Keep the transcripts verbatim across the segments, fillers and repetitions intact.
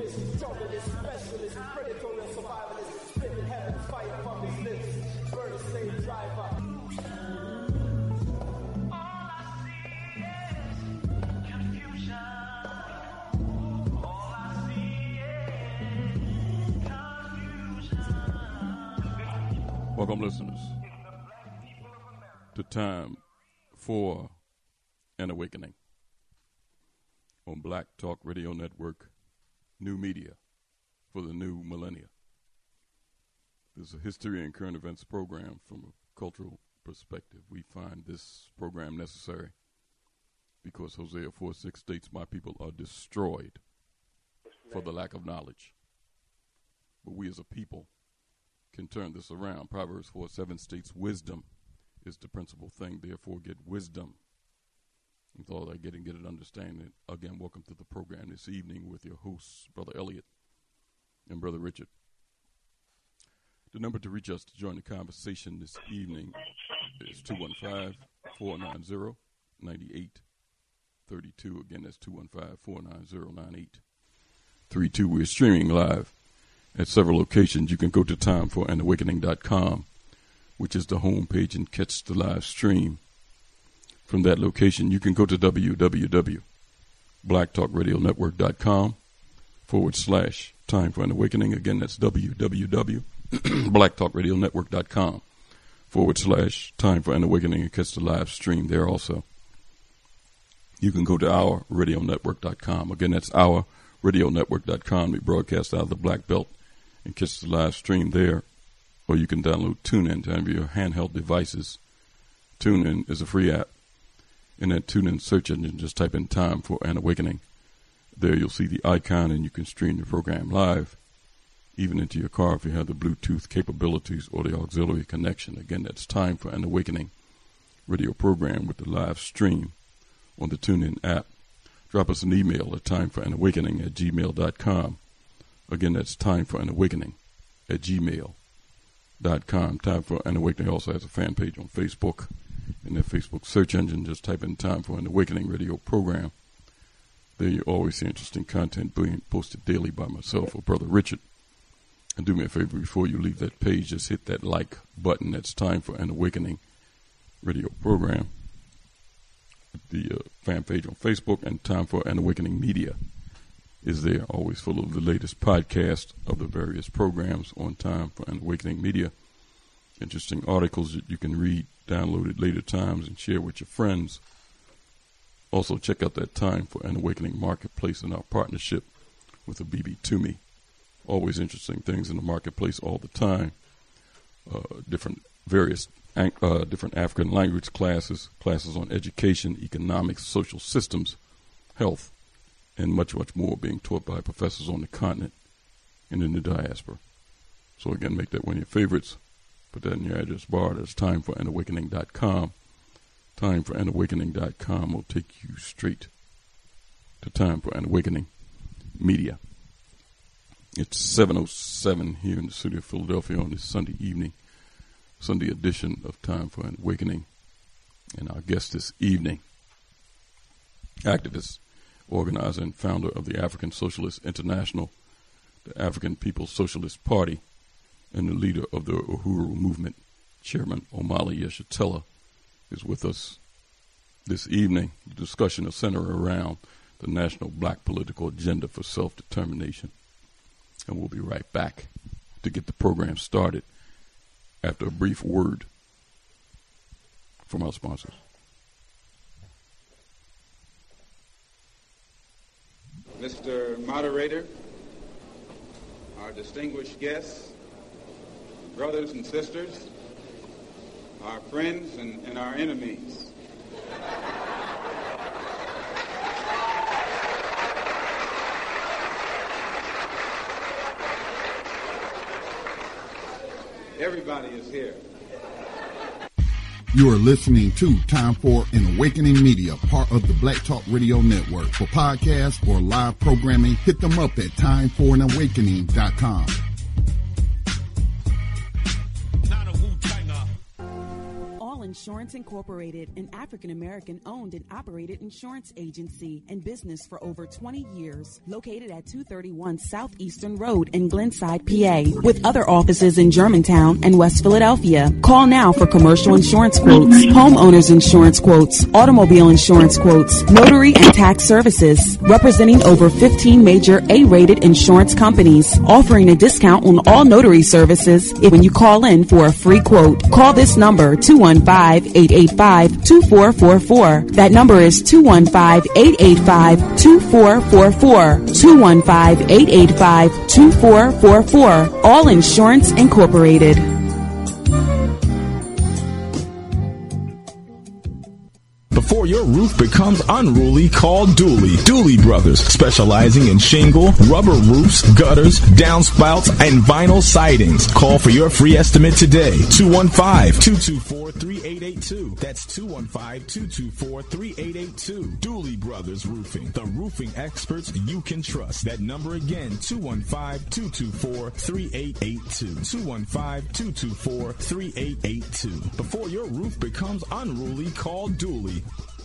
realist, junglist, specialist, predatory survivalist, spitting heaven fire from his lips, bird a slave driver. Welcome, listeners, to Time for an Awakening on Black Talk Radio Network, new media for the new millennia. This is a history and current events program from a cultural perspective. We find this program necessary because Hosea four six states, "My people are destroyed for the lack of knowledge." But we as a people can turn this around. Proverbs four seven states, "Wisdom is the principal thing, therefore get wisdom. With all that, get and get it understanding." Again, welcome to the program this evening with your hosts, Brother Elliot and Brother Richard. The number to reach us to join the conversation this evening is two one five, four nine zero, nine eight three two. Again, that's two one five, four nine zero, nine eight three two. We're streaming live at several locations. You can go to time for an awakening dot com, which is the home page, and catch the live stream. From that location, you can go to w w w dot black talk radio network dot com forward slash Time for an Awakening. Again, that's w w w dot black talk radio network dot com forward slash Time for an Awakening, and catch the live stream there also. You can go to our radio network dot com. Again, that's our radio network dot com. We broadcast out of the Black Belt and catch the live stream there. Or you can download TuneIn to have your handheld devices. TuneIn is a free app. In that TuneIn search engine, just type in Time for an Awakening. There you'll see the icon, and you can stream the program live, even into your car if you have the Bluetooth capabilities or the auxiliary connection. Again, that's Time for an Awakening radio program with the live stream on the TuneIn app. Drop us an email at time for an awakening at gmail dot com. Again, that's Time for an Awakening at gmail dot com. Time for an Awakening also has a fan page on Facebook. In their Facebook search engine, just type in Time for an Awakening radio program. There you always see interesting content being posted daily by myself or Brother Richard. And do me a favor, before you leave that page, just hit that like button. That's Time for an Awakening radio program. The uh, fan page on Facebook, and Time for an Awakening Media is there, always full of the latest podcast of the various programs on Time for an Awakening Media. Interesting articles that you can read, download at later times, and share with your friends. Also, check out that Time for an Awakening marketplace and our partnership with the B B Toomey. Always interesting things in the marketplace all the time. Uh, different various uh, different African language classes, classes on education, economics, social systems, health, and much, much more being taught by professors on the continent and in the diaspora. So again, make that one of your favorites. Put that in your address bar. That's time for an awakening dot com. time for an awakening dot com will take you straight to Time for an Awakening Media. It's seven oh seven here in the city of Philadelphia on this Sunday evening, Sunday edition of Time for an Awakening. And our guest this evening, activist, organizer, and founder of the African Socialist International, the African People's Socialist Party, and the leader of the Uhuru Movement, Chairman Omali Yeshitela, is with us this evening. The discussion will center around the national black political agenda for self-determination. And we'll be right back to get the program started after a brief word from our sponsors. Mister Moderator, our distinguished guests, brothers and sisters, our friends and, and our enemies. Everybody is here. You are listening to Time for an Awakening Media, part of the Black Talk Radio Network. For podcasts or live programming, hit them up at time for an awakening dot com. Insurance Incorporated, an African-American owned and operated insurance agency in business for over twenty years, located at two thirty-one Southeastern Road in Glenside, P A, with other offices in Germantown and West Philadelphia. Call now for commercial insurance quotes, homeowners insurance quotes, automobile insurance quotes, notary and tax services, representing over fifteen major A-rated insurance companies, offering a discount on all notary services if when you call in for a free quote. Call this number, two one five, eight eight five, two four four four. That number is two one five, eight eight five, two four four four. two one five, eight eight five, two four four four. All Insurance Incorporated. Before your roof becomes unruly, call Dooley. Dooley Brothers, specializing in shingle, rubber roofs, gutters, downspouts, and vinyl sidings. Call for your free estimate today. two one five, two two four, three eight eight two. That's two one five, two two four, three eight eight two. Dooley Brothers Roofing, the roofing experts you can trust. That number again, two one five, two two four, three eight eight two. two one five, two two four, three eight eight two. Before your roof becomes unruly, call Dooley.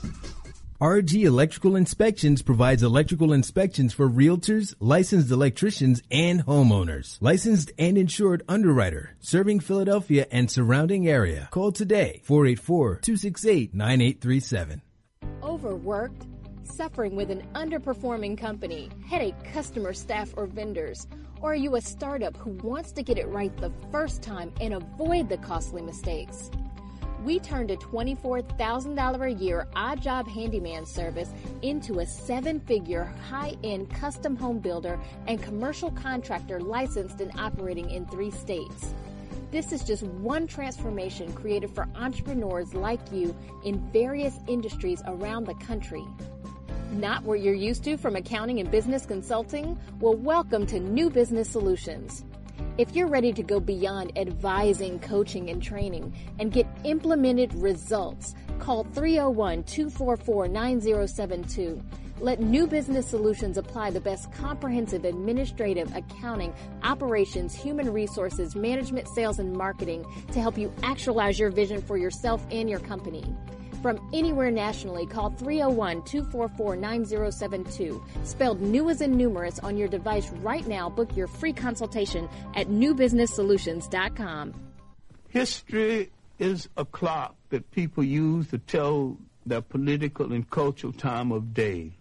R G Electrical Inspections provides electrical inspections for realtors, licensed electricians, and homeowners. Licensed and insured underwriter, serving Philadelphia and surrounding area. Call today, four eight four, two six eight, nine eight three seven. Overworked? Suffering with an underperforming company, headache customer, staff, or vendors? Or are you a startup who wants to get it right the first time and avoid the costly mistakes? We turned a twenty-four thousand dollars a year odd job handyman service into a seven-figure high-end custom home builder and commercial contractor licensed and operating in three states. This is just one transformation created for entrepreneurs like you in various industries around the country. Not what you're used to from accounting and business consulting? Well, welcome to New Business Solutions. If you're ready to go beyond advising, coaching, and training and get implemented results, call three oh one, two four four, nine oh seven two. Let New Business Solutions apply the best comprehensive administrative, accounting, operations, human resources, management, sales, and marketing to help you actualize your vision for yourself and your company. From anywhere nationally, call three oh one, two four four, nine oh seven two. Spelled new as in numerous on your device right now. Book your free consultation at new business solutions dot com. History is a clock that people use to tell their political and cultural time of day.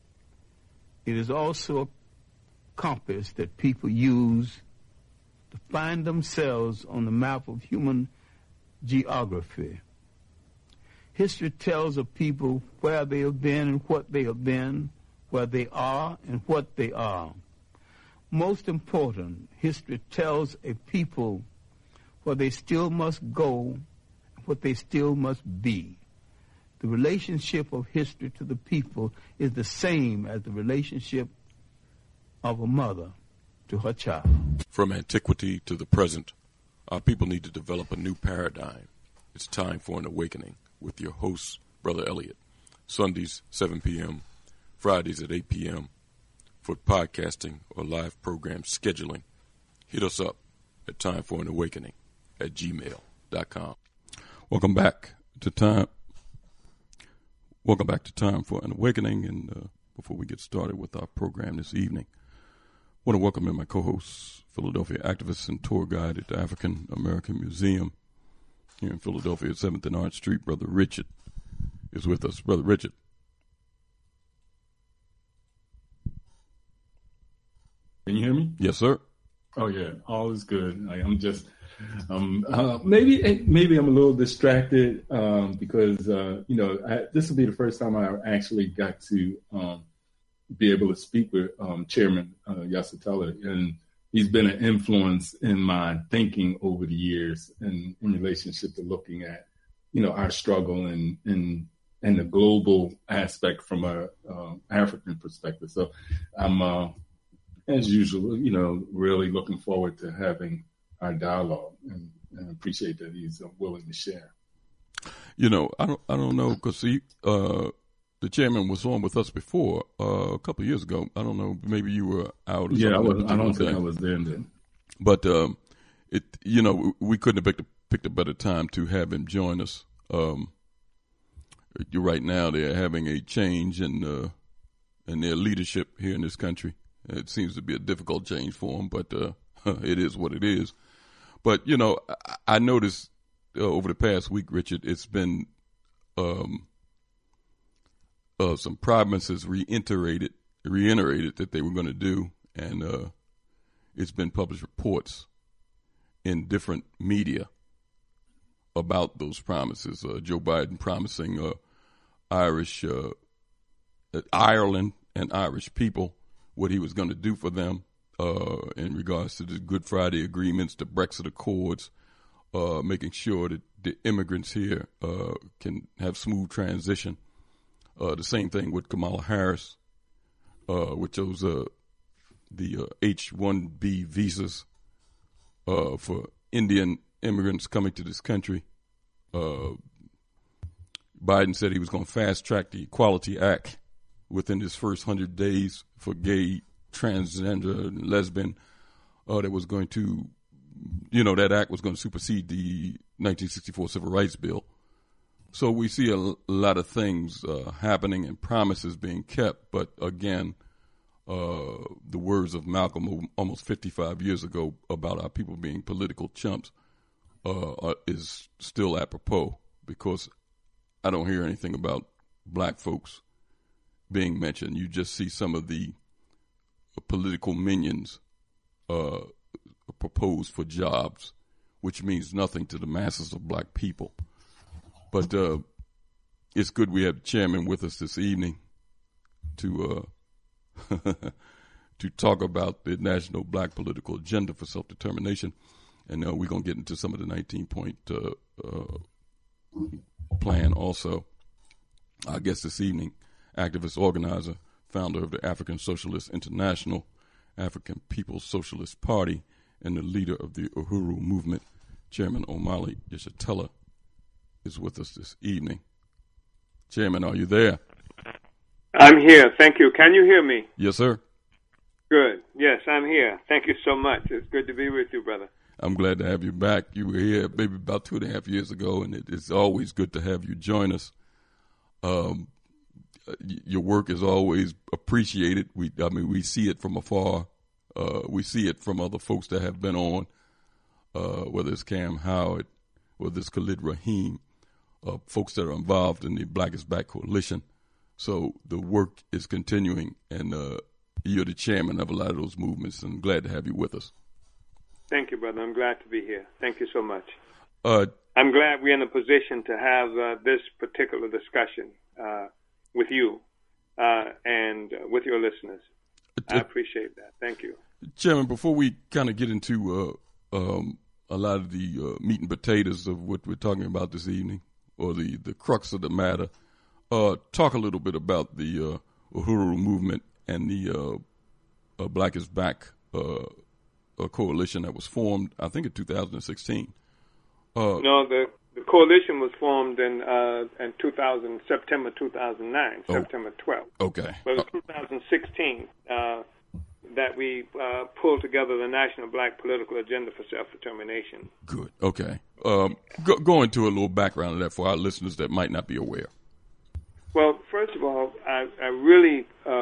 It is also a compass that people use to find themselves on the map of human geography. History tells of people where they have been and what they have been, where they are and what they are. Most important, history tells a people where they still must go and what they still must be. The relationship of history to the people is the same as the relationship of a mother to her child. From antiquity to the present, our people need to develop a new paradigm. It's time for an awakening. With your host, Brother Elliot. Sundays, seven p.m., Fridays at eight p.m. For podcasting or live program scheduling, hit us up at time for an awakening at gmail dot com. Welcome back to time. Welcome back to Time for an Awakening. And uh, before we get started with our program this evening, I want to welcome in my co-host, Philadelphia activist and tour guide at the African American Museum here in Philadelphia at seventh and Arch Street. Brother Richard is with us. Brother Richard. Can you hear me? Yes, sir. Oh, yeah. All is good. I, I'm just, um, uh, maybe maybe I'm a little distracted um, because, uh, you know, I, this will be the first time I actually got to um, be able to speak with um, Chairman uh, Yasitala. And he's been an influence in my thinking over the years in, in relationship to looking at, you know, our struggle and and, and the global aspect from a uh, African perspective. So I'm, uh, as usual, you know, really looking forward to having our dialogue and, and appreciate that he's uh, willing to share. You know, I don't, I don't know, because he, uh, the chairman was on with us before uh, a couple of years ago. I don't know, maybe you were out. Or yeah, I, was, I don't thing. think I was there then. But um, it, you know, we couldn't have picked a, picked a better time to have him join us Um, you're right now they're having a change in uh, in their leadership here in this country. It seems to be a difficult change for them, but uh, it is what it is. But, you know, I, I noticed uh, over the past week, Richard, it's been um, uh, some provinces reiterated, reiterated that they were going to do, and uh, it's been published reports in different media about those promises. Uh, Joe Biden promising uh, Irish, uh, Ireland and Irish people what he was going to do for them uh, in regards to the Good Friday agreements, the Brexit Accords, uh, making sure that the immigrants here uh, can have smooth transition. Uh, the same thing with Kamala Harris, uh, with those uh, the uh, H one B visas uh, for Indian immigrants coming to this country. Uh, Biden said he was going to fast track the Equality Act within his first hundred days for gay, transgender, and lesbian. Uh, that was going to, you know, that act was going to supersede the nineteen sixty-four Civil Rights Bill. So we see a, a lot of things uh, happening and promises being kept. But again, uh, the words of Malcolm almost fifty-five years ago about our people being political chumps uh, are, is still apropos, because I don't hear anything about black folks being mentioned. You just see some of the political minions uh, proposed for jobs, which means nothing to the masses of black people. But uh, it's good we have the chairman with us this evening to uh, to talk about the National Black Political Agenda for Self-Determination. And uh, we're going to get into some of the nineteen-point uh, uh, plan also. Our guest this evening, activist, organizer, founder of the African Socialist International, African People's Socialist Party, and the leader of the Uhuru Movement, Chairman Omali Yeshitela, is with us this evening. Chairman, are you there? I'm here. Thank you. Can you hear me? Yes, sir. Good. Yes, I'm here. Thank you so much. It's good to be with you, brother. I'm glad to have you back. You were here maybe about two and a half years ago, and it, it's always good to have you join us. Um, your work is always appreciated. We, I mean, we see it from afar. Uh, we see it from other folks that have been on, uh, whether it's Cam Howard, whether it's Khalid Rahim, uh, folks that are involved in the Black is Back Coalition. So the work is continuing, and uh, you're the chairman of a lot of those movements, and glad to have you with us. Thank you, brother. I'm glad to be here. Thank you so much. Uh, I'm glad we're in a position to have uh, this particular discussion uh, with you uh, and uh, with your listeners. I appreciate that. Thank you. Chairman, before we kind of get into uh, um, a lot of the uh, meat and potatoes of what we're talking about this evening, or the, the crux of the matter, uh, talk a little bit about the uh, Uhuru Movement and the uh, uh, Black is Back uh, uh, coalition that was formed, I think, in two thousand sixteen. Uh, no, the, the coalition was formed in uh, in two thousand, September two thousand nine, oh, September twelfth. Okay. But it was two thousand sixteen uh, that we uh, pulled together the National Black Political Agenda for Self-Determination. Good. Okay. Um, go, go into a little background of that for our listeners that might not be aware. Well, first of all, I, I really, uh,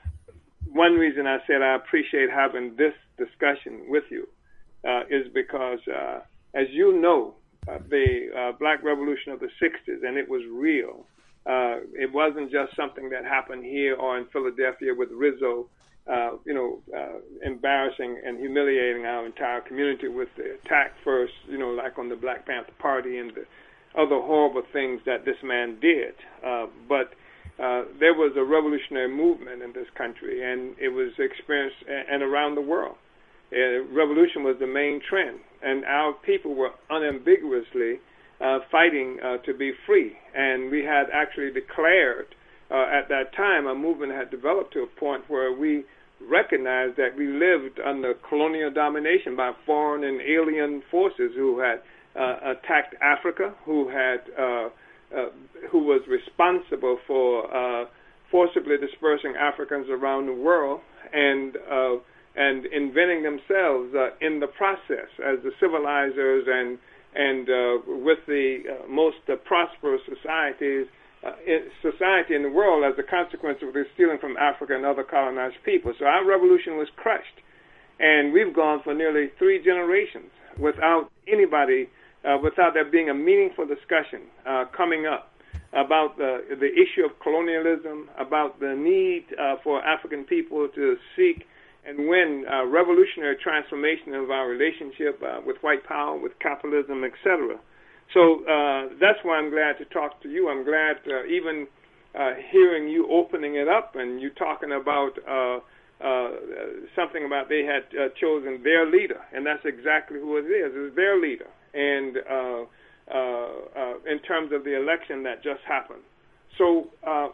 one reason I said I appreciate having this discussion with you uh, is because, uh, as you know, uh, the uh, Black Revolution of the sixties, and it was real. Uh, it wasn't just something that happened here or in Philadelphia with Rizzo, uh, you know, uh, embarrassing and humiliating our entire community with the attack first, you know, like on the Black Panther Party and the other horrible things that this man did. Uh, but uh, there was a revolutionary movement in this country, and it was experienced and around the world. Uh, revolution was the main trend, and our people were unambiguously uh, fighting uh, to be free. And we had actually declared uh, at that time, a movement had developed to a point where we recognized that we lived under colonial domination by foreign and alien forces who had uh, attacked Africa, who had uh, uh, who was responsible for uh, forcibly dispersing Africans around the world and uh, and inventing themselves uh, in the process as the civilizers and and uh, with the uh, most uh, prosperous societies, uh, in society in the world as a consequence of the stealing from Africa and other colonized people. So our revolution was crushed, and we've gone for nearly three generations without anybody, uh, without there being a meaningful discussion uh, coming up about the, the issue of colonialism, about the need uh, for African people to seek and win uh, revolutionary transformation of our relationship uh, with white power, with capitalism, et cetera. So uh, that's why I'm glad to talk to you. I'm glad uh, even uh, hearing you opening it up and you talking about uh, uh, something about they had uh, chosen their leader, and that's exactly who it is. It's their leader. And uh, uh, uh, in terms of the election that just happened. So uh,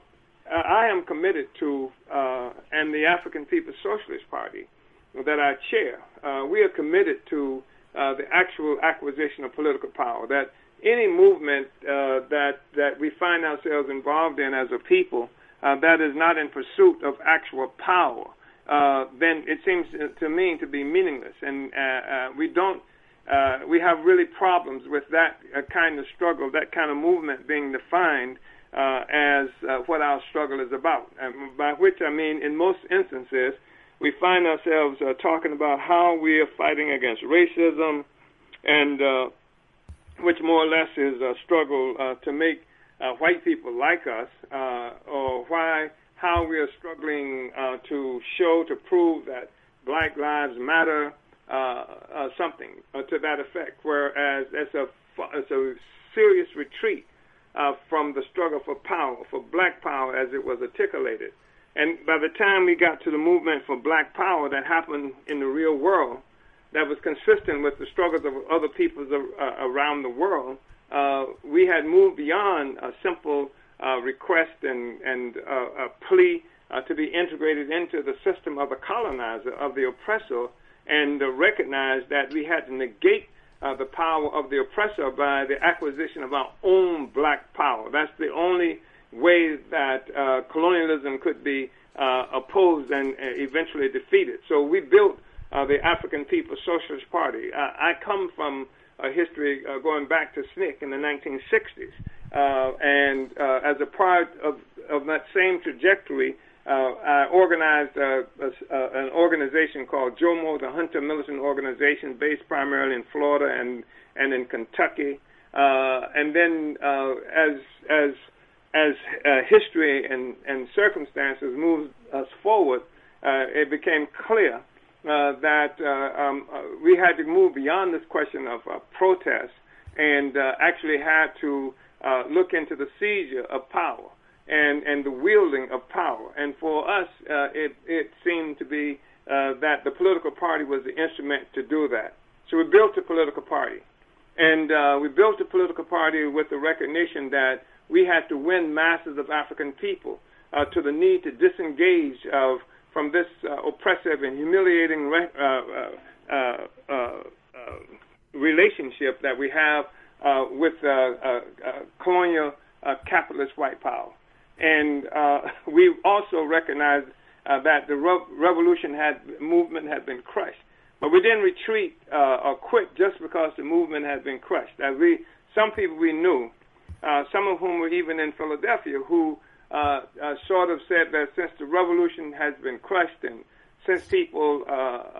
I am committed to, uh, and the African People's Socialist Party that I chair, uh, we are committed to uh, the actual acquisition of political power, that any movement uh, that, that we find ourselves involved in as a people uh, that is not in pursuit of actual power, uh, then it seems to me to be meaningless. And uh, uh, we don't, uh, we have really problems with that uh, kind of struggle, that kind of movement being defined Uh, as uh, what our struggle is about, and by which I mean in most instances we find ourselves uh, talking about how we are fighting against racism, and uh, which more or less is a struggle uh, to make uh, white people like us, uh, or why how we are struggling uh, to show, to prove that Black Lives Matter, uh, uh, something uh, to that effect, whereas it's a, it's a serious retreat Uh, from the struggle for power, for black power as it was articulated. And by the time we got to the movement for black power that happened in the real world, that was consistent with the struggles of other peoples of, uh, around the world, uh, we had moved beyond a simple uh, request and, and uh, a plea uh, to be integrated into the system of the colonizer, of the oppressor, and uh, recognize that we had to negate Uh, the power of the oppressor by the acquisition of our own black power. That's the only way that uh, colonialism could be uh, opposed and uh, eventually defeated. So we built uh, the African People's Socialist Party. Uh, I come from a history uh, going back to S N C C in the nineteen sixties, uh, and uh, as a part of, of that same trajectory, Uh, I organized uh, a, uh, an organization called JOMO, the Hunter Militant Organization, based primarily in Florida and, and in Kentucky. Uh, and then uh, as as as uh, history and, and circumstances moved us forward, uh, it became clear uh, that uh, um, uh, we had to move beyond this question of uh, protest and uh, actually had to uh, look into the seizure of power. And, and the wielding of power. And for us, uh, it, it seemed to be uh, that the political party was the instrument to do that. So we built a political party. And uh, we built a political party with the recognition that we had to win masses of African people uh, to the need to disengage of, from this uh, oppressive and humiliating re- uh, uh, uh, uh, relationship that we have uh, with uh, uh, uh, colonial uh, capitalist white power. And uh, we also recognized uh, that the re- revolution had movement had been crushed, but we didn't retreat uh, or quit just because the movement had been crushed. As we, some people we knew, uh, some of whom were even in Philadelphia, who uh, uh, sort of said that since the revolution has been crushed and since people uh,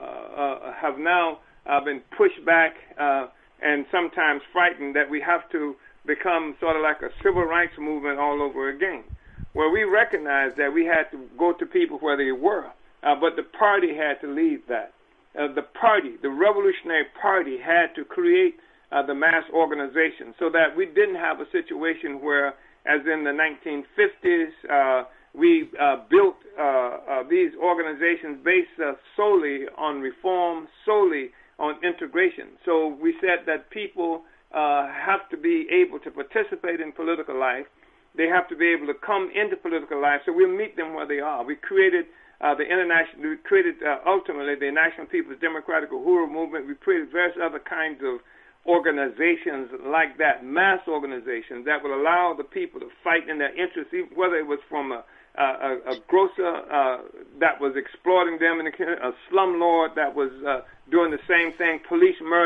uh, have now uh, been pushed back uh, and sometimes frightened, that we have to become sort of like a civil rights movement all over again, where we recognized that we had to go to people where they were, uh, but the party had to lead that. Uh, the party, the Revolutionary Party, had to create uh, the mass organization so that we didn't have a situation where, as in the nineteen fifties, uh, we uh, built uh, uh, these organizations based uh, solely on reform, solely on integration. So we said that people uh, have to be able to participate in political life. They have to be able to come into political life, so we'll meet them where they are. We created uh, the international, we created uh, ultimately the National People's Democratic Uhuru Movement. We created various other kinds of organizations like that, mass organizations that will allow the people to fight in their interests, whether it was from a, a, a grocer uh, that was exploiting them, in the, a slumlord that was uh, doing the same thing, police murder,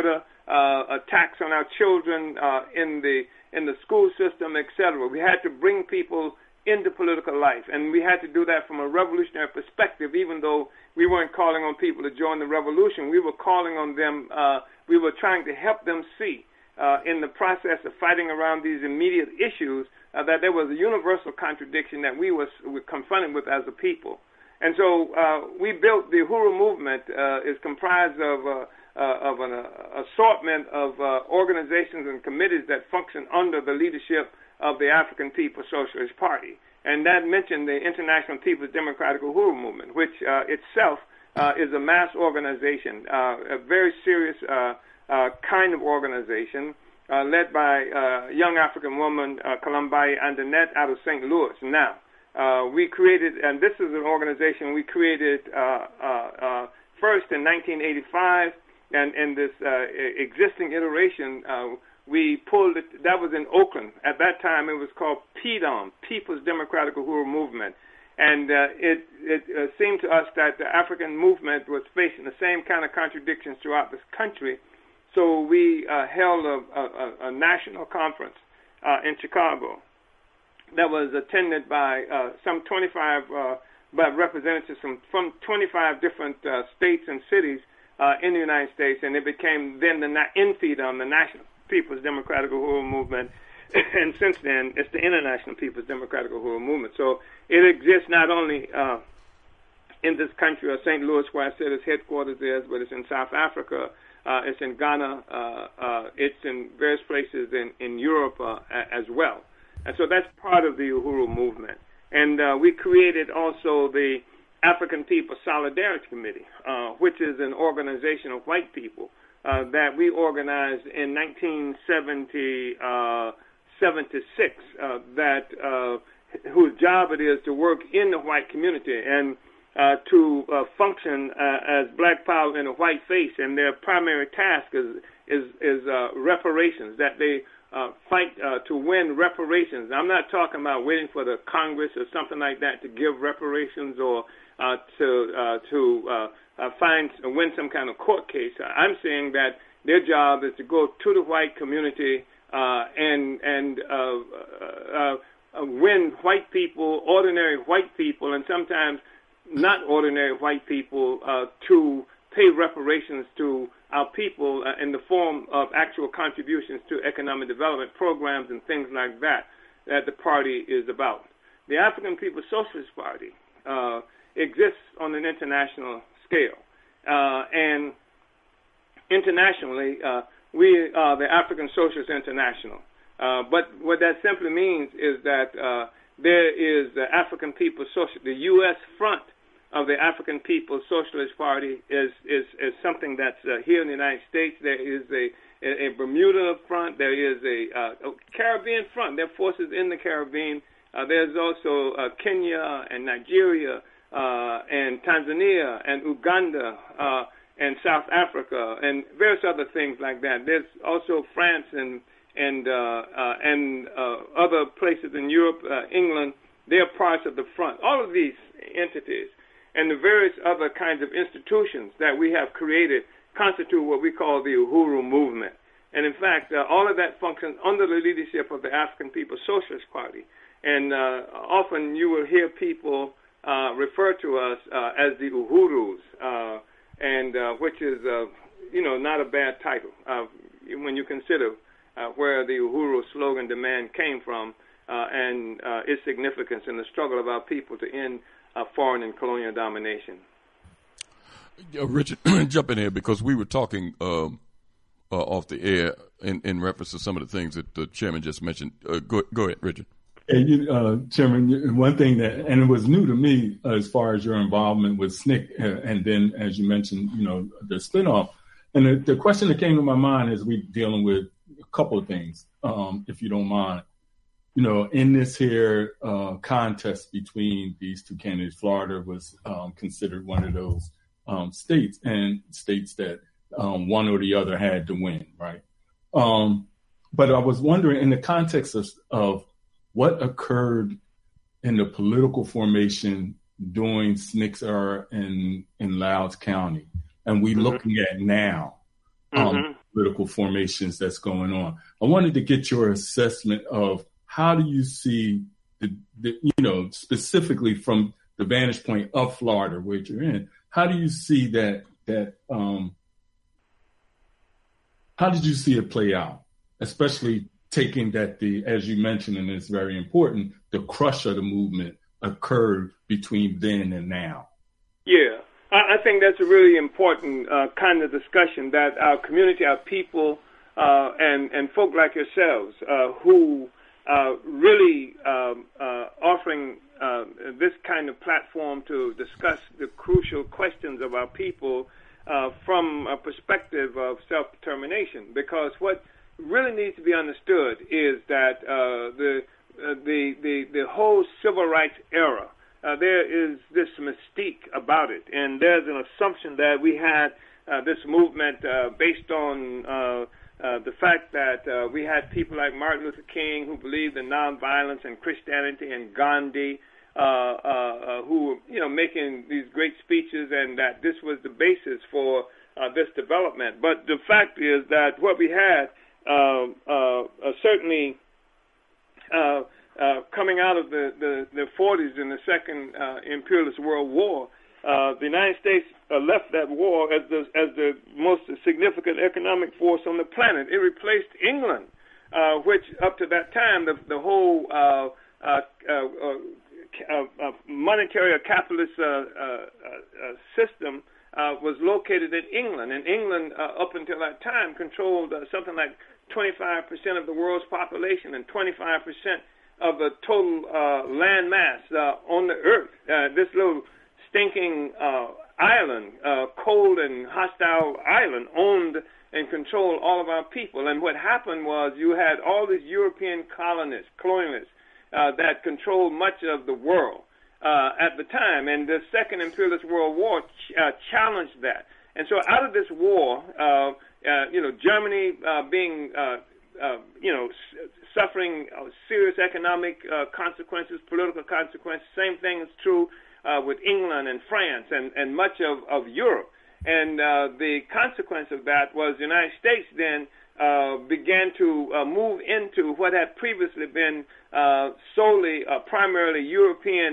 uh, attacks on our children uh, in the in the school system, et cetera. We had to bring people into political life, and we had to do that from a revolutionary perspective. Even though we weren't calling on people to join the revolution, we were calling on them. Uh, we were trying to help them see, uh, in the process of fighting around these immediate issues, uh, that there was a universal contradiction that we was were confronted with as a people. And so uh, we built the Uhuru movement. Uh, is comprised of uh, uh, of an uh, assortment of uh, organizations and committees that function under the leadership of the African People's Socialist Party. And that mentioned the International People's Democratic Uhuru Movement, which uh, itself uh, is a mass organization, uh, a very serious uh, uh, kind of organization, uh, led by a young African woman, uh, Kalambayi Andanette, out of Saint Louis. Now, uh, we created, and this is an organization we created uh, uh, uh, first in nineteen eighty-five, and in this uh, existing iteration, uh, we pulled it. That was in Oakland. At that time, it was called P D O M, People's Democratic Uhuru Movement. And uh, it, it uh, seemed to us that the African movement was facing the same kind of contradictions throughout this country. So we uh, held a, a, a national conference uh, in Chicago that was attended by uh, some twenty-five uh, by representatives from, from twenty-five different uh, states and cities uh, in the United States, and it became then the N P D O M, the National People's Democratic Uhuru Movement, and since then it's the International People's Democratic Uhuru Movement. So it exists not only uh, in this country or Saint Louis, where I said its headquarters is, but it's in South Africa, uh, it's in Ghana, uh, uh, it's in various places in, in Europe uh, as well. And so that's part of the Uhuru Movement. And uh, we created also the African People's Solidarity Committee, uh, which is an organization of white people Uh, that we organized in nineteen seventy-six, uh, that uh, whose job it is to work in the white community and uh, to uh, function uh, as black power in a white face. And their primary task is is, is uh, reparations, that they uh, fight uh, to win reparations. I'm not talking about waiting for the Congress or something like that to give reparations or uh, to uh, to uh, Uh, find uh, win some kind of court case. Uh, I'm saying that their job is to go to the white community uh, and and uh, uh, uh, win white people, ordinary white people, and sometimes not ordinary white people, uh, to pay reparations to our people uh, in the form of actual contributions to economic development programs and things like that that the party is about. The African People's Socialist Party uh, exists on an international scale. Uh, and internationally, uh, we are the African Socialist International. Uh, but what that simply means is that uh, there is the African People's Social, the U S front of the African People's Socialist Party is, is, is something that's uh, here in the United States. There is a, a, a Bermuda front. There is a, uh, a Caribbean front. There are forces in the Caribbean. Uh, there's also uh, Kenya and Nigeria, Uh, and Tanzania and Uganda uh, and South Africa and various other things like that. There's also France and and uh, uh, and uh, other places in Europe, uh, England. They're parts of the front. All of these entities and the various other kinds of institutions that we have created constitute what we call the Uhuru Movement. And in fact, uh, all of that functions under the leadership of the African People's Socialist Party. And uh, often you will hear people Uh, refer to us uh, as the Uhurus, uh, and uh, which is, uh, you know, not a bad title uh, when you consider uh, where the Uhuru slogan demand came from uh, and uh, its significance in the struggle of our people to end uh, foreign and colonial domination. Uh, Richard, jump in here because we were talking um, uh, off the air in, in reference to some of the things that the chairman just mentioned. Uh, go, go ahead, Richard. And you, uh, Chairman, one thing that, and it was new to me uh, as far as your involvement with S N C C, uh, and then, as you mentioned, you know, the spinoff. And the, the question that came to my mind is we dealing with a couple of things, um, if you don't mind. You know, in this here uh, contest between these two candidates, Florida was um, considered one of those um, states, and states that um, one or the other had to win, right? Um, but I was wondering, in the context of, of what occurred in the political formation during S N C C era in, in Loudoun County, and we mm-hmm. looking at now, um, mm-hmm. political formations that's going on. I wanted to get your assessment of how do you see the, the you know, specifically from the vantage point of Florida, where you're in, how do you see that, that, um, how did you see it play out, especially taking that the, as you mentioned, and it's very important, the crush of the movement occurred between then and now? Yeah, I, I think that's a really important uh, kind of discussion that our community, our people, uh, and, and folk like yourselves uh, who uh, really um, uh, offering uh, this kind of platform to discuss the crucial questions of our people uh, from a perspective of self-determination. Because what really needs to be understood is that uh, the, uh, the the the whole civil rights era, uh, there is this mystique about it, and there's an assumption that we had uh, this movement uh, based on uh, uh, the fact that uh, we had people like Martin Luther King who believed in nonviolence and Christianity, and Gandhi uh, uh, uh, who were you know making these great speeches, and that this was the basis for uh, this development. But the fact is that what we had Uh, uh, uh, certainly uh, uh, coming out of the, the, the forties in the Second uh, Imperialist World War, uh, the United States uh, left that war as the, as the most significant economic force on the planet. It replaced England, uh, which up to that time, the, the whole uh, uh, uh, uh, uh, monetary or capitalist uh, uh, uh, system uh, was located in England. And England, uh, up until that time, controlled uh, something like twenty-five percent of the world's population and twenty-five percent of the total uh, land mass uh, on the earth. Uh, this little stinking uh, island, uh, cold and hostile island, owned and controlled all of our people. And what happened was you had all these European colonists, colonialists, uh, that controlled much of the world uh, at the time. And the Second Imperialist World War ch- uh, challenged that. And so out of this war, uh, Uh, you know, Germany uh, being, uh, uh, you know, s- suffering uh, serious economic uh, consequences, political consequences. Same thing is true uh, with England and France and, and much of, of Europe. And uh, the consequence of that was the United States then uh, began to uh, move into what had previously been uh, solely, uh, primarily European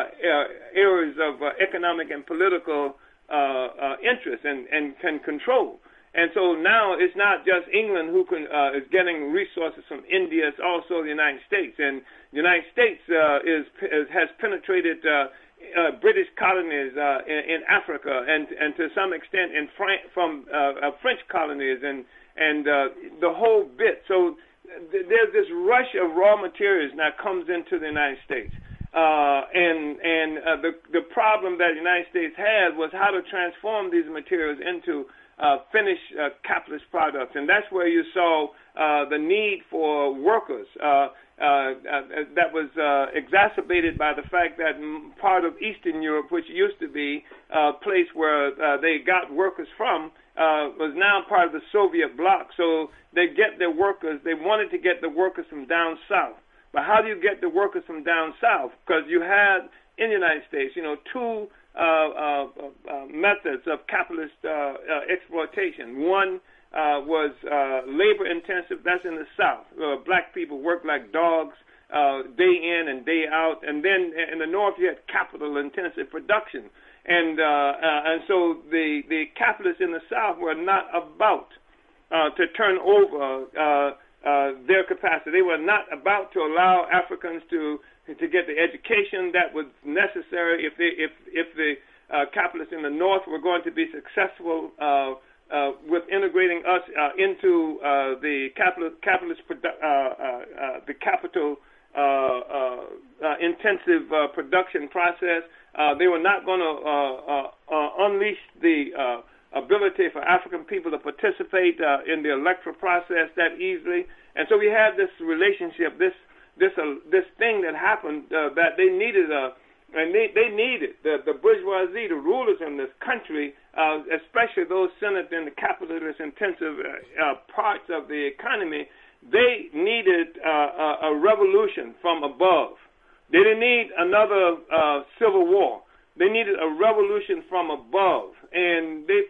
uh, areas of uh, economic and political uh, uh, interest and, and can control. And so now it's not just England who can, uh, is getting resources from India, it's also the United States. And the United States uh, is, is has penetrated uh, uh, British colonies uh, in, in Africa and, and to some extent in Fran- from uh, uh, French colonies and, and uh, the whole bit. So th- there's this rush of raw materials now comes into the United States. Uh, and and uh, the, the problem that the United States had was how to transform these materials into Uh, finished uh, capitalist products, and that's where you saw uh, the need for workers. Uh, uh, uh, that was uh, exacerbated by the fact that part of Eastern Europe, which used to be a place where uh, they got workers from, uh, was now part of the Soviet bloc. So they get their workers. They wanted to get the workers from down south. But how do you get the workers from down south? Because you had in the United States, you know, two Uh, uh, uh, methods of capitalist uh, uh, exploitation. One uh, was uh, labor intensive, that's in the South. Uh, black people worked like dogs uh, day in and day out. And then in the North, you had capital intensive production. And uh, uh, and so the, the capitalists in the South were not about uh, to turn over uh, uh, their capacity. They were not about to allow Africans to to get the education that was necessary if they, if if the uh, capitalists in the North were going to be successful uh, uh, with integrating us uh, into uh, the capital, capitalist produ- uh, uh, uh, the capital uh, uh, uh, intensive uh, production process. Uh, they were not going to uh, uh, uh, unleash the uh, ability for African people to participate uh, in the electoral process that easily. And so we had this relationship, this This uh, this thing that happened uh, that they needed a, and they they needed the the bourgeoisie, the rulers in this country, uh, especially those centered in the capitalist intensive uh, uh, parts of the economy. They needed uh, a, a revolution from above. They didn't need another uh, civil war. They needed a revolution from above, and they found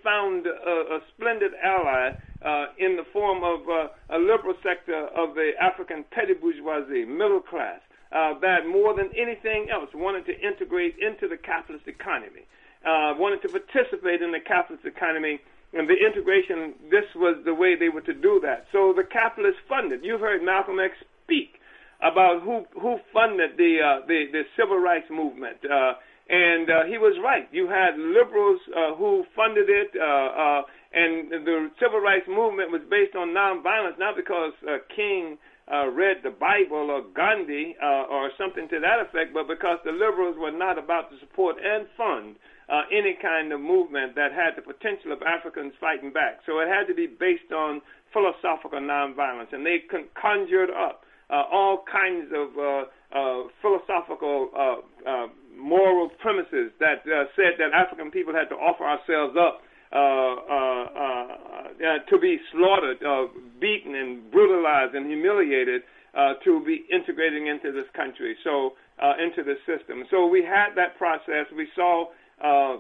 found a, a splendid ally uh, in the form of uh, a liberal sector of the African petty bourgeoisie, middle class, uh, that more than anything else wanted to integrate into the capitalist economy, uh, wanted to participate in the capitalist economy. And the integration, this was the way they were to do that. So the capitalists funded. You've heard Malcolm X speak about who who funded the uh, the, the civil rights movement, uh, and uh, he was right. You had liberals uh, who funded it, uh, uh, and the civil rights movement was based on nonviolence, not because uh, King uh, read the Bible or Gandhi uh, or something to that effect, but because the liberals were not about to support and fund Uh, any kind of movement that had the potential of Africans fighting back. So it had to be based on philosophical nonviolence, and they con- conjured up uh, all kinds of uh, uh, philosophical uh, uh, moral premises that uh, said that African people had to offer ourselves up uh, uh, uh, uh, to be slaughtered, uh, beaten and brutalized and humiliated uh, to be integrating into this country, so uh, into the system. So we had that process. We saw Uh,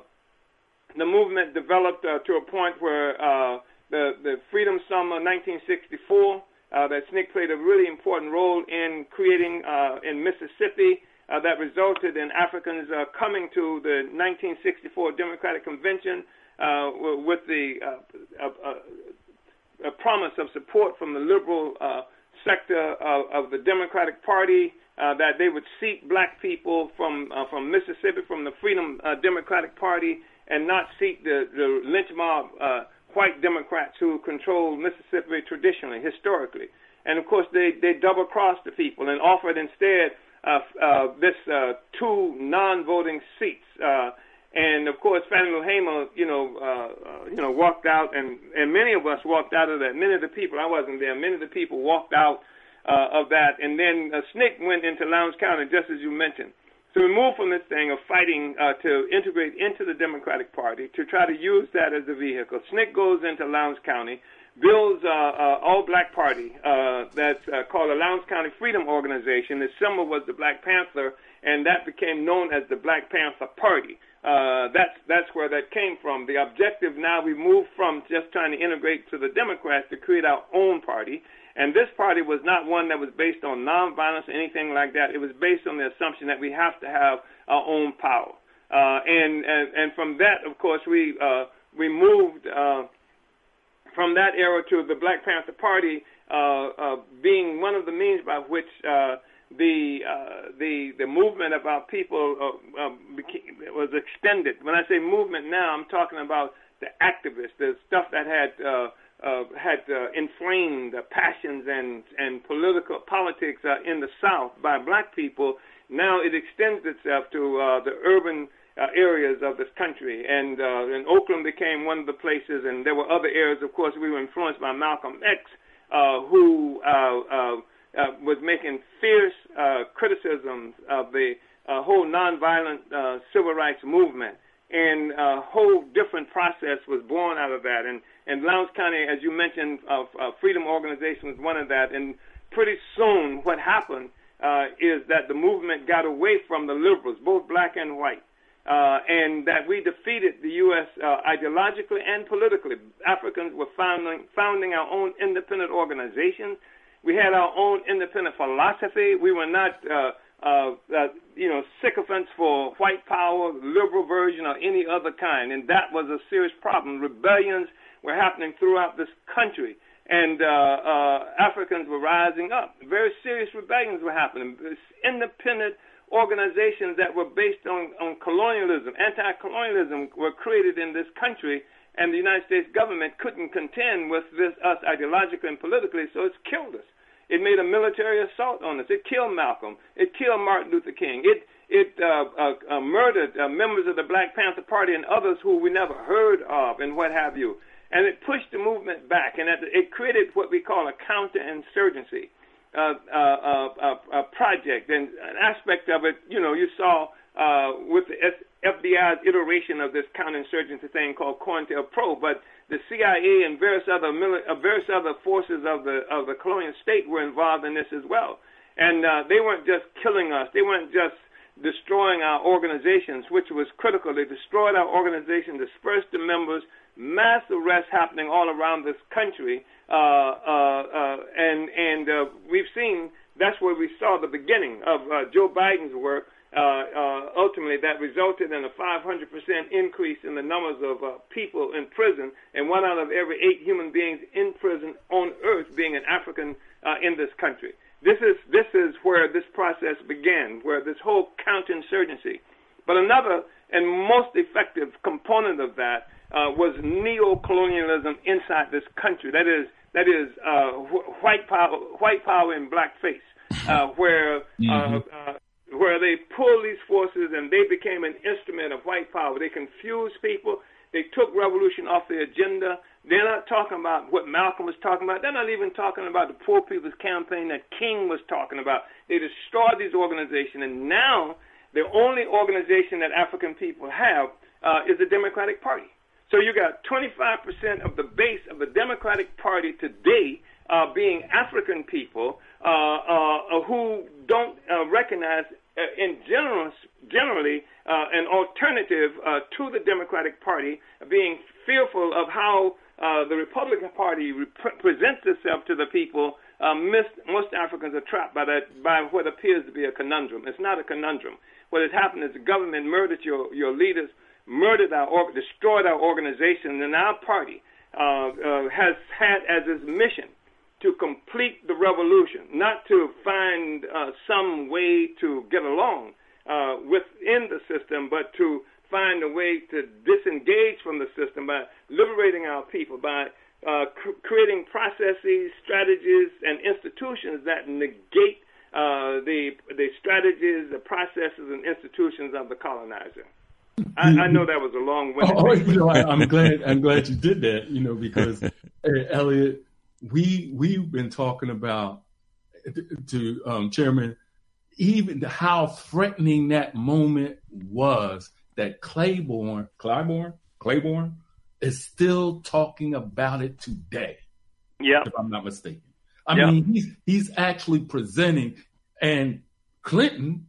the movement developed uh, to a point where uh, the, the Freedom Summer nineteen sixty-four, uh, that S N C C played a really important role in creating uh, in Mississippi, uh, that resulted in Africans uh, coming to the nineteen sixty-four Democratic Convention uh, with the uh, uh, a promise of support from the liberal uh, sector of, of the Democratic Party, Uh, that they would seat black people from uh, from Mississippi, from the Freedom uh, Democratic Party, and not seat the, the lynch mob uh, white Democrats who controlled Mississippi traditionally, historically. And, of course, they, they double-crossed the people and offered instead uh, uh, this uh, two non-voting seats. Uh, and, of course, Fannie Lou Hamer, you know, uh, uh, you know, walked out, and, and many of us walked out of that. Many of the people, I wasn't there, many of the people walked out Uh, of that, and then uh, S N C C went into Lowndes County, just as you mentioned. So we moved from this thing of fighting uh, to integrate into the Democratic Party to try to use that as a vehicle. S N C C goes into Lowndes County, builds an uh, uh, all-black party uh, that's uh, called the Lowndes County Freedom Organization. The symbol was the Black Panther, and that became known as the Black Panther Party. Uh, that's that's where that came from. The objective now, we moved from just trying to integrate to the Democrats to create our own party. And this party was not one that was based on nonviolence or anything like that. It was based on the assumption that we have to have our own power. Uh, and, and and from that, of course, we uh, we moved uh, from that era to the Black Panther Party uh, uh, being one of the means by which uh, the uh, the the movement of our people uh, uh, became, was extended. When I say movement now, I'm talking about the activists, the stuff that had uh, Uh, had uh, inflamed uh, passions and, and political politics uh, in the South by black people. Now it extends itself to uh, the urban uh, areas of this country. And, uh, and Oakland became one of the places, and there were other areas. Of course, we were influenced by Malcolm X, uh, who uh, uh, uh, was making fierce uh, criticisms of the uh, whole nonviolent uh, civil rights movement. And a whole different process was born out of that. And, and Lowndes County, as you mentioned, uh, uh, Freedom Organization was one of that. And pretty soon what happened uh, is that the movement got away from the liberals, both black and white, uh, and that we defeated the U S uh, ideologically and politically. Africans were founding, founding our own independent organizations. We had our own independent philosophy. We were not uh, Uh, uh, you know, sycophants for white power, liberal version, or any other kind. And that was a serious problem. Rebellions were happening throughout this country. And uh, uh, Africans were rising up. Very serious rebellions were happening. Independent organizations that were based on, on colonialism, anti-colonialism, were created in this country. And the United States government couldn't contend with this, us ideologically and politically, so it's killed us. It made a military assault on us. It killed Malcolm. It killed Martin Luther King. It it uh, uh, uh, murdered uh, members of the Black Panther Party and others who we never heard of and what have you. And it pushed the movement back, and it created what we call a counterinsurgency uh, uh, uh, uh, project. And an aspect of it, you know, you saw uh, with the F B I's iteration of this counterinsurgency thing called COINTELPRO, but the C I A and various other mili- uh, various other forces of the of the colonial state were involved in this as well. And uh, they weren't just killing us; they weren't just destroying our organizations, which was critical. They destroyed our organization, dispersed the members, mass arrests happening all around this country, uh, uh, uh, and and uh, we've seen that's where we saw the beginning of uh, Joe Biden's work. Uh, uh, ultimately, that resulted in a five hundred percent increase in the numbers of uh, people in prison, and one out of every eight human beings in prison on earth being an African uh, in this country. This is this is where this process began, where this whole counterinsurgency. But another and most effective component of that uh, was neo-colonialism inside this country. That is that is uh, wh- white power, white power in blackface, uh, where. Mm-hmm. uh, uh, where they pulled these forces and they became an instrument of white power. They confused people. They took revolution off the agenda. They're not talking about what Malcolm was talking about. They're not even talking about the Poor People's Campaign that King was talking about. They destroyed these organizations, and now the only organization that African people have uh, is the Democratic Party. So you got twenty-five percent of the base of the Democratic Party today uh, being African people uh, uh, who don't uh, recognize Uh, in general, generally, uh, an alternative uh, to the Democratic Party, being fearful of how uh, the Republican Party rep- presents itself to the people. Uh, most, most Africans are trapped by that, by what appears to be a conundrum. It's not a conundrum. What has happened is the government murdered your, your leaders, murdered our, or, destroyed our organization, and our party uh, uh, has had as its mission to complete the revolution, not to find uh, some way to get along uh, within the system, but to find a way to disengage from the system by liberating our people, by uh, cr- creating processes, strategies, and institutions that negate uh, the the strategies, the processes, and institutions of the colonizer. I, I know that was a long-winded. Oh, you know, I, I'm glad. I'm glad you did that. You know, because hey, Elliot. We we've been talking about to um, Chairman, even how threatening that moment was that Claiborne, Claiborne, Claiborne is still talking about it today. Yeah, if I'm not mistaken. I yep. mean, he's he's actually presenting, and Clinton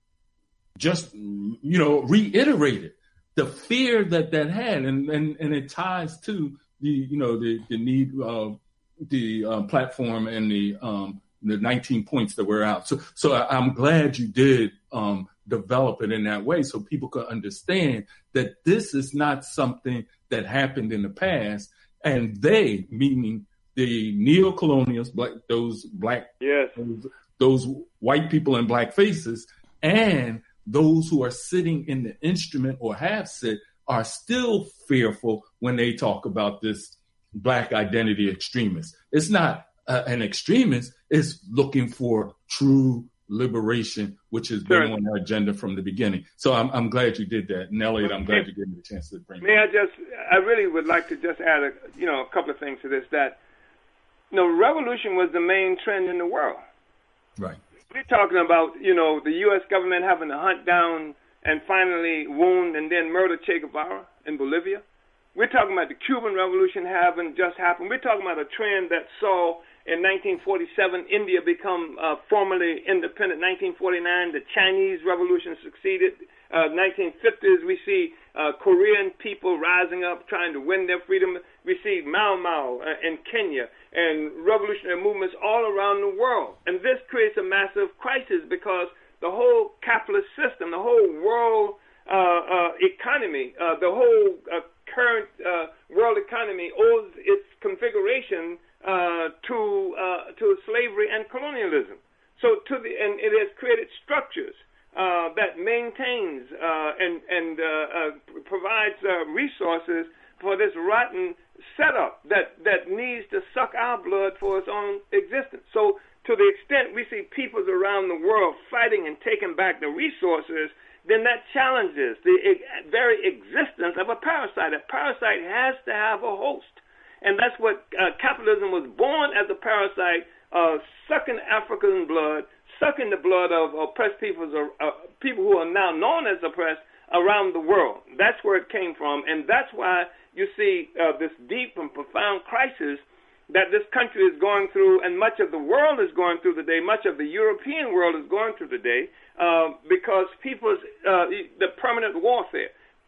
just you know reiterated the fear that that had, and and, and it ties to the you know the the need of the uh, platform and the um, the nineteen points that were out. So so I, I'm glad you did um, develop it in that way so people could understand that this is not something that happened in the past, and they, meaning the neo-colonials, black, those black, yes. those, those white people in black faces, and those who are sitting in the instrument or have sit are still fearful when they talk about this Black identity extremist. It's not uh, an extremist. It's looking for true liberation, which has been sure. on our agenda from the beginning. So I'm, I'm glad you did that. And Elliot, I'm glad you gave me the chance to bring it. May I just, I really would like to just add a, you know, a couple of things to this, that, you know, revolution was the main trend in the world. Right. We're talking about, you know, the U S government having to hunt down and finally wound and then murder Che Guevara in Bolivia. We're talking about the Cuban Revolution having just happened. We're talking about a trend that saw in nineteen forty-seven India become uh, formally independent. nineteen forty-nine, the Chinese Revolution succeeded. Uh, nineteen fifties, we see uh, Korean people rising up, trying to win their freedom. We see Mau Mau uh, in Kenya and revolutionary movements all around the world. And this creates a massive crisis because the whole capitalist system, the whole world uh, uh, economy, uh, the whole uh, current uh, world economy owes its configuration uh, to uh, to slavery and colonialism. So to the and it has created structures uh, that maintains uh, and and uh, uh, provides uh, resources for this rotten setup that that needs to suck our blood for its own existence. So to the extent we see peoples around the world fighting and taking back the resources, then that challenges the very existence of a parasite. A parasite has to have a host. And that's what uh, capitalism was born as a parasite, uh, sucking African blood, sucking the blood of oppressed peoples, uh, people who are now known as oppressed around the world. That's where it came from. And that's why you see uh, this deep and profound crisis that this country is going through, and much of the world is going through today, much of the European world is going through today, uh, because people's, uh, the permanent warfare,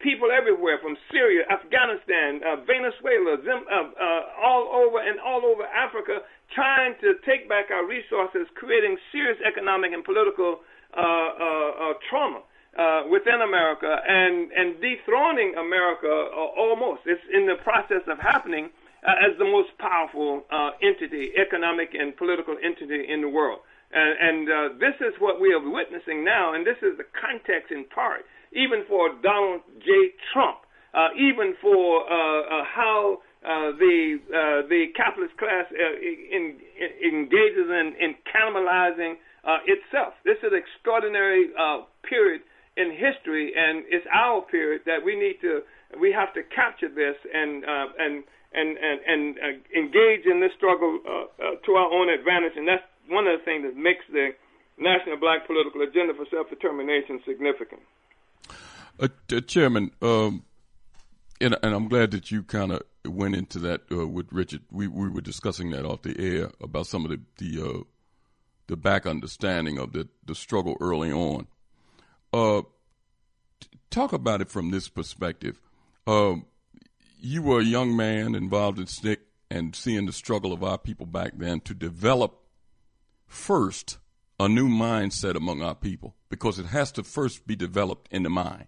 people everywhere from Syria, Afghanistan, uh, Venezuela, Zim, uh, uh, all over and all over Africa, trying to take back our resources, creating serious economic and political uh, uh, uh, trauma uh, within America, and, and dethroning America uh, almost. It's in the process of happening uh, as the most powerful uh, entity, economic and political entity in the world. And, and uh, this is what we are witnessing now, and this is the context in part, even for Donald J. Trump, uh, even for uh, uh, how uh, the uh, the capitalist class uh, in, in, engages in, in cannibalizing uh, itself. This is an extraordinary uh, period in history, and it's our period that we need to we have to capture this and uh, and and and, and uh, engage in this struggle uh, uh, to our own advantage, and that's one of the things that makes the National Black Political Agenda for Self-Determination significant. Uh, uh, Chairman, um, and, and I'm glad that you kind of went into that uh, with Richard. We we were discussing that off the air about some of the the, uh, the back understanding of the, the struggle early on. Uh, talk about it from this perspective. Um, you were a young man involved in S N C C and seeing the struggle of our people back then to develop first a new mindset among our people, because it has to first be developed in the mind.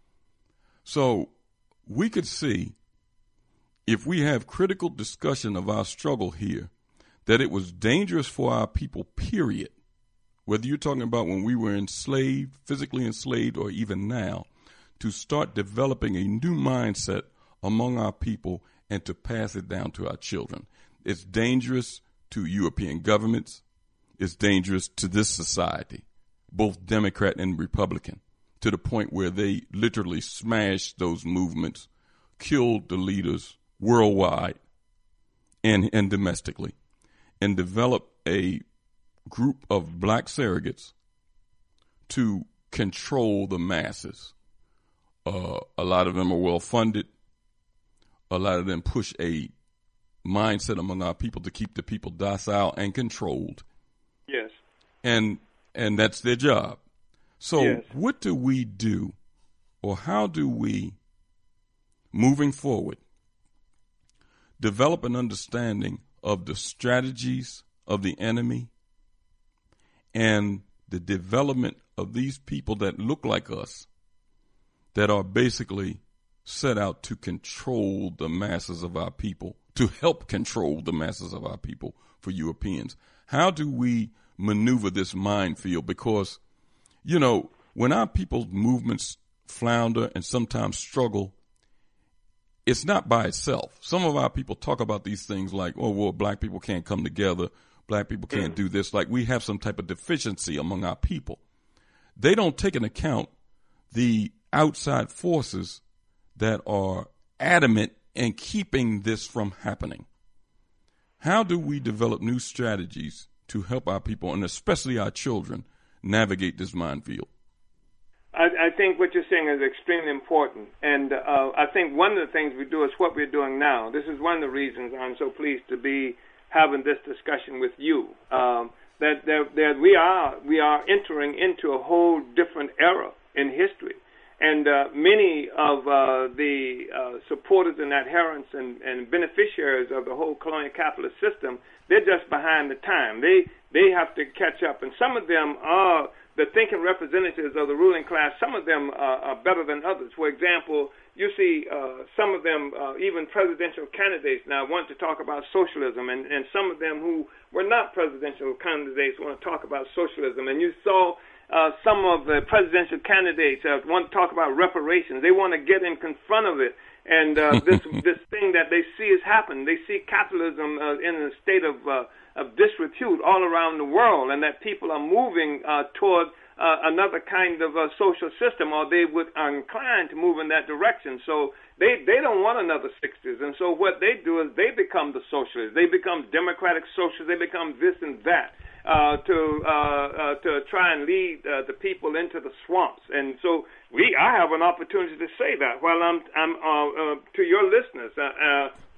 So we could see, if we have critical discussion of our struggle here, that it was dangerous for our people, period. Whether you're talking about when we were enslaved, physically enslaved, or even now, to start developing a new mindset among our people and to pass it down to our children. It's dangerous to European governments. It's dangerous to this society, both Democrat and Republican, to the point where they literally smashed those movements, killed the leaders worldwide and, and domestically, and developed a group of black surrogates to control the masses. Uh, a lot of them are well-funded. A lot of them push a mindset among our people to keep the people docile and controlled. Yes. And and that's their job. So yes. What do we do, or how do we, moving forward, develop an understanding of the strategies of the enemy and the development of these people that look like us, that are basically set out to control the masses of our people, to help control the masses of our people for Europeans? How do we maneuver this minefield? Because, you know, when our people's movements flounder and sometimes struggle, it's not by itself. Some of our people talk about these things like, oh, well, black people can't come together. Black people can't do this. Like we have some type of deficiency among our people. They don't take into account the outside forces that are adamant in keeping this from happening. How do we develop new strategies to help our people, and especially our children, navigate this minefield? I, I think what you're saying is extremely important. And uh, I think one of the things we do is what we're doing now. This is one of the reasons I'm so pleased to be having this discussion with you, um, that, that, that we are we are entering into a whole different era in history. And uh, many of uh, the uh, supporters and adherents and, and beneficiaries of the whole colonial capitalist system, they're just behind the time. They they have to catch up. And some of them are the thinking representatives of the ruling class. Some of them uh, are better than others. For example, you see uh, some of them, uh, even presidential candidates now, want to talk about socialism. And, and some of them who were not presidential candidates want to talk about socialism. And you saw Uh, some of the presidential candidates uh, want to talk about reparations. They want to get in front of it. And uh, this this thing that they see is happening. They see capitalism uh, in a state of uh, of disrepute all around the world, and that people are moving uh, toward uh, another kind of uh, social system, or they would are inclined to move in that direction. So they, they don't want another sixties. And so what they do is they become the socialists. They become democratic socialists. They become this and that. Uh, to uh, uh, to try and lead uh, the people into the swamps, and so we I have an opportunity to say that while I'm I'm uh, uh, to your listeners. Uh, uh,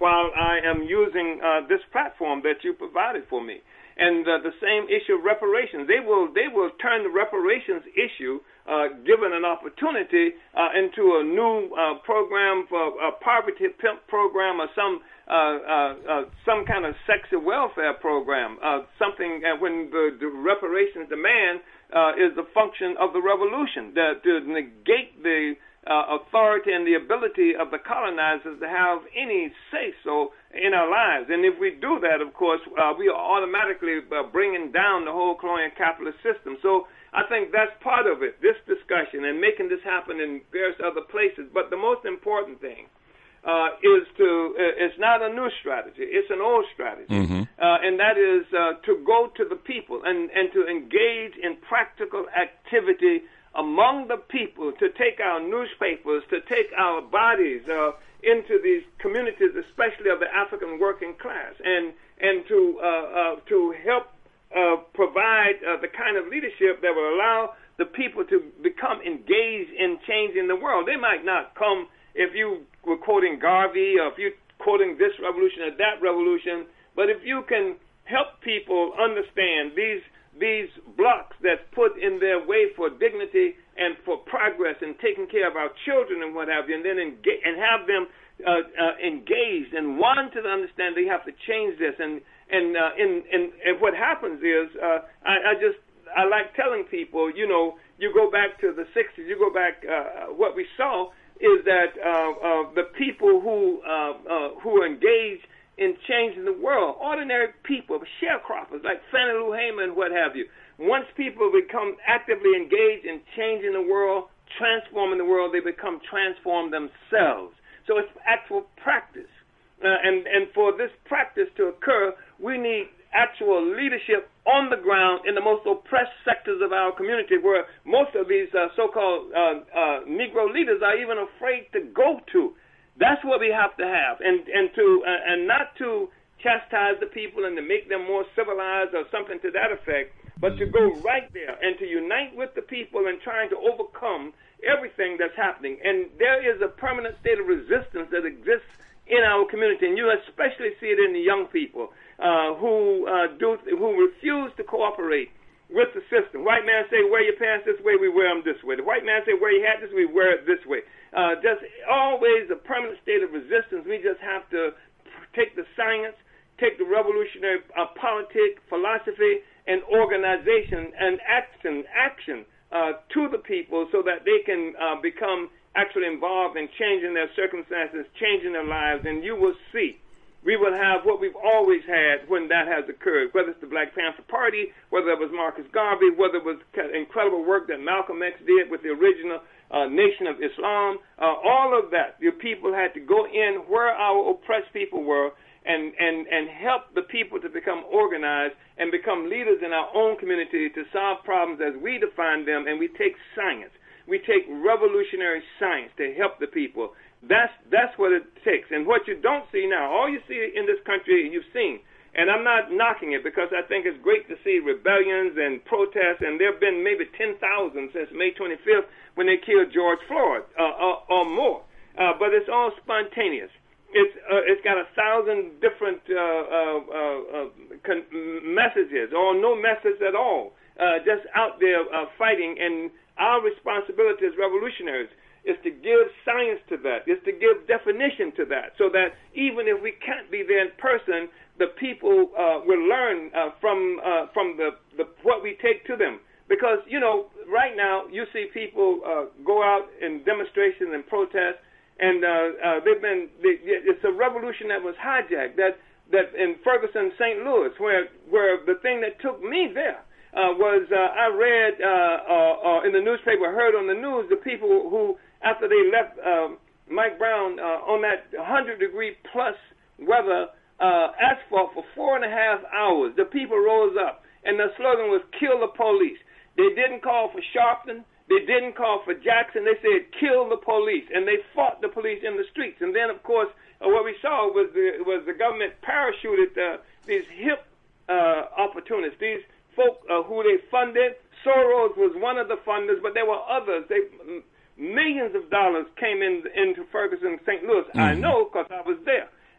while I am using uh, this platform that you provided for me. And uh, the same issue of reparations. They will they will turn the reparations issue, uh, given an opportunity, uh, into a new uh, program for a poverty pimp program or some uh, uh, uh, some kind of sexual welfare program. Uh, something uh, when the, the reparations demand uh, is the function of the revolution, the, to negate the Uh, authority and the ability of the colonizers to have any say-so in our lives. And if we do that, of course, uh, we are automatically uh, bringing down the whole colonial capitalist system. So I think that's part of it, this discussion, and making this happen in various other places. But the most important thing uh, is to, uh, it's not a new strategy, it's an old strategy. Mm-hmm. Uh, and that is uh, to go to the people and, and to engage in practical activity among the people, to take our newspapers, to take our bodies uh, into these communities, especially of the African working class, and and to uh, uh, to help uh, provide uh, the kind of leadership that will allow the people to become engaged in changing the world. They might not come if you were quoting Garvey or if you're quoting this revolution or that revolution, but if you can help people understand these these blocks that's put in their way for dignity and for progress and taking care of our children and what have you, and then engage, and have them uh, uh, engaged and want to understand they have to change this. And and uh, in, in, and what happens is uh, I, I just I like telling people, you know, you go back to the sixties, you go back. Uh, what we saw is that uh, uh, the people who uh, uh, who engage in changing the world, ordinary people, sharecroppers like Fannie Lou Hamer and what have you. Once people become actively engaged in changing the world, transforming the world, they become transformed themselves. So it's actual practice. Uh, and, and for this practice to occur, we need actual leadership on the ground in the most oppressed sectors of our community, where most of these uh, so-called uh, uh, Negro leaders are even afraid to go to. That's what we have to have, and and to uh, and not to chastise the people and to make them more civilized or something to that effect, but to go right there and to unite with the people and trying to overcome everything that's happening. And there is a permanent state of resistance that exists in our community, and you especially see it in the young people uh, who uh, do who refuse to cooperate with the system. White man say, wear your pants this way, we wear them this way. The white man say, wear your hat this way, we wear it this way. Uh, just always a permanent state of resistance. We just have to take the science, take the revolutionary uh, politic, philosophy, and organization and action, action uh, to the people so that they can uh, become actually involved in changing their circumstances, changing their lives, and you will see. We will have what we've always had when that has occurred, whether it's the Black Panther Party, whether it was Marcus Garvey, whether it was incredible work that Malcolm X did with the original uh, Nation of Islam, uh, all of that. The people had to go in where our oppressed people were and, and, and help the people to become organized and become leaders in our own community to solve problems as we define them, and we take science. We take revolutionary science to help the people. That's that's what it takes. And what you don't see now, all you see in this country, you've seen. And I'm not knocking it because I think it's great to see rebellions and protests, and there have been maybe ten thousand since May twenty-fifth when they killed George Floyd uh, or, or more. Uh, but it's all spontaneous. It's uh, it's got a thousand different uh, uh, uh, con- messages or no message at all, uh, just out there uh, fighting. And our responsibility as revolutionaries is to give science to that, is to give definition to that, so that even if we can't be there in person, the people uh, will learn uh, from uh, from the, the what we take to them. Because, you know, right now you see people uh, go out in demonstrations and protests, and uh, uh, they've been, they, it's a revolution that was hijacked, that, that in Ferguson, Saint Louis, where, where the thing that took me there, Uh, was uh, I read uh, uh, uh, in the newspaper, heard on the news, the people who, after they left um, Mike Brown uh, on that one hundred degree plus weather uh, asphalt for four and a half hours, the people rose up, and the slogan was, kill the police. They didn't call for Sharpton. They didn't call for Jackson. They said, kill the police, and they fought the police in the streets. And then, of course, uh, what we saw was the, was the government parachuted uh, these hip uh, opportunists, these folk uh, who they funded. Soros was one of the funders, but there were others. They, millions of dollars came in into Ferguson, Saint Louis. Mm-hmm. I know because I was there.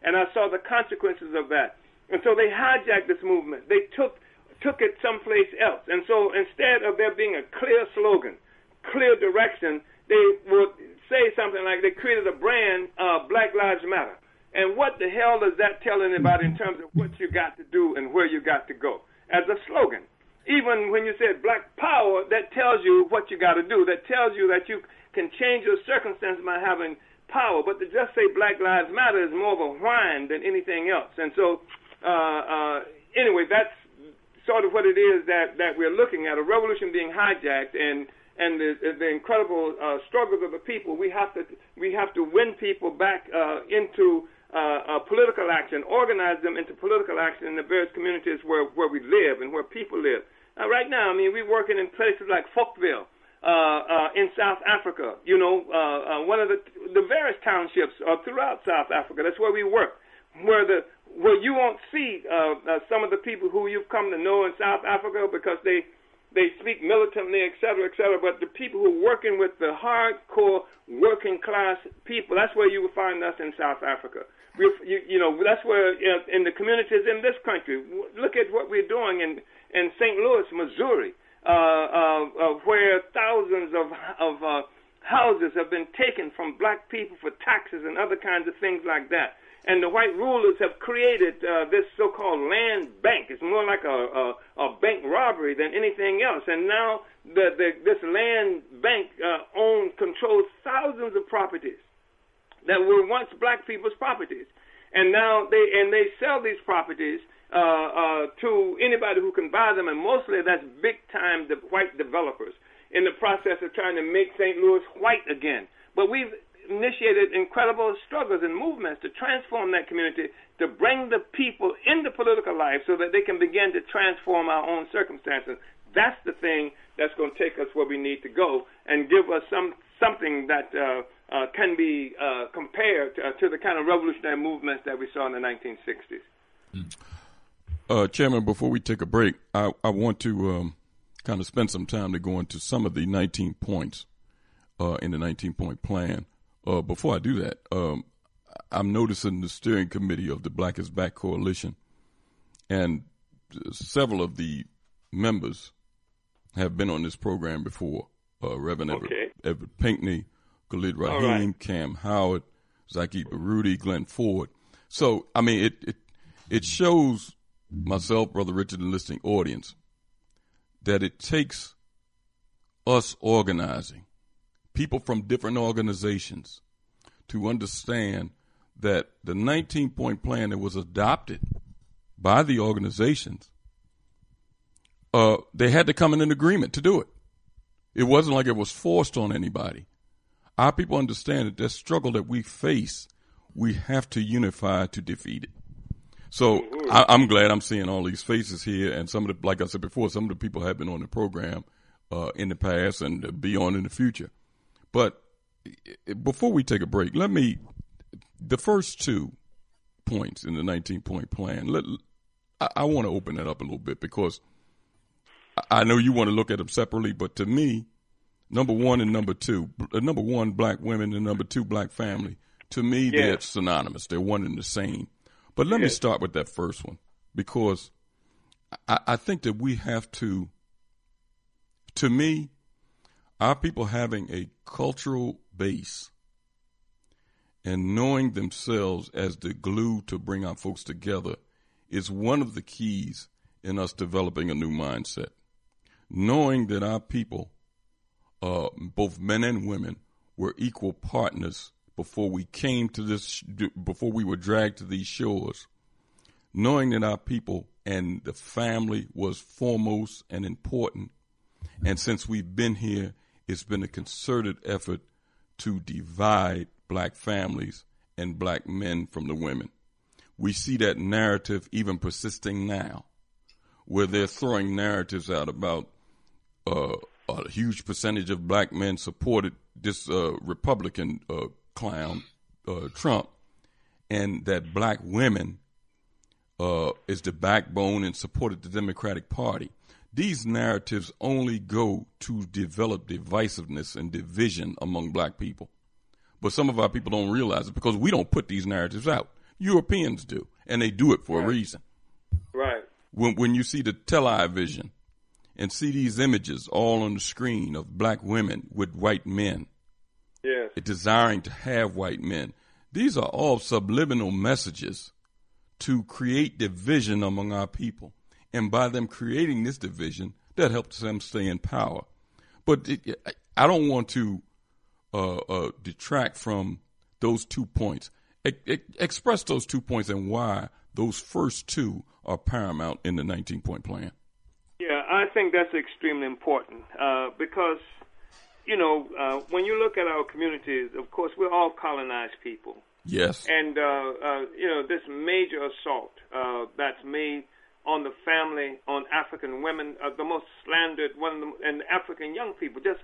and I saw the consequences of that. And so they hijacked this movement. They took took it someplace else. And so instead of there being a clear slogan, clear direction, they would say something like they created a brand, uh, Black Lives Matter. And what the hell does that tell anybody in terms of what you got to do and where you got to go as a slogan? Even when you said Black Power, that tells you what you got to do. That tells you that you can change your circumstances by having power. But to just say Black Lives Matter is more of a whine than anything else. And so, uh, uh, anyway, that's sort of what it is that, that we're looking at, a revolution being hijacked, and and the, the incredible uh, struggles of the people. We have to we have to win people back uh, into uh, uh, political action, organize them into political action in the various communities where, where we live and where people live. Uh, right now, I mean, we're working in places like Folkville uh, uh, in South Africa. You know, uh, uh, one of the the various townships uh, throughout South Africa. That's where we work, where the where you won't see uh, uh, some of the people who you've come to know in South Africa because they they speak militantly, et cetera, et cetera. But the people who are working with the hardcore working class people, that's where you will find us in South Africa. We, you, you know, that's where you know, in the communities in this country. Look at what we're doing in in Saint Louis, Missouri, uh, uh, uh, where thousands of of uh, houses have been taken from black people for taxes and other kinds of things like that. And the white rulers have created uh, this so-called land bank. It's more like a, a, a bank robbery than anything else. And now the, the, this land bank uh, owns, controls thousands of properties that were once black people's properties. And now they and they sell these properties uh, uh, to anybody who can buy them, and mostly that's big-time de- white developers in the process of trying to make Saint Louis white again. But we've initiated incredible struggles and movements to transform that community, to bring the people into political life so that they can begin to transform our own circumstances. That's the thing that's going to take us where we need to go and give us some something that uh, uh, can be uh, compared to, uh, to the kind of revolutionary movements that we saw in the nineteen sixties. Uh, Chairman, before we take a break, I, I want to um, kind of spend some time to go into some of the nineteen points uh, in the nineteen-point plan. Uh, before I do that, um, I'm noticing the steering committee of the Black is Back Coalition, and several of the members have been on this program before. Uh, Reverend okay. Everett, Everett Pinckney, Khalid Rahim, right. Cam Howard, Zaki Baruti, Glenn Ford. So, I mean, it, it, it shows myself, Brother Richard, and listening audience that it takes us organizing, people from different organizations, to understand that the nineteen-point plan that was adopted by the organizations, uh, they had to come in an agreement to do it. It wasn't like it was forced on anybody. Our people understand that that struggle that we face, we have to unify to defeat it. So I, I'm glad I'm seeing all these faces here, and some of the, like I said before, some of the people have been on the program uh, in the past and be on in the future. But before we take a break, let me, the first two points in the nineteen-point plan, let, I, I want to open that up a little bit because I know you want to look at them separately, but to me, number one and number two, uh, number one, black women, and number two, black family, to me, yeah. they're synonymous. They're one and the same. But let yeah. me start with that first one because I, I think that we have to, to me, our people having a cultural base and knowing themselves as the glue to bring our folks together is one of the keys in us developing a new mindset. Knowing that our people, uh, both men and women, were equal partners before we came to this, before we were dragged to these shores. Knowing that our people and the family was foremost and important. And since we've been here, it's been a concerted effort to divide black families and black men from the women. We see that narrative even persisting now, where they're throwing narratives out about uh, a huge percentage of black men supported this uh, Republican uh, clown, uh, Trump, and that black women uh, is the backbone and supported the Democratic Party. These narratives only go to develop divisiveness and division among black people. But some of our people don't realize it because we don't put these narratives out. Europeans do, and they do it for right. a reason. Right. When when you see the television and see these images all on the screen of black women with white men, yes. desiring to have white men, these are all subliminal messages to create division among our people. And by them creating this division, that helps them stay in power. But it, I don't want to uh, uh, detract from those two points. E- e- express those two points and why those first two are paramount in the nineteen-point plan. Yeah, I think that's extremely important uh, because, you know, uh, when you look at our communities, of course, we're all colonized people. Yes. And, uh, uh, you know, this major assault uh, that's made on the family, on African women, uh, the most slandered, one of the, and African young people, just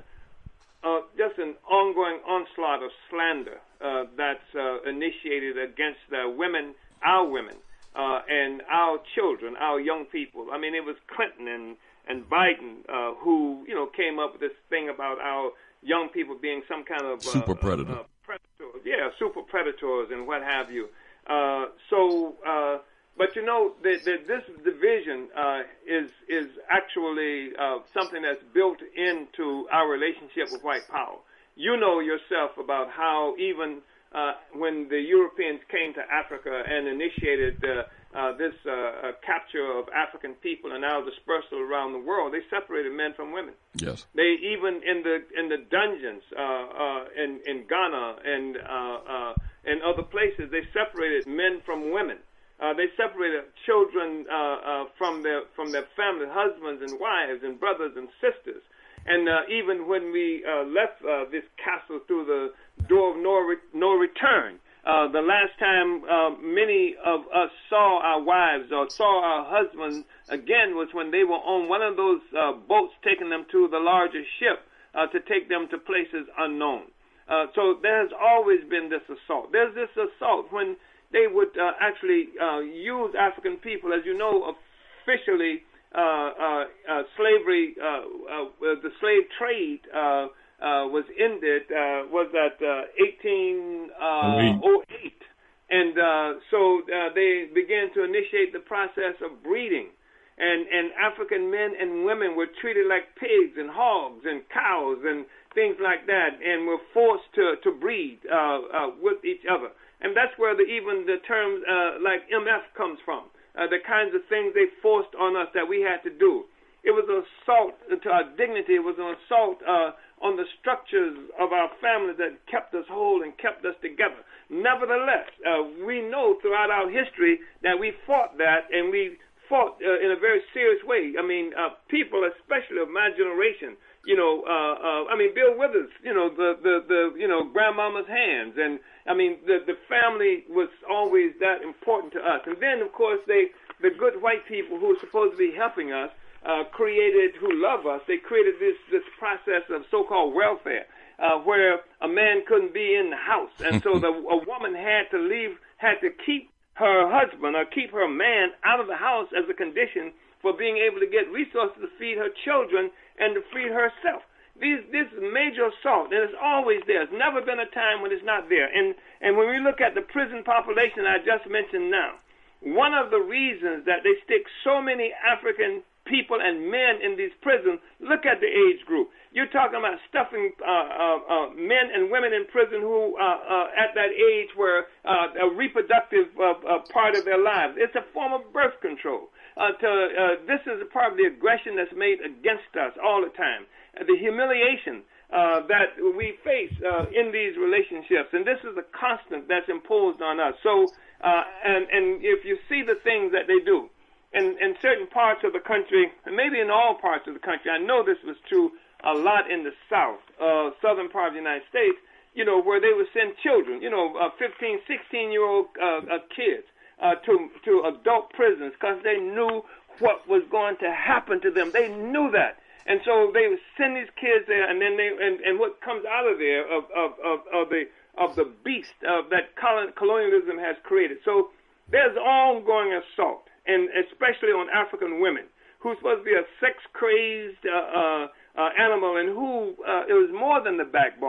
uh, just an ongoing onslaught of slander uh, that's uh, initiated against the women, our women, uh, and our children, our young people. I mean, it was Clinton and, and Biden uh, who, you know, came up with this thing about our young people being some kind of uh, super predator. Uh, uh, predators. Yeah, super predators and what have you. Uh, so, uh, but you know, the, the, this division uh, is is actually uh, something that's built into our relationship with white power. You know yourself about how even uh, when the Europeans came to Africa and initiated uh, uh, this uh, uh, capture of African people and now dispersal around the world, they separated men from women. Yes. They even in the in the dungeons uh, uh, in in Ghana and uh, uh, in other places, they separated men from women. Uh, they separated children uh, uh, from their from their family, husbands and wives and brothers and sisters. And uh, even when we uh, left uh, this castle through the door of no, re- no return, uh, the last time uh, many of us saw our wives or saw our husbands again was when they were on one of those uh, boats taking them to the larger ship uh, to take them to places unknown. Uh, so there has always been this assault. There's this assault when they would uh, actually uh, use African people. As you know, officially, uh, uh, uh, slavery, uh, uh, the slave trade uh, uh, was ended, uh, was at uh, eighteen oh eight. And uh, so uh, they began to initiate the process of breeding. And, and African men and women were treated like pigs and hogs and cows and things like that, and were forced to, to breed uh, uh, with each other. And that's where the, even the term uh, like M F comes from, uh, the kinds of things they forced on us that we had to do. It was an assault to our dignity. It was an assault uh, on the structures of our family that kept us whole and kept us together. Nevertheless, uh, we know throughout our history that we fought that, and we fought uh, in a very serious way. I mean, uh, people, especially of my generation, you know, uh, uh, I mean, Bill Withers, you know, the, the, the, you know, grandmama's hands. And, I mean, the, the family was always that important to us. And then, of course, they, the good white people who are supposed to be helping us, uh, created, who love us, they created this, this process of so-called welfare, uh, where a man couldn't be in the house. And so the, a woman had to leave, had to keep her husband or keep her man out of the house as a condition for being able to get resources to feed her children and to feed herself. These, this is major assault, and it's always there. There's never been a time when it's not there. And, and when we look at the prison population I just mentioned now, one of the reasons that they stick so many African people and men in these prisons, look at the age group. You're talking about stuffing uh, uh, uh, men and women in prison who uh, uh, at that age were uh, a reproductive uh, uh, part of their lives. It's a form of birth control. Uh, to, uh, this is a part of the aggression that's made against us all the time. Uh, the humiliation uh, that we face uh, in these relationships, and this is a constant that's imposed on us. So, uh, and, and if you see the things that they do, in, in certain parts of the country, and maybe in all parts of the country, I know this was true a lot in the South, uh, southern part of the United States, you know, where they would send children, you know, uh, fifteen, sixteen-year-old uh, uh, kids uh, to, to adult prisons because they knew what was going to happen to them. They knew that. And so they would send these kids there, and then they, and, and what comes out of there of, of, of, of the of the beast uh, that colonialism has created. So there's ongoing assault, and especially on African women, who's supposed to be a sex-crazed uh, uh, uh, animal, and who uh, it was more than the backbone.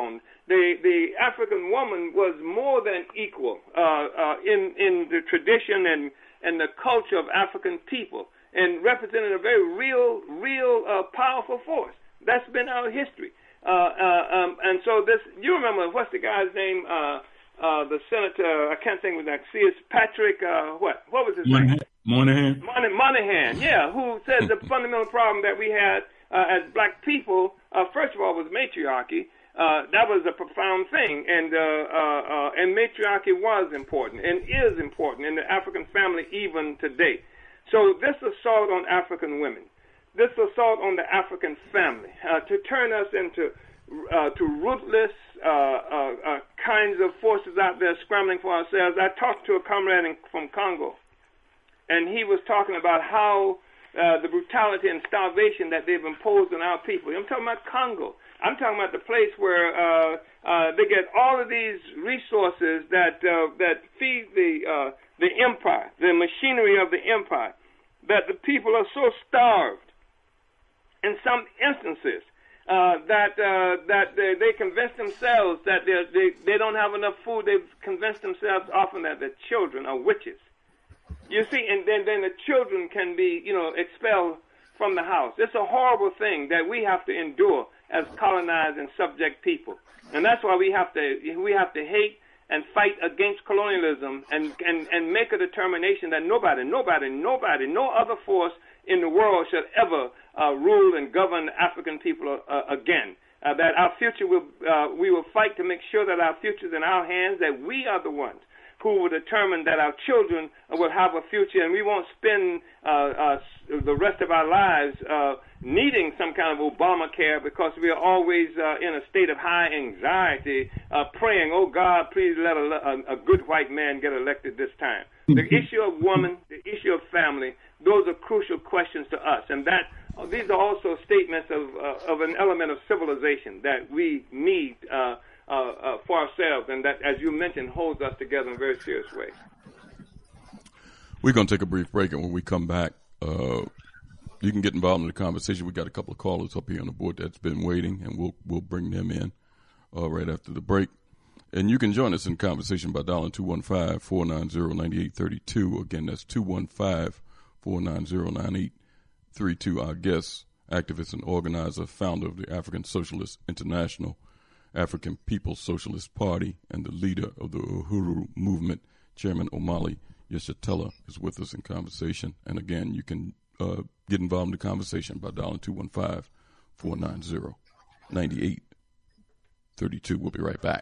the the African woman was more than equal uh, uh, in in the tradition and and the culture of African people, and represented a very real, real uh, powerful force. That's been our history. Uh, uh, um, and so this, you remember, what's the guy's name? Uh, uh, the senator, I can't think of that. See, it's Patrick, uh, what? What was his Moynihan. name? Moynihan. Mon- Moynihan, yeah, who said the fundamental problem that we had uh, as black people, uh, first of all, was matriarchy. Uh, that was a profound thing, and uh, uh, uh, and matriarchy was important and is important in the African family even today. So this assault on African women, this assault on the African family, uh, to turn us into uh, to ruthless uh, uh, uh, kinds of forces out there scrambling for ourselves. I talked to a comrade in, from Congo, and he was talking about how uh, the brutality and starvation that they've imposed on our people. I'm talking about Congo. I'm talking about the place where uh, uh, they get all of these resources that uh, that feed the uh, the empire, the machinery of the empire, that the people are so starved in some instances uh, that uh, that they, they convince themselves that they they don't have enough food. They've convinced themselves often that their children are witches. You see, and then, then the children can be, you know, expelled from the house. It's a horrible thing that we have to endure as colonized and subject people. And that's why we have to we have to hate and fight against colonialism and, and, and make a determination that nobody, nobody, nobody, no other force in the world should ever uh, rule and govern African people uh, again. Uh, that our future will, uh, we will fight to make sure that our future is in our hands, that we are the ones who will determine that our children will have a future, and we won't spend uh, uh, the rest of our lives uh, needing some kind of Obamacare because we are always uh, in a state of high anxiety, uh, praying, oh, God, please let a, a, a good white man get elected this time. The issue of woman, the issue of family, those are crucial questions to us, and that uh, these are also statements of, uh, of an element of civilization that we need uh, Uh, uh, for ourselves, and that, as you mentioned, holds us together in a very serious way. We're going to take a brief break, and when we come back, uh, you can get involved in the conversation. We got a couple of callers up here on the board that's been waiting, and we'll we'll bring them in uh, right after the break. And you can join us in conversation by dialing two one five, four nine zero, nine eight three two. Again, that's two one five, four nine zero, nine eight three two. Our guest, activist and organizer, founder of the African Socialist International, African People's Socialist Party, and the leader of the Uhuru Movement, Chairman Omali Yeshitela, is with us in conversation. And again, you can uh, get involved in the conversation by dialing two one five, four nine zero, nine eight three two. We'll be right back.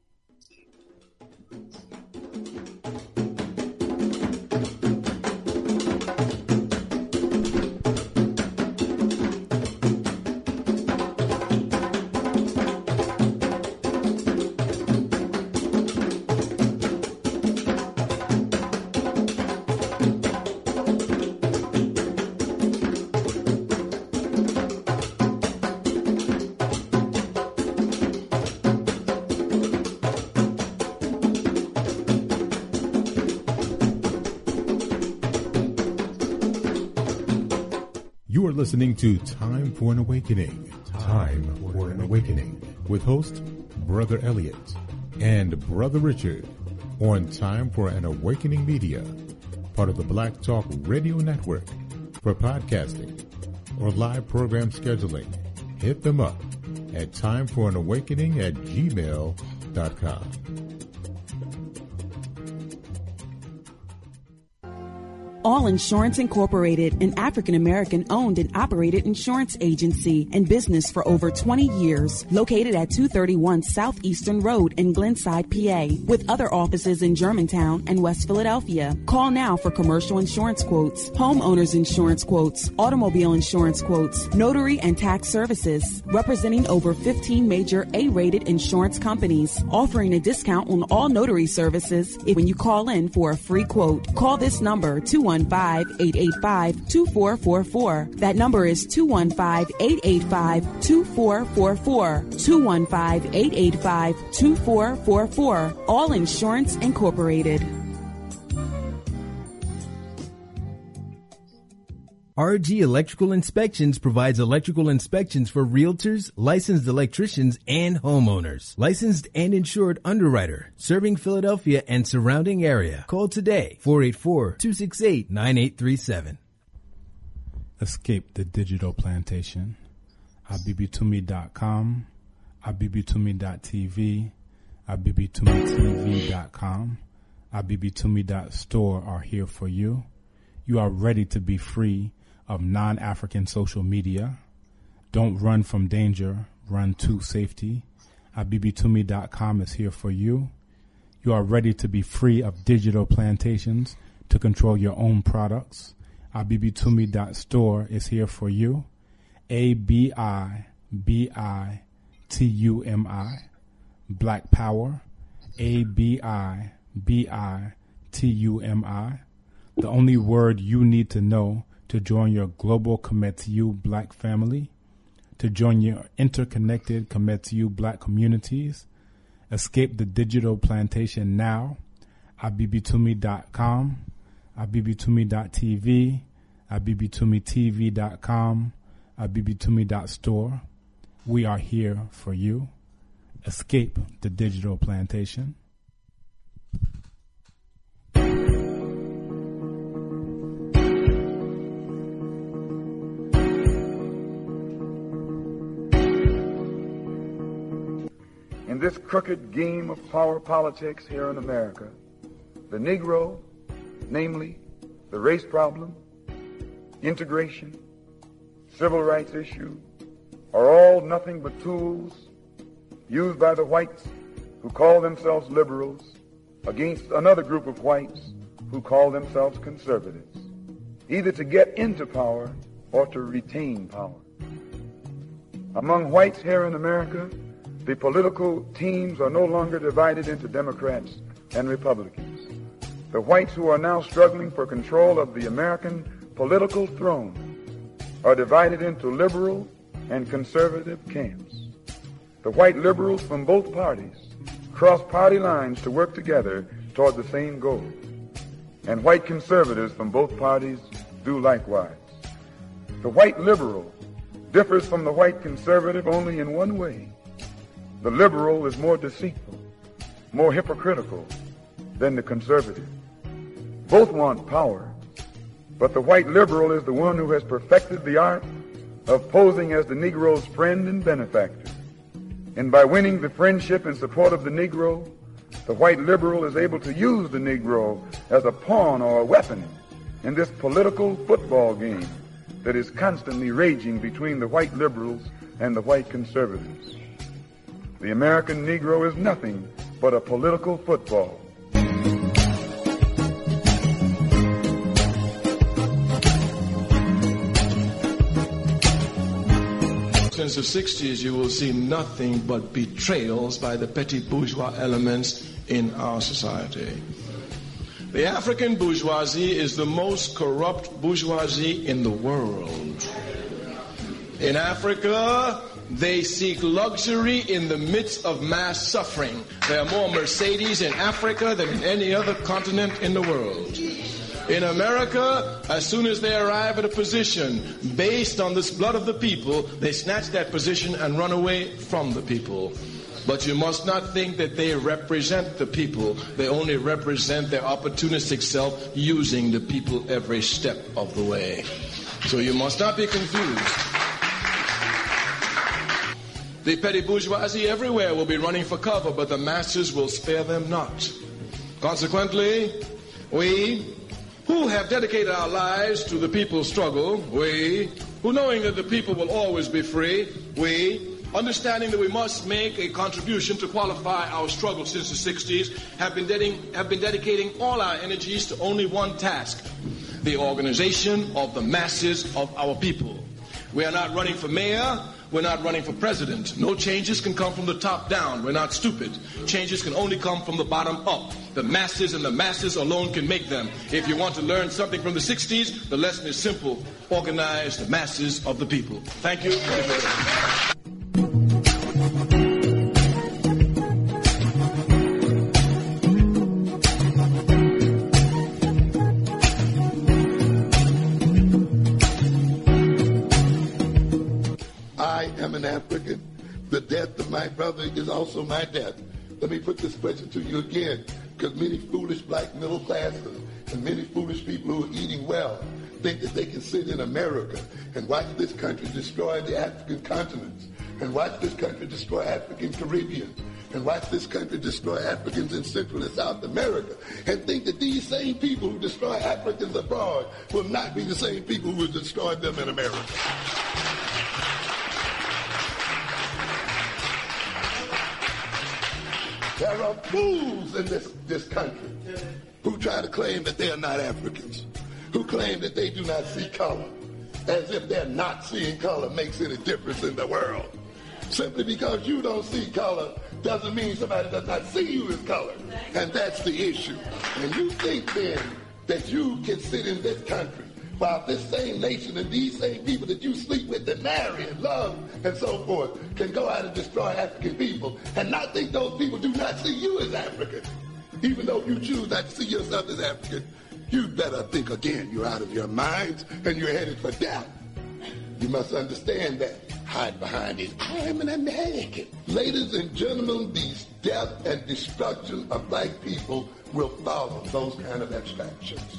You are listening to Time for an Awakening. Time for an Awakening with host Brother Elliot and Brother Richard on Time for an Awakening Media, part of the Black Talk Radio Network. For podcasting or live program scheduling, hit them up at timeforanawakening at gmail dot com. All Insurance Incorporated, an African-American owned and operated insurance agency in business for over twenty years, located at two thirty-one Southeastern Road in Glenside, P A, with other offices in Germantown and West Philadelphia. Call now for commercial insurance quotes, homeowners insurance quotes, automobile insurance quotes, notary and tax services, representing over fifteen major A-rated insurance companies, offering a discount on all notary services if when you call in for a free quote. Call this number, two one five, eight eight five, two four four four. That number is two one five, eight eight five, two four four four. two one five, eight eight five, two four four four. All Insurance Incorporated. R G Electrical Inspections provides electrical inspections for realtors, licensed electricians, and homeowners. Licensed and insured underwriter, serving Philadelphia and surrounding area. Call today, four eight four, two six eight, nine eight three seven. Escape the digital plantation. abibitumi dot com, abibitumi dot t v, abibitumi t v dot com, abibitumi dot store are here for you. You are ready to be free of non-African social media. Don't run from danger, run to safety. abibitumi dot com is here for you. You are ready to be free of digital plantations to control your own products. abibitumi dot store is here for you. A B I B I T U M I, Black Power, A B I B I T U M I. The only word you need to know to join your global Commit to You Black family, to join your interconnected Commit to You Black communities. Escape the digital plantation now. abibitumi dot com, abibitumi dot t v, abibitumi t v dot com, abibitumi dot store. We are here for you. Escape the digital plantation. In this crooked game of power politics here in America, the Negro, namely the race problem, integration, civil rights issue, are all nothing but tools used by the whites who call themselves liberals against another group of whites who call themselves conservatives, either to get into power or to retain power. Among whites here in America, the political teams are no longer divided into Democrats and Republicans. The whites who are now struggling for control of the American political throne are divided into liberal and conservative camps. The white liberals from both parties cross party lines to work together toward the same goal. And white conservatives from both parties do likewise. The white liberal differs from the white conservative only in one way. The liberal is more deceitful, more hypocritical than the conservative. Both want power, but the white liberal is the one who has perfected the art of posing as the Negro's friend and benefactor. And by winning the friendship and support of the Negro, the white liberal is able to use the Negro as a pawn or a weapon in this political football game that is constantly raging between the white liberals and the white conservatives. The American Negro is nothing but a political football. Since the sixties, you will see nothing but betrayals by the petty bourgeois elements in our society. The African bourgeoisie is the most corrupt bourgeoisie in the world. In Africa, they seek luxury in the midst of mass suffering. There are more Mercedes in Africa than in any other continent in the world. In America, as soon as they arrive at a position based on this blood of the people, they snatch that position and run away from the people. But you must not think that they represent the people. They only represent their opportunistic self, using the people every step of the way. So you must not be confused. The petty bourgeoisie everywhere will be running for cover, but the masses will spare them not. Consequently, we who have dedicated our lives to the people's struggle, we who, knowing that the people will always be free, we, understanding that we must make a contribution to qualify our struggle since the sixties, have been, dedicating, have been dedicating all our energies to only one task: the organization of the masses of our people. We are not running for mayor. We're not running for president. No changes can come from the top down. We're not stupid. Changes can only come from the bottom up. The masses and the masses alone can make them. If you want to learn something from the sixties, the lesson is simple: organize the masses of the people. Thank you. my brother is also my death. Let me put this question to you again, because many foolish black middle classes and many foolish people who are eating well think that they can sit in America and watch this country destroy the African continents, and watch this country destroy African Caribbean, and watch this country destroy Africans in Central and South America, and think that these same people who destroy Africans abroad will not be the same people who will destroy them in America. There are fools in this, this country who try to claim that they are not Africans, who claim that they do not see color, as if their not seeing color makes any difference in the world. Simply because you don't see color doesn't mean somebody does not see you as color. And that's the issue. And you think then that you can sit in this country while this same nation and these same people that you sleep with and marry and love and so forth can go out and destroy African people and not think those people do not see you as African. Even though you choose not to see yourself as African, you better think again. You're out of your minds and you're headed for death. You must understand that. Hide behind it. I'm an American. Ladies and gentlemen, these death and destruction of black people will follow those kind of abstractions.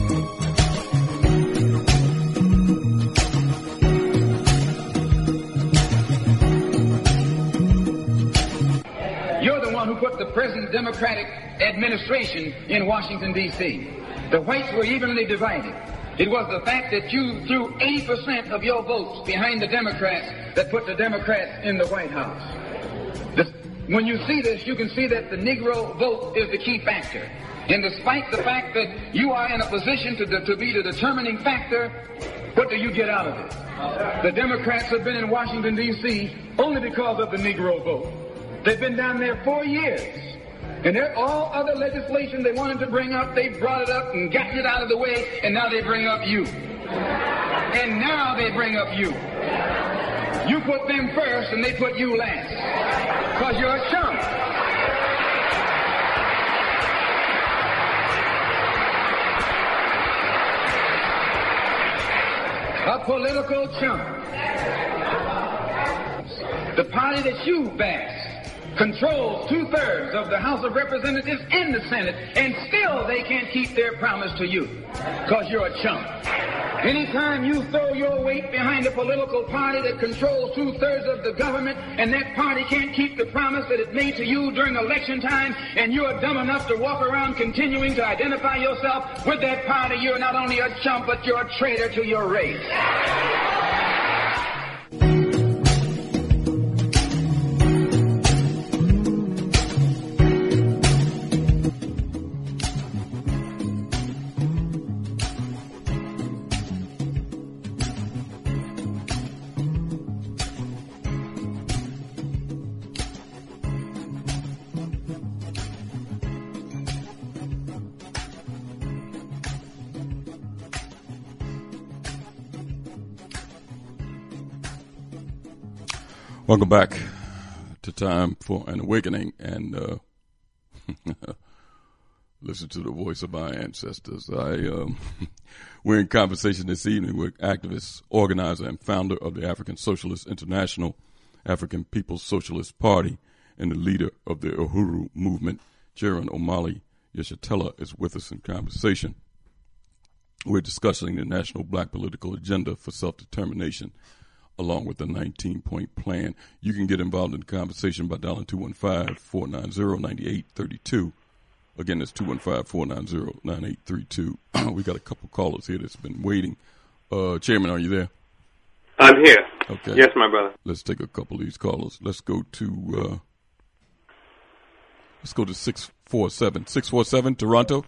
You're the one who put the present Democratic administration in Washington, D C The whites were evenly divided. It was the fact that you threw eighty percent of your votes behind the Democrats that put the Democrats in the White House. This, when you see this, you can see that the Negro vote is the key factor. And despite the fact that you are in a position to, to be the determining factor, what do you get out of it? The Democrats have been in Washington, D C only because of the Negro vote. They've been down there four years. And all other legislation they wanted to bring up, they brought it up and gotten it out of the way, and now they bring up you. And now they bring up you. You put them first, and they put you last. Because you're a chump. A political chump. The party that you back controls two-thirds of the House of Representatives and the Senate, and still they can't keep their promise to you, because you're a chump. Anytime you throw your weight behind a political party that controls two-thirds of the government, and that party can't keep the promise that it made to you during election time, and you're dumb enough to walk around continuing to identify yourself with that party, you're not only a chump, but you're a traitor to your race. Welcome back to Time for an Awakening, and uh, listen to the voice of our ancestors. I um, we're in conversation this evening with activist, organizer, and founder of the African Socialist International, African People's Socialist Party, and the leader of the Uhuru movement, Jaron Omali Yeshitela, is with us in conversation. We're discussing the national black political agenda for self-determination, along with the nineteen-point plan. You can get involved in the conversation by dialing two one five, four nine zero, nine eight three two. Again, that's two one five, four nine zero, nine eight three two. We got a couple callers here that's been waiting. Uh, Chairman, are you there? I'm here. Okay. Yes, my brother. Let's take a couple of these callers. Let's go to uh, let's go to six four seven. six four seven, Toronto.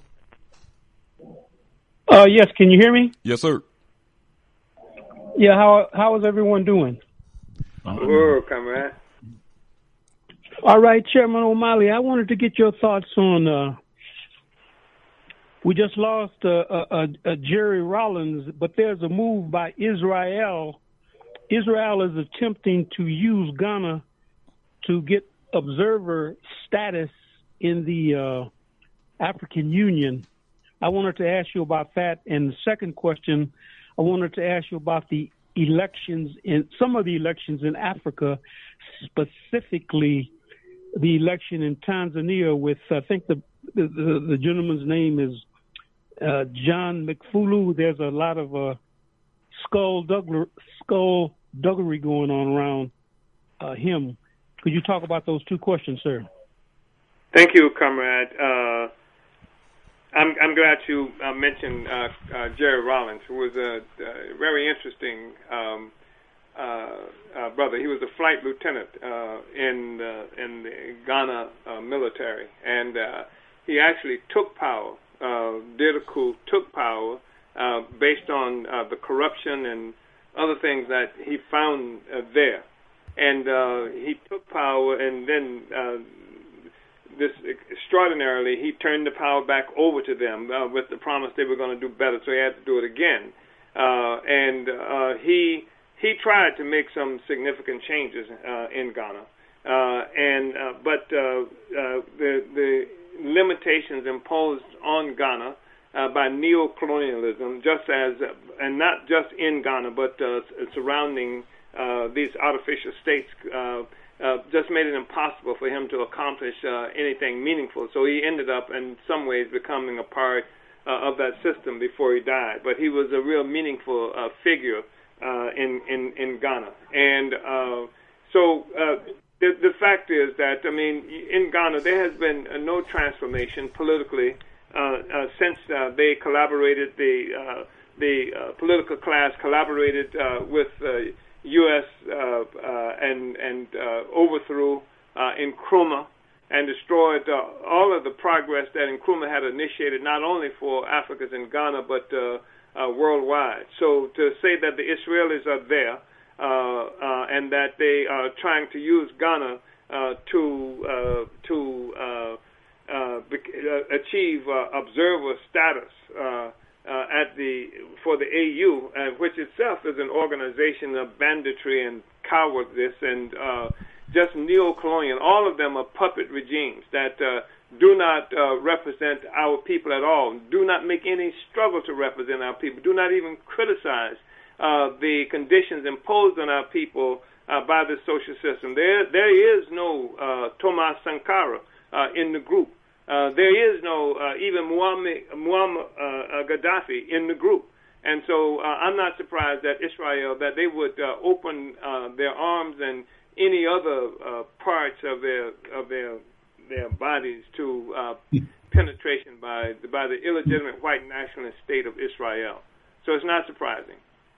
Uh, yes, can you hear me? Yes, sir. Yeah, how how is everyone doing? Oh, comrade. All right, Chairman O'Malley, I wanted to get your thoughts on. Uh, we just lost uh, uh, uh, Jerry Rawlings, but there's a move by Israel. Israel is attempting to use Ghana to get observer status in the uh, African Union. I wanted to ask you about that. And the second question, I wanted to ask you about the elections in some of the elections in Africa specifically the election in Tanzania with, I think the the, the, the gentleman's name is uh, John McFulu. There's a lot of uh, skullduggery, skullduggery going on around uh, him. Could you talk about those two questions, sir? Thank you, comrade. Uh, I'm, I'm glad you uh, mentioned uh, uh, Jerry Rawlings, who was a, a very interesting um, uh, uh, brother. He was a flight lieutenant uh, in uh, in the Ghana uh, military, and uh, he actually took power, uh, did a coup, took power uh, based on uh, the corruption and other things that he found uh, there. And uh, he took power, and then uh, this extraordinarily, he turned the power back over to them uh, with the promise they were going to do better, so he had to do it again. Uh, and uh, he he tried to make some significant changes uh, in Ghana, uh, and uh, but uh, uh, the the limitations imposed on Ghana uh, by neo-colonialism, just as uh, and not just in Ghana, but uh, surrounding uh, these artificial states. Uh, Uh, just made it impossible for him to accomplish uh, anything meaningful. So he ended up, in some ways, becoming a part uh, of that system before he died. But he was a real meaningful uh, figure uh, in, in, in Ghana. And uh, so uh, the, the fact is that, I mean, in Ghana, there has been uh, no transformation politically uh, uh, since uh, they collaborated, the, uh, the uh, political class collaborated uh, with uh, U S uh, uh, and and uh, overthrew uh, Nkrumah and destroyed uh, all of the progress that Nkrumah had initiated, not only for Africans in Ghana but uh, uh, worldwide. So to say that the Israelis are there uh, uh, and that they are trying to use Ghana uh, to uh, to uh, uh, achieve uh, observer status. Uh, Uh, at the for the A U, uh, which itself is an organization of banditry and cowardice and uh, just neo-colonial. All of them are puppet regimes that uh, do not uh, represent our people at all, do not make any struggle to represent our people, do not even criticize uh, the conditions imposed on our people uh, by the social system. There, there is no uh, Thomas Sankara uh, in the group. Uh, there is no uh, even Muammar, Muammar uh, Gaddafi in the group. And so uh, I'm not surprised that Israel, that they would uh, open uh, their arms and any other uh, parts of their of their their bodies to uh, penetration by by the illegitimate white nationalist state of Israel. So it's not surprising.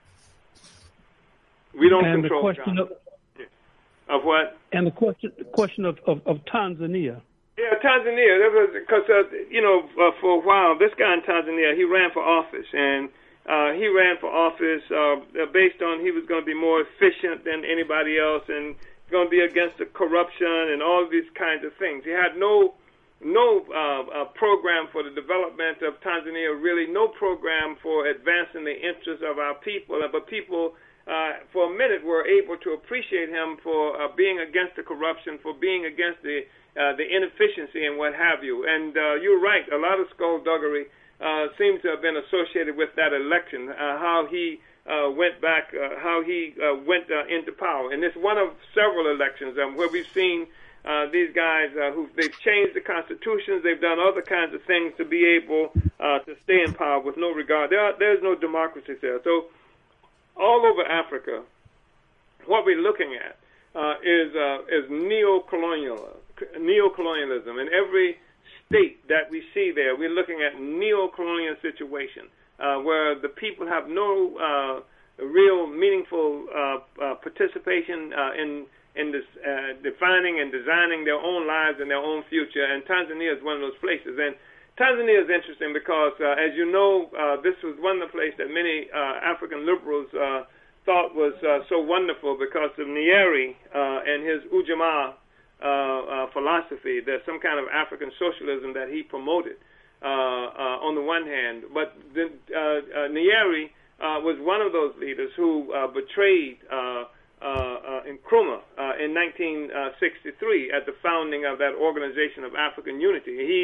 We don't and control the question Ghana. Of, of what? And the question the question of, of, of Tanzania. Yeah, Tanzania. That was because uh, you know uh, for a while this guy in Tanzania, he ran for office, and uh, he ran for office uh, based on he was going to be more efficient than anybody else, and going to be against the corruption and all these kinds of things. He had no no uh, uh, program for the development of Tanzania. Really, no program for advancing the interests of our people. But people, uh, for a minute, were able to appreciate him for uh, being against the corruption, for being against the Uh, the inefficiency and what have you. And uh, you're right, a lot of skullduggery uh, seems to have been associated with that election, uh, how he uh, went back, uh, how he uh, went uh, into power. And it's one of several elections um, where we've seen uh, these guys uh, who they've changed the constitutions, they've done other kinds of things to be able uh, to stay in power with no regard. There are, there's no democracy there. So all over Africa, what we're looking at uh, is uh, is neo-colonial. Neo-colonialism. In every state that we see there, we're looking at neo-colonial situation uh, where the people have no uh, real meaningful uh, uh, participation uh, in in this uh, defining and designing their own lives and their own future. And Tanzania is one of those places. And Tanzania is interesting because, uh, as you know, uh, this was one of the places that many uh, African liberals uh, thought was uh, so wonderful because of Nyerere uh, and his Ujamaa Uh, uh, philosophy. There's some kind of African socialism that he promoted uh, uh, on the one hand, but the, uh, uh, Nyerere uh, was one of those leaders who uh, betrayed uh, uh, uh, Nkrumah uh, in nineteen sixty-three at the founding of that Organization of African Unity. He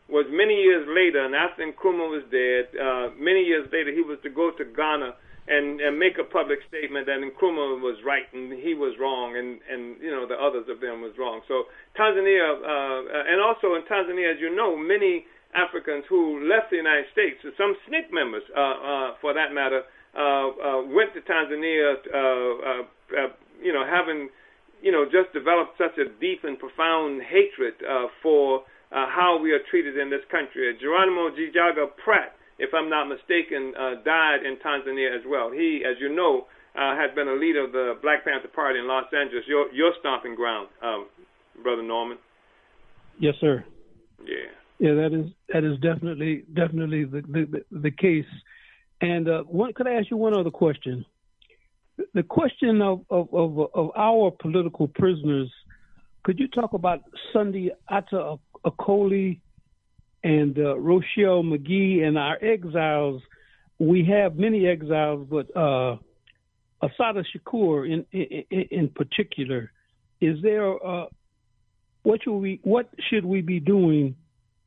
was many years later, and after Nkrumah was dead, uh, many years later, he was to go to Ghana and, and make a public statement that Nkrumah was right and he was wrong, and, and you know the others of them was wrong. So Tanzania, uh, and also in Tanzania, as you know, many Africans who left the United States, some S N C C members, uh, uh, for that matter, uh, uh, went to Tanzania, uh, uh, uh, you know, having, you know, just developed such a deep and profound hatred uh, for uh, how we are treated in this country. Geronimo Jijaga Pratt, if I'm not mistaken, uh, died in Tanzania as well. He, as you know, uh, had been a leader of the Black Panther Party in Los Angeles, your, your stomping ground, um, Brother Norman. Yes, sir. Yeah. Yeah, that is that is definitely definitely the the, the case. And uh, one, could I ask you one other question? The question of, of, of, of our political prisoners, could you talk about Sunday Atta Akoli and uh, Rochelle McGee and our exiles? We have many exiles, but uh, Assata Shakur in, in in particular. Is there uh, what should we what should we be doing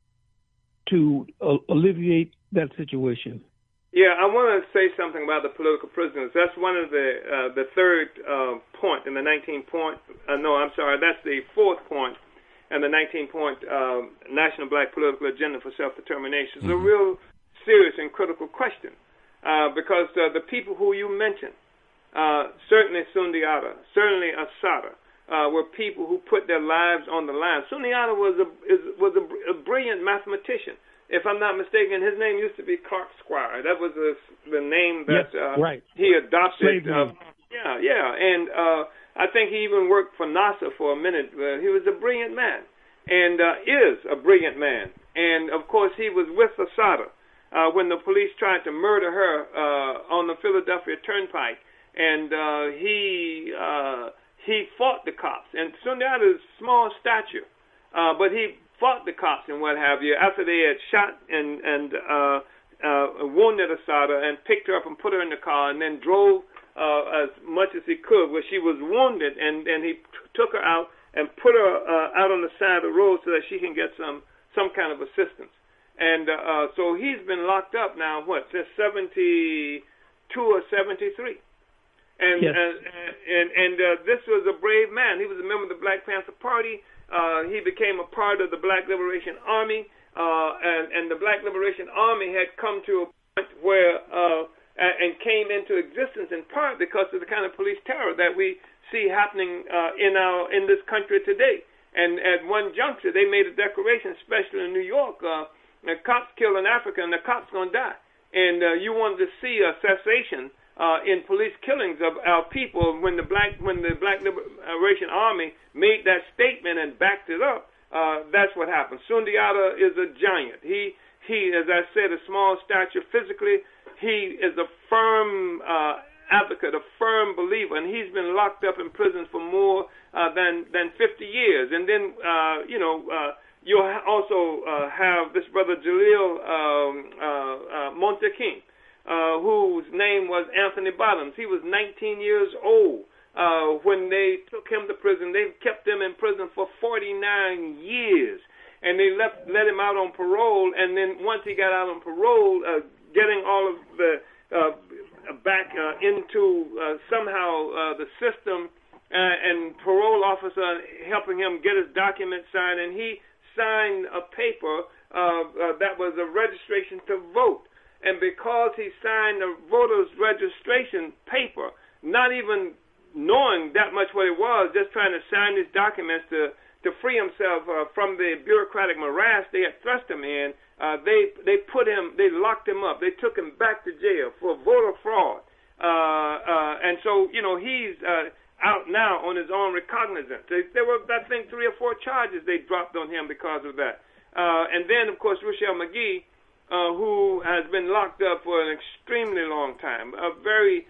to uh, alleviate that situation? Yeah, I want to say something about the political prisoners. That's one of the uh, the third uh, point in the nineteen point. Uh, no, I'm sorry, that's the fourth point in the nineteen point uh, National Black Political Agenda for Self-Determination. It's mm-hmm. a real serious and critical question uh, because uh, the people who you mentioned, uh, certainly Sundiata, certainly Assata, uh, were people who put their lives on the line. Sundiata was a is, was a, a brilliant mathematician. If I'm not mistaken, his name used to be Clark Squire. That was the, the name that yes, uh, right. he adopted. Uh, yeah, yeah. And uh, I think he even worked for NASA for a minute. Uh, he was a brilliant man and uh, is a brilliant man. And, of course, he was with Assata uh, when the police tried to murder her uh, on the Philadelphia Turnpike. And uh, he uh, he fought the cops. And Sundiata is small stature, uh, but he fought the cops and what have you after they had shot and and uh, uh, wounded Assata and picked her up and put her in the car and then drove uh, as much as he could where she was wounded, and, and he t- took her out and put her uh, out on the side of the road so that she can get some some kind of assistance. And uh, uh, so he's been locked up now, what, since seventy-two or seventy-three. And yes. uh, and and uh, this was a brave man. He was a member of the Black Panther Party. Uh, he became a part of the Black Liberation Army, uh, and, and the Black Liberation Army had come to a point where, uh, and came into existence in part because of the kind of police terror that we see happening uh, in our in this country today. And at one juncture, they made a declaration, especially in New York, uh, the cops kill an African, and the cop's going to die. And uh, you wanted to see a cessation Uh, in police killings of our people. When the black when the Black Liberation Army made that statement and backed it up, uh, that's what happened. Sundiata is a giant. He he, as I said, a small stature physically. He is a firm uh, advocate, a firm believer, and he's been locked up in prison for more uh, than than fifty years. And then uh, you know. Uh, you also uh, have this brother Jalil um, uh, uh, Montekin, Uh, whose name was Anthony Bottoms. He was nineteen years old uh, when they took him to prison. They kept him in prison for forty-nine years, and they left let him out on parole. And then once he got out on parole, uh, getting all of the uh, back uh, into uh, somehow uh, the system, uh, and parole officer helping him get his documents signed, and he signed a paper uh, uh, that was a registration to vote. And because he signed the voter's registration paper, not even knowing that much what it was, just trying to sign these documents to, to free himself uh, from the bureaucratic morass they had thrust him in, uh, they they put him, they locked him up. They took him back to jail for voter fraud. Uh, uh, and so, you know, he's uh, out now on his own recognizance. They, there were, I think, three or four charges they dropped on him because of that. Uh, and then, of course, Rochelle McGee, Uh, who has been locked up for an extremely long time, a very,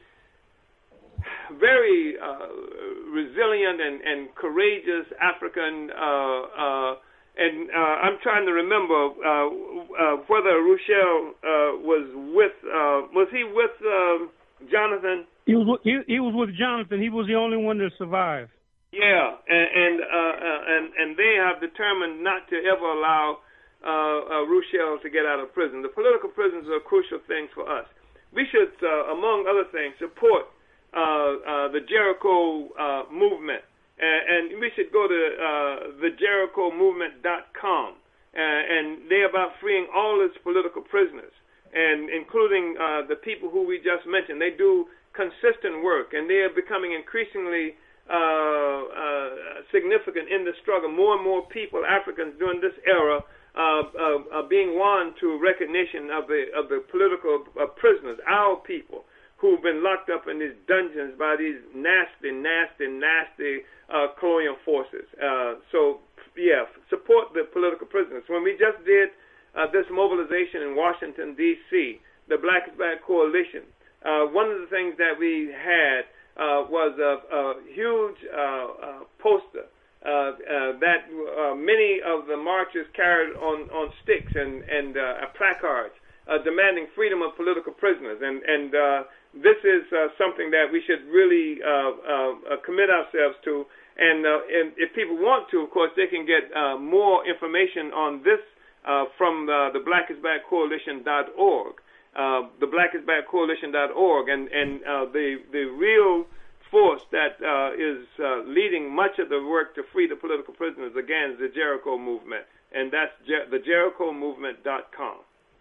very uh, resilient and, and courageous African, uh, uh, and uh, I'm trying to remember uh, uh, whether Rochelle uh, was with, uh, was he with uh, Jonathan? He was, he, he was with Jonathan. He was the only one to survive. Yeah, and and, uh, uh, and, and they have determined not to ever allow uh, uh, Ruchell to get out of prison. The political prisons are a crucial thing for us. We should, uh, among other things, support uh, uh, the Jericho uh, movement, and, and we should go to uh, the jericho movement dot com, uh, and they're about freeing all its political prisoners, and including uh, the people who we just mentioned. They do consistent work, and they are becoming increasingly uh, uh, significant in the struggle. More and more people, Africans during this era, uh, uh, are being won to recognition of the of the political uh, prisoners, our people, who've been locked up in these dungeons by these nasty, nasty, nasty uh, colonial forces. Uh, so, yeah, support the political prisoners. When we just did uh, this mobilization in Washington, D C, the Black is Back Coalition, uh, one of the things that we had uh, was a, a huge uh, uh, poster uh, uh, that uh, many of the marchers carried on, on sticks and, and uh, placards uh, demanding freedom of political prisoners. And, and uh, this is uh, something that we should really uh, uh, commit ourselves to. And, uh, and if people want to, of course, they can get uh, more information on this uh, from uh, the black is back coalition dot org, uh, the black is back coalition dot org, and, and uh, the, the real force that uh, is uh, leading much of the work to free the political prisoners, again, is the Jericho movement, and that's Jer- the jericho movement dot com.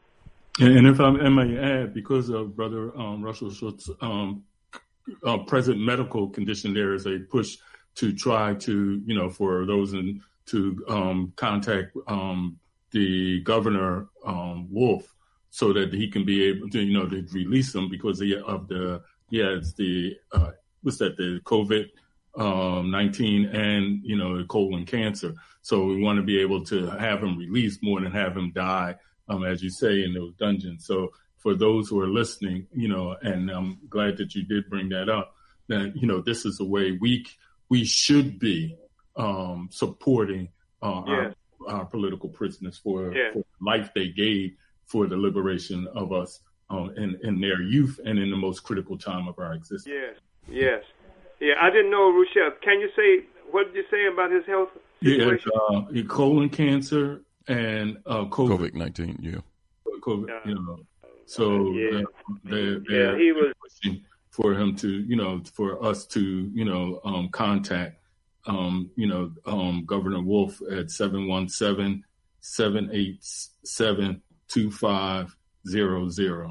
And if I may add, because of Brother um, Russell Schultz's um, uh, present medical condition, there is a push to try to, you know, for those in, to um, contact um, the Governor um, Wolf so that he can be able to, you know, to release him because of the, yeah, it's the, uh, what's that, the COVID nineteen and, you know, colon cancer. So we want to be able to have him released more than have him die. Um, as you say, in those dungeons. So for those who are listening, you know, and I'm glad that you did bring that up, that, you know, this is a way we we should be um, supporting uh, yeah. our, our political prisoners for, yeah. for the life they gave for the liberation of us um, in, in their youth and in the most critical time of our existence. Yes, yes. Yeah, I didn't know, Ruchell. Can you say, what did you say about his health situation? Yeah, uh, colon cancer. And uh, COVID nineteen, yeah. COVID, you know, so yeah. they're, they're yeah, he was pushing for him to, you know, for us to, you know, um, contact, um, you know, um, Governor Wolf at seven one seven, seven eight seven, two five zero zero.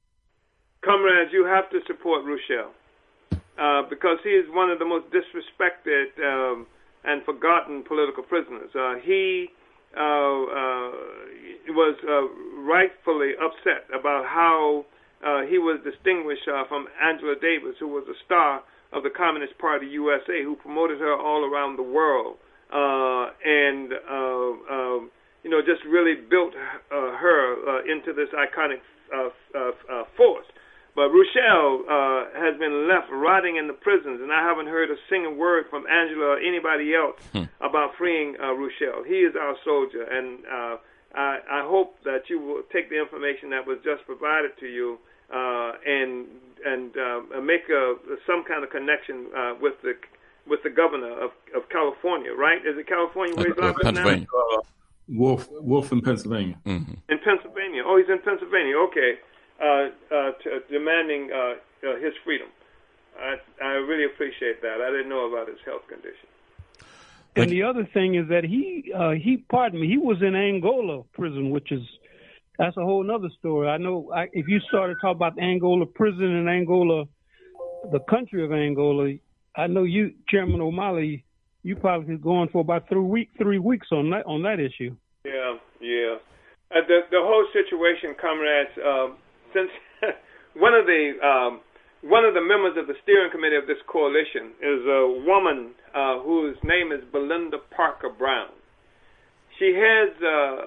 Comrades, you have to support Ruchell uh, because he is one of the most disrespected um, and forgotten political prisoners. Uh, he Uh, uh, was uh, rightfully upset about how uh, he was distinguished uh, from Angela Davis, who was a star of the Communist Party U S A, who promoted her all around the world, uh, and uh, uh, you know, just really built uh, her uh, into this iconic uh, uh, uh, force. But Ruchell uh, has been left rotting in the prisons, and I haven't heard a single word from Angela or anybody else hmm. about freeing uh, Ruchell. He is our soldier, and uh, I, I hope that you will take the information that was just provided to you uh, and and uh, make a, some kind of connection uh, with the with the governor of, of California, right? Is it California where he's uh, uh, Pennsylvania. Uh, Wolf, Wolf in Pennsylvania. Mm-hmm. In Pennsylvania. Oh, he's in Pennsylvania. Okay. Uh, uh, to, demanding uh, uh, his freedom. I, I really appreciate that. I didn't know about his health condition. And the other thing is that he, uh, he, pardon me, he was in Angola prison, which is, that's a whole other story. I know I, if you started talking about Angola prison and Angola, the country of Angola, I know you, Chairman O'Malley, you probably could go on for about three week, three weeks on that on that issue. Yeah, yeah. Uh, the the whole situation, comrades. Um, Since one of the um, one of the members of the steering committee of this coalition is a woman uh, whose name is Belinda Parker Brown. She heads uh,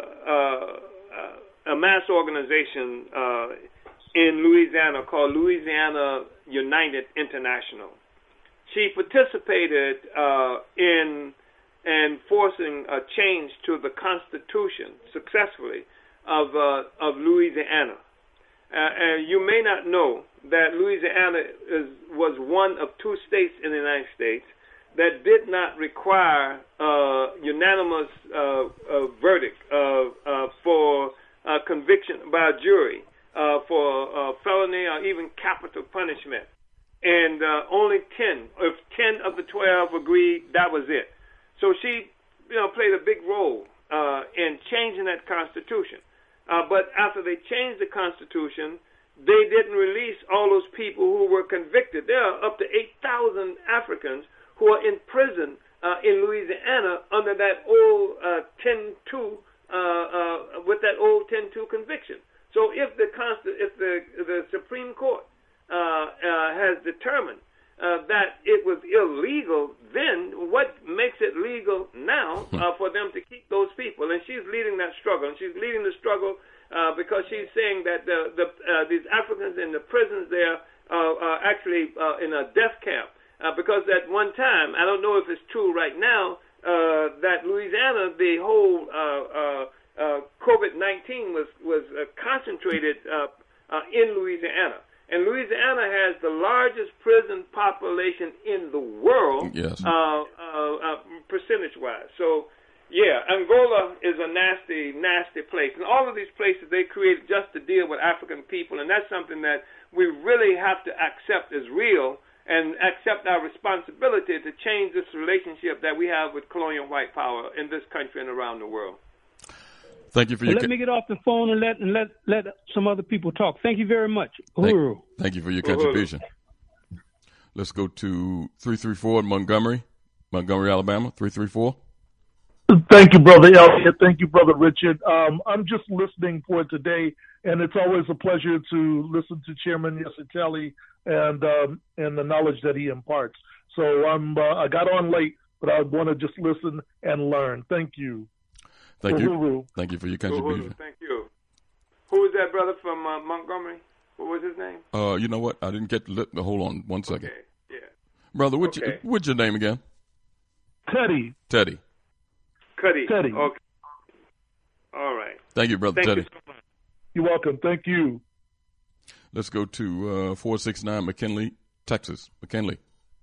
uh, a mass organization uh, in Louisiana called Louisiana United International. She participated uh, in enforcing a change to the Constitution successfully of uh, of Louisiana. Uh, and you may not know that Louisiana is, was one of two states in the United States that did not require uh, unanimous uh, uh, verdict uh, uh, for uh, conviction by a jury uh, for uh, felony or even capital punishment. And uh, only ten, if ten of the twelve agreed, that was it. So she, you know, played a big role uh, in changing that Constitution. Uh, but after they changed the Constitution, they didn't release all those people who were convicted. There are up to eight thousand Africans who are in prison uh, in Louisiana under that old uh, ten two, uh, uh, with that old ten two conviction. So if the Consti- if the the Supreme Court uh, uh, has determined uh, that it was illegal, then what makes it legal now uh, for them to keep those people? And she's leading that struggle, and she's leading the struggle uh, because she's saying that the, the uh, these Africans in the prisons there uh, are actually uh, in a death camp. Uh, because at one time, I don't know if it's true right now, uh, that Louisiana, the whole uh, uh, uh, COVID nineteen was, was uh, concentrated uh, uh, in Louisiana. And Louisiana has the largest prison population in the world, yes. uh, uh, uh, percentage-wise. So, yeah, Angola is a nasty, nasty place. And all of these places they created just to deal with African people, and that's something that we really have to accept as real and accept our responsibility to change this relationship that we have with colonial white power in this country and around the world. Thank you for well, your. Let ca- me get off the phone and let and let let some other people talk. Thank you very much. Thank, Uhuru. thank you for your contribution. Uhuru. Let's go to three three four in Montgomery, Montgomery, Alabama. Three three four. Thank you, Brother Elliott. Thank you, Brother Richard. Um, I'm just listening for today, and it's always a pleasure to listen to Chairman Yesiteli and um, and the knowledge that he imparts. So I'm uh, I got on late, but I want to just listen and learn. Thank you. Thank you. Uhuru. Thank you for your contribution. Uhuru, thank you. Who was that brother from uh, Montgomery? What was his name? Uh, you know what? I didn't get. Li- hold on one second. Okay. Yeah. Brother, what's okay. your, what's your name again? Teddy. Teddy. Cuddy. Teddy. Okay. All right. Thank you, Brother Thank Teddy. You so much. You're welcome. Thank you. Let's go to uh, four six nine McKinley, Texas. McKinley.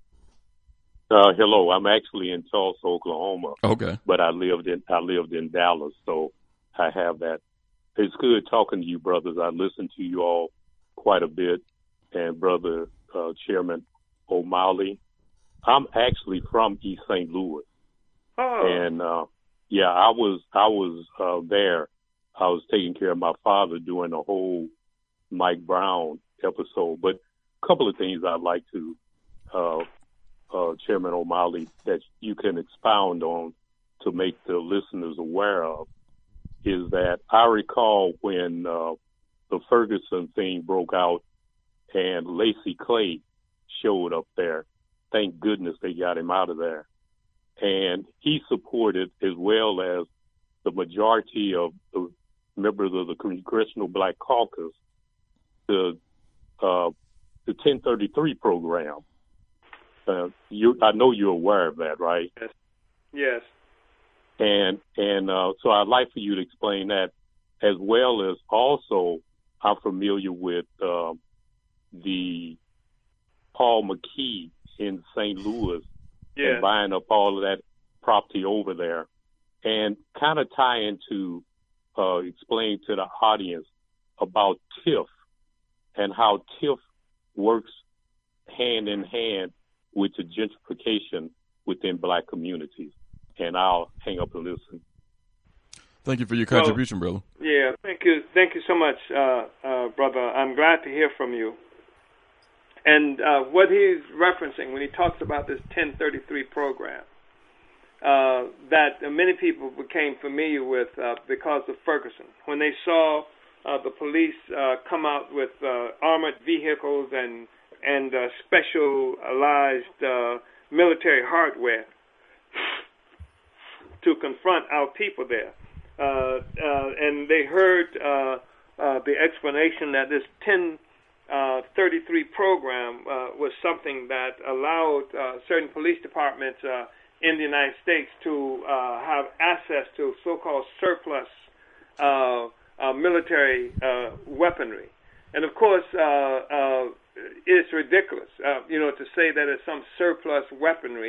Uh, hello. I'm actually in Tulsa, Oklahoma. Okay. But I lived in I lived in Dallas, so I have that. It's good talking to you, brothers. I listen to you all quite a bit, and Brother uh, Chairman O'Malley. I'm actually from East Saint Louis. Oh. And uh, yeah, I was I was uh, there. I was taking care of my father during the whole Mike Brown episode. But a couple of things I'd like to, uh, uh, Chairman O'Malley, that you can expound on to make the listeners aware of is that I recall when uh, the Ferguson thing broke out and Lacey Clay showed up there. Thank goodness they got him out of there. And he supported, as well as the majority of the members of the Congressional Black Caucus, the uh, the ten thirty-three program. Uh, you, I know you're aware of that, right? Yes. Yes. And and uh, so I'd like for you to explain that, as well as also I'm familiar with uh, the Paul McKee in Saint Louis. Yes. And buying up all of that property over there, and kind of tie into uh, explain to the audience about TIF and how TIF works hand in hand with the gentrification within black communities. And I'll hang up and listen. Thank you for your contribution, well, brother. Yeah, thank you, thank you so much, uh, uh, brother. I'm glad to hear from you. And uh, what he's referencing when he talks about this ten thirty-three program, uh, that many people became familiar with uh, because of Ferguson. When they saw uh, the police uh, come out with uh, armored vehicles and and uh, specialized uh, military hardware to confront our people there. Uh, uh, and they heard uh, uh, the explanation that this ten thirty-three program uh, was something that allowed uh, certain police departments uh, in the United States to uh, have access to so-called surplus uh, uh, military uh, weaponry. And of course, uh, uh, it's ridiculous, uh, you know, to say that it's some surplus weaponry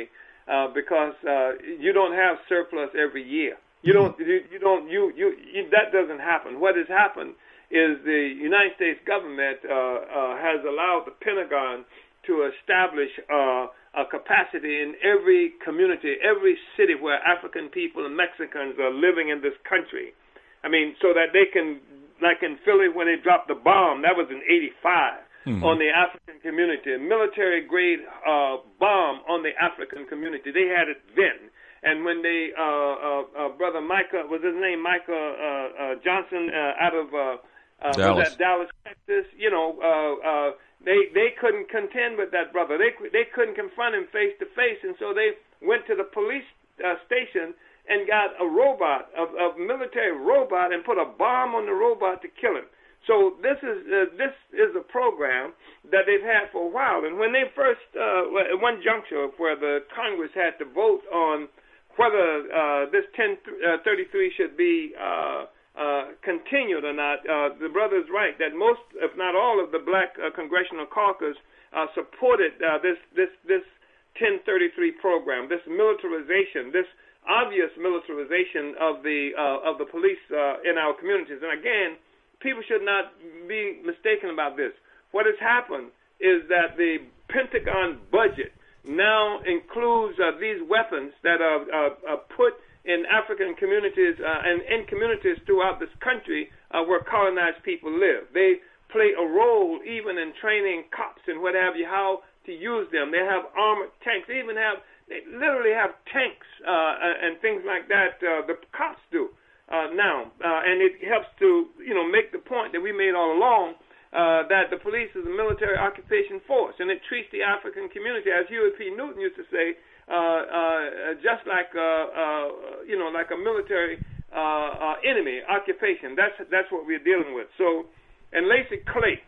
uh, because uh, you don't have surplus every year. You don't. You, you don't. You, you. You. That doesn't happen. What has happened is the United States government uh, uh, has allowed the Pentagon to establish uh, a capacity in every community, every city where African people and Mexicans are living in this country. I mean, so that they can, like in Philly when they dropped the bomb, that was in eighty-five, mm-hmm. on the African community, a military-grade uh, bomb on the African community. They had it then. And when they, uh, uh, uh, Brother Micah, was his name Micah uh, uh, Johnson uh, out of uh, uh, Dallas. Was that Dallas, Texas? You know, uh, uh, they they couldn't contend with that brother. They they couldn't confront him face to face, and so they went to the police uh, station and got a robot, a, a military robot, and put a bomb on the robot to kill him. So this is uh, this is a program that they've had for a while. And when they first, uh, at one juncture where the Congress had to vote on whether uh, this ten thirty-three should be uh, uh, continued or not, uh, the brother is right that most, if not all, of the black uh, congressional caucus uh, supported uh, this this this ten thirty-three program, this militarization, this obvious militarization of the uh, of the police uh, in our communities. And again, people should not be mistaken about this. What has happened is that the Pentagon budget now includes uh, these weapons that are, uh, are put in African communities uh, and in communities throughout this country uh, where colonized people live. They play a role even in training cops and what have you, how to use them. They have armored tanks. They even have, they literally have tanks uh, and things like that. Uh, the cops do uh, now, uh, and it helps to, you know, make the point that we made all along. Uh, that the police is a military occupation force, and it treats the African community, as Huey P. Newton used to say, uh, uh, just like uh, uh, you know, like a military uh, uh, enemy occupation. That's that's what we're dealing with. So, and Lacy Clay,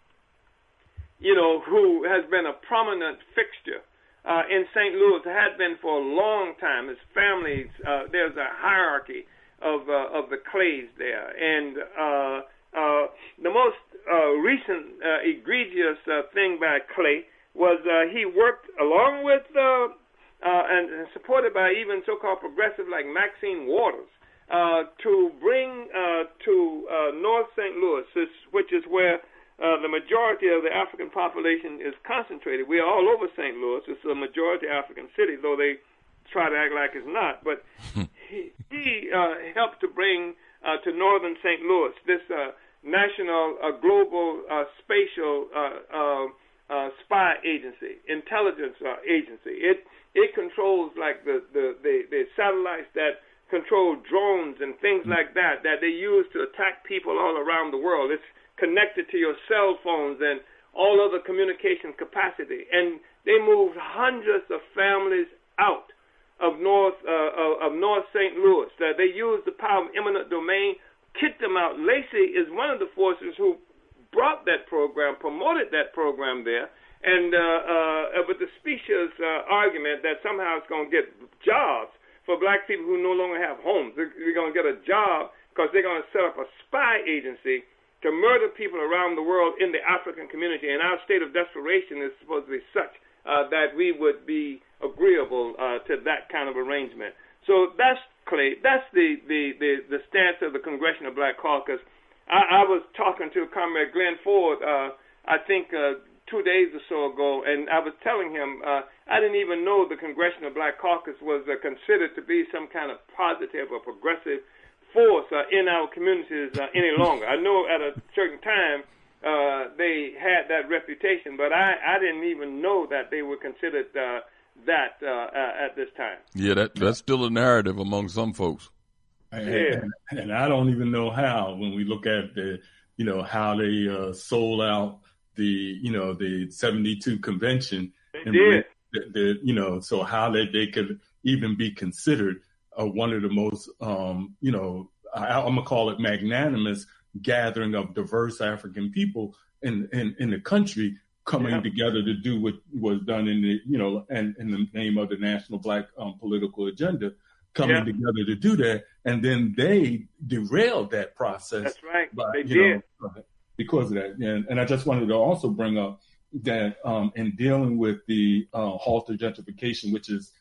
you know, who has been a prominent fixture uh, in Saint Louis, had been for a long time. His family, uh, there's a hierarchy of uh, of the Clays there, and uh, uh, the most Uh, recent uh, egregious uh, thing by Clay was uh, he worked along with uh, uh, and, and supported by even so-called progressive like Maxine Waters uh, to bring uh, to uh, North Saint Louis, which is where uh, the majority of the African population is concentrated. We are all over Saint Louis. It's a majority African city, though they try to act like it's not. But he, he uh, helped to bring uh, to northern Saint Louis this uh, national, uh, global, uh, spatial uh, uh, uh, spy agency, intelligence uh, agency. It it controls like the, the, the, the satellites that control drones and things like that that they use to attack people all around the world. It's connected to your cell phones and all other communication capacity. And they moved hundreds of families out of North uh, of, of North Saint Louis. Uh, they used the power of eminent domain, kicked them out. Lacy is one of the forces who brought that program, promoted that program there, and uh, uh, with the specious uh, argument that somehow it's going to get jobs for black people who no longer have homes. They're, they're going to get a job because they're going to set up a spy agency to murder people around the world in the African community. And our state of desperation is supposed to be such uh, that we would be agreeable uh, to that kind of arrangement. So that's Clay. That's the, the, the, the stance of the Congressional Black Caucus. I, I was talking to Comrade Glenn Ford, uh, I think uh, two days or so ago, and I was telling him uh, I didn't even know the Congressional Black Caucus was uh, considered to be some kind of positive or progressive force uh, in our communities uh, any longer. I know at a certain time uh, they had that reputation, but I, I didn't even know that they were considered uh, that uh, uh, at this time. Yeah, that that's still a narrative among some folks. And, yeah. and, and I don't even know how, when we look at the, you know, how they uh, sold out the, you know, the seventy-two convention. They and did. The, the, you know, so how that they could even be considered uh, one of the most, um, you know, I, I'm gonna call it magnanimous gathering of diverse African people in in, in the country, coming yeah. together to do what was done in the, you know, and in the name of the National Black um, Political Agenda, coming yeah. together to do that. And then they derailed that process. That's right. By, they you did. know, because of that. And, and I just wanted to also bring up that um, in dealing with the uh, halter gentrification, which is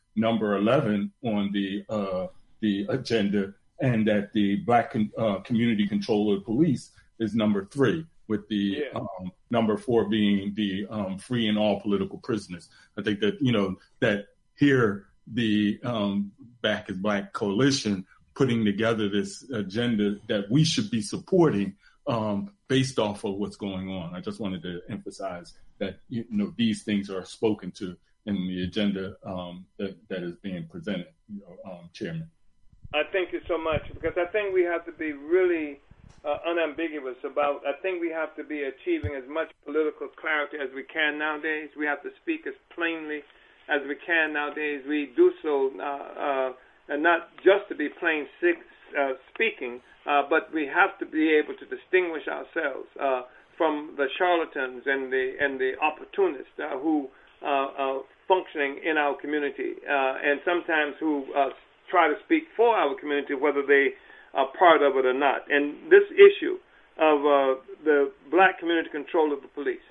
number eleven on the uh, the agenda, and that the Black con- uh, community control of police is number three, with the yeah. um, number four being the um, free and all political prisoners. I think that, you know, that here the um, Back is Black coalition putting together this agenda that we should be supporting um, based off of what's going on. I just wanted to emphasize that, you know, these things are spoken to in the agenda um, that, that is being presented, you know, um, Chairman. I thank you so much, because I think we have to be really uh, unambiguous about, I think we have to be achieving as much political clarity as we can nowadays. We have to speak as plainly as we can nowadays. We do so uh, uh, and not just to be plain sick, uh, speaking, uh, but we have to be able to distinguish ourselves uh, from the charlatans and the and the opportunists uh, who uh, are functioning in our community, uh, and sometimes who uh, try to speak for our community, whether they are part of it or not. And this issue of uh, the Black community control of the police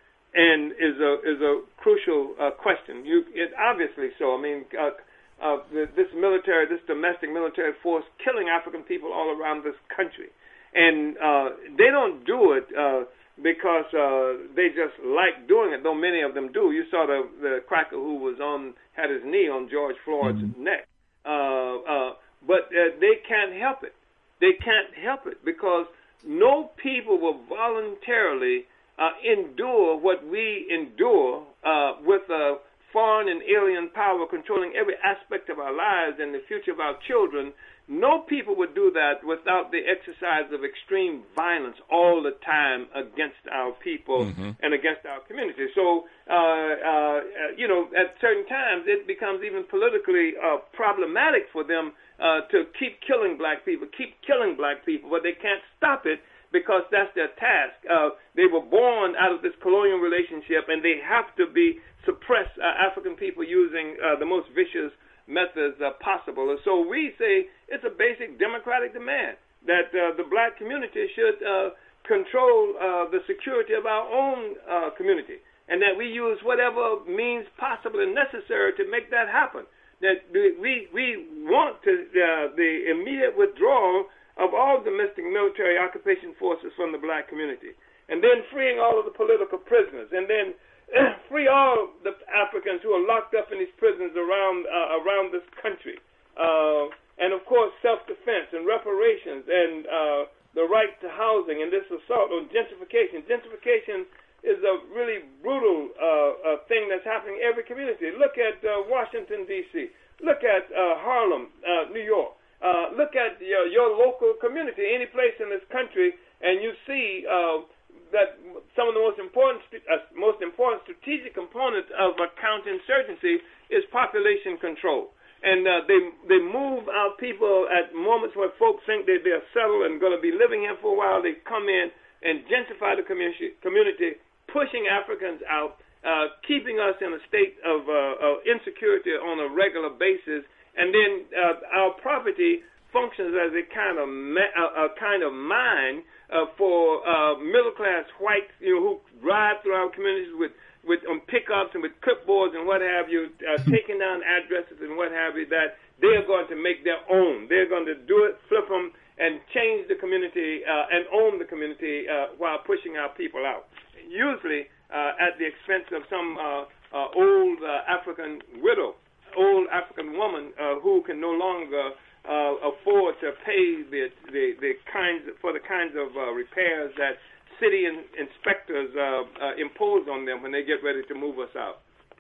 and is a is a crucial uh, question. You it obviously so. I mean, uh, uh, the, this military, this domestic military force, killing African people all around this country, and uh, they don't do it uh, because uh, they just like doing it. Though many of them do. You saw the the cracker who was on had his knee on George Floyd's mm-hmm. neck, uh, uh, but uh, they can't help it. They can't help it because no people will voluntarily Uh, endure what we endure uh, with a foreign and alien power controlling every aspect of our lives and the future of our children. No people would do that without the exercise of extreme violence all the time against our people mm-hmm. and against our community. So, uh, uh, you know, at certain times it becomes even politically uh, problematic for them uh, to keep killing black people, keep killing black people, but they can't stop it, because that's their task. Uh, they were born out of this colonial relationship, and they have to be suppress uh, African people using uh, the most vicious methods uh, possible. And so we say it's a basic democratic demand that uh, the black community should uh, control uh, the security of our own uh, community, and that we use whatever means possible and necessary to make that happen. That we we want to uh, the immediate withdrawal of all domestic military occupation forces from the black community, and then freeing all of the political prisoners, and then free all the Africans who are locked up in these prisons around uh, around this country, uh, and of course self-defense and reparations and uh, the right to housing, and this assault on gentrification. Gentrification is a really brutal uh, uh, thing that's happening in every community. Look at uh, Washington, D C Look at uh, Harlem, uh, New York. Uh, look at your, your local community, any place in this country, and you see uh, that some of the most important, uh, most important strategic component of a counterinsurgency is population control. And uh, they they move out people at moments where folks think that they're settled and going to be living here for a while. They come in and gentrify the community, community pushing Africans out, uh, keeping us in a state of, uh, of insecurity on a regular basis. And then uh, our property functions as a kind of ma- a, a kind of mine uh, for uh, middle-class whites, you know, who drive through our communities with with um, pickups and with clipboards and what have you, uh, taking down addresses and what have you. That they are going to make their own. They're going to do it, flip them, and change the community uh, and own the community uh, while pushing our people out. Usually uh, at the expense of some uh, uh, old uh, African widow. old African woman uh, who can no longer uh, afford to pay the, the the kinds for the kinds of uh, repairs that city in, inspectors uh, uh, impose on them when they get ready to move us out.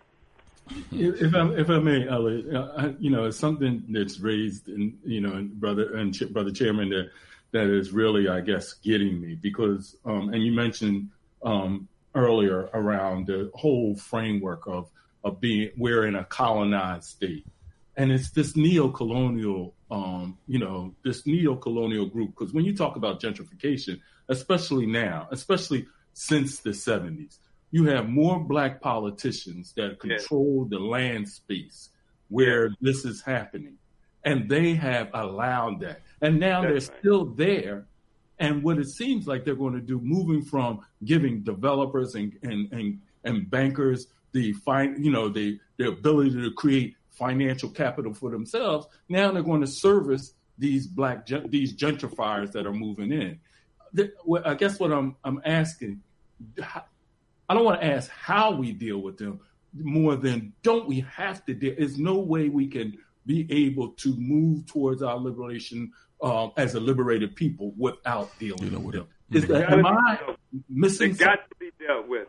If, if I if I may, Elliot, uh, you know, it's something that's raised, in, you know, brother and ch- brother chairman, that that is really, I guess, getting me because, um, and you mentioned um, earlier around the whole framework of. Of being, we're in a colonized state, and it's this neo-colonial, um, you know, this neo-colonial group. Because when you talk about gentrification, especially now, especially since the seventies, you have more black politicians that control yeah. the land space where yeah. this is happening, and they have allowed that, and now That's they're right. still there. And what it seems like they're going to do, moving from giving developers and and and, and bankers the fine, you know, the the ability to create financial capital for themselves. Now they're going to service these black these gentrifiers that are moving in. I guess what I'm I'm asking, I don't want to ask how we deal with them more than don't we have to deal. There's no way we can be able to move towards our liberation um, as a liberated people without dealing you know, with them. Is that, am I missing? They got to be dealt with.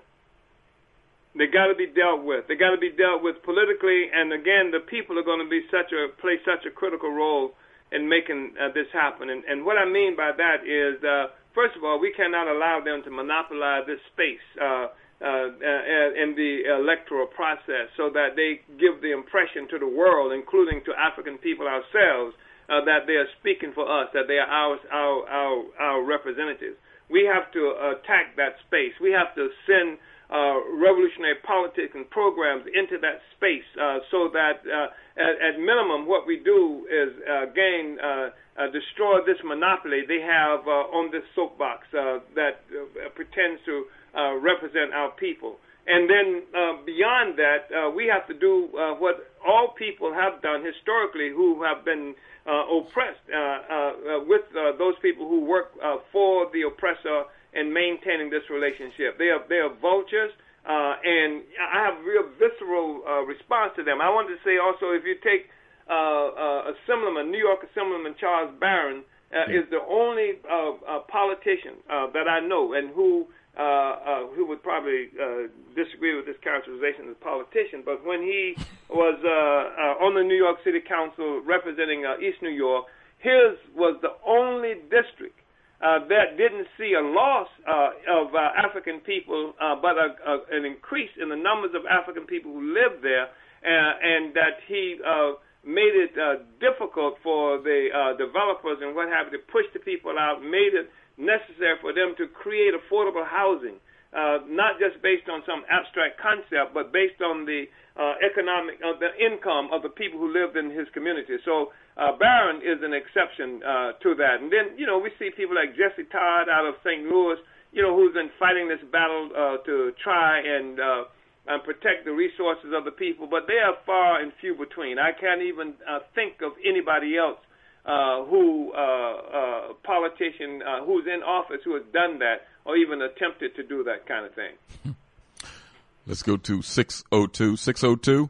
They got to be dealt with. They got to be dealt with politically, and again, the people are going to be such a play such a critical role in making uh, this happen. And, and what I mean by that is, uh, first of all, we cannot allow them to monopolize this space uh, uh, in the electoral process, so that they give the impression to the world, including to African people ourselves, uh, that they are speaking for us, that they are our our our, our representatives. We have to attack that space. We have to send uh, revolutionary politics and programs into that space uh, so that, uh, at, at minimum, what we do is, uh, again, uh, uh, destroy this monopoly they have uh, on this soapbox uh, that uh, pretends to uh, represent our people. And then uh, beyond that, uh, we have to do uh, what all people have done historically who have been uh, oppressed uh, uh, with uh, those people who work uh, for the oppressor in maintaining this relationship. They are they are vultures, uh, and I have a real visceral uh, response to them. I wanted to say also, if you take uh, uh, Assemblyman, New York Assemblyman Charles Barron uh, yeah. is the only uh, uh, politician uh, that I know and who Uh, uh, who would probably uh, disagree with this characterization as a politician, but when he was uh, uh, on the New York City Council representing uh, East New York, his was the only district uh, that didn't see a loss uh, of uh, African people, uh, but a, a, an increase in the numbers of African people who lived there, uh, and that he uh, made it uh, difficult for the uh, developers and what have you to push the people out, made it necessary for them to create affordable housing, uh, not just based on some abstract concept, but based on the uh, economic, uh, the income of the people who lived in his community. So uh, Barron is an exception uh, to that. And then, you know, we see people like Jesse Todd out of Saint Louis, you know, who's been fighting this battle uh, to try and, uh, and protect the resources of the people, but they are far and few between. I can't even uh, think of anybody else Uh, who, uh, uh, politician uh, who's in office who has done that or even attempted to do that kind of thing. Let's go to six oh two. six oh two?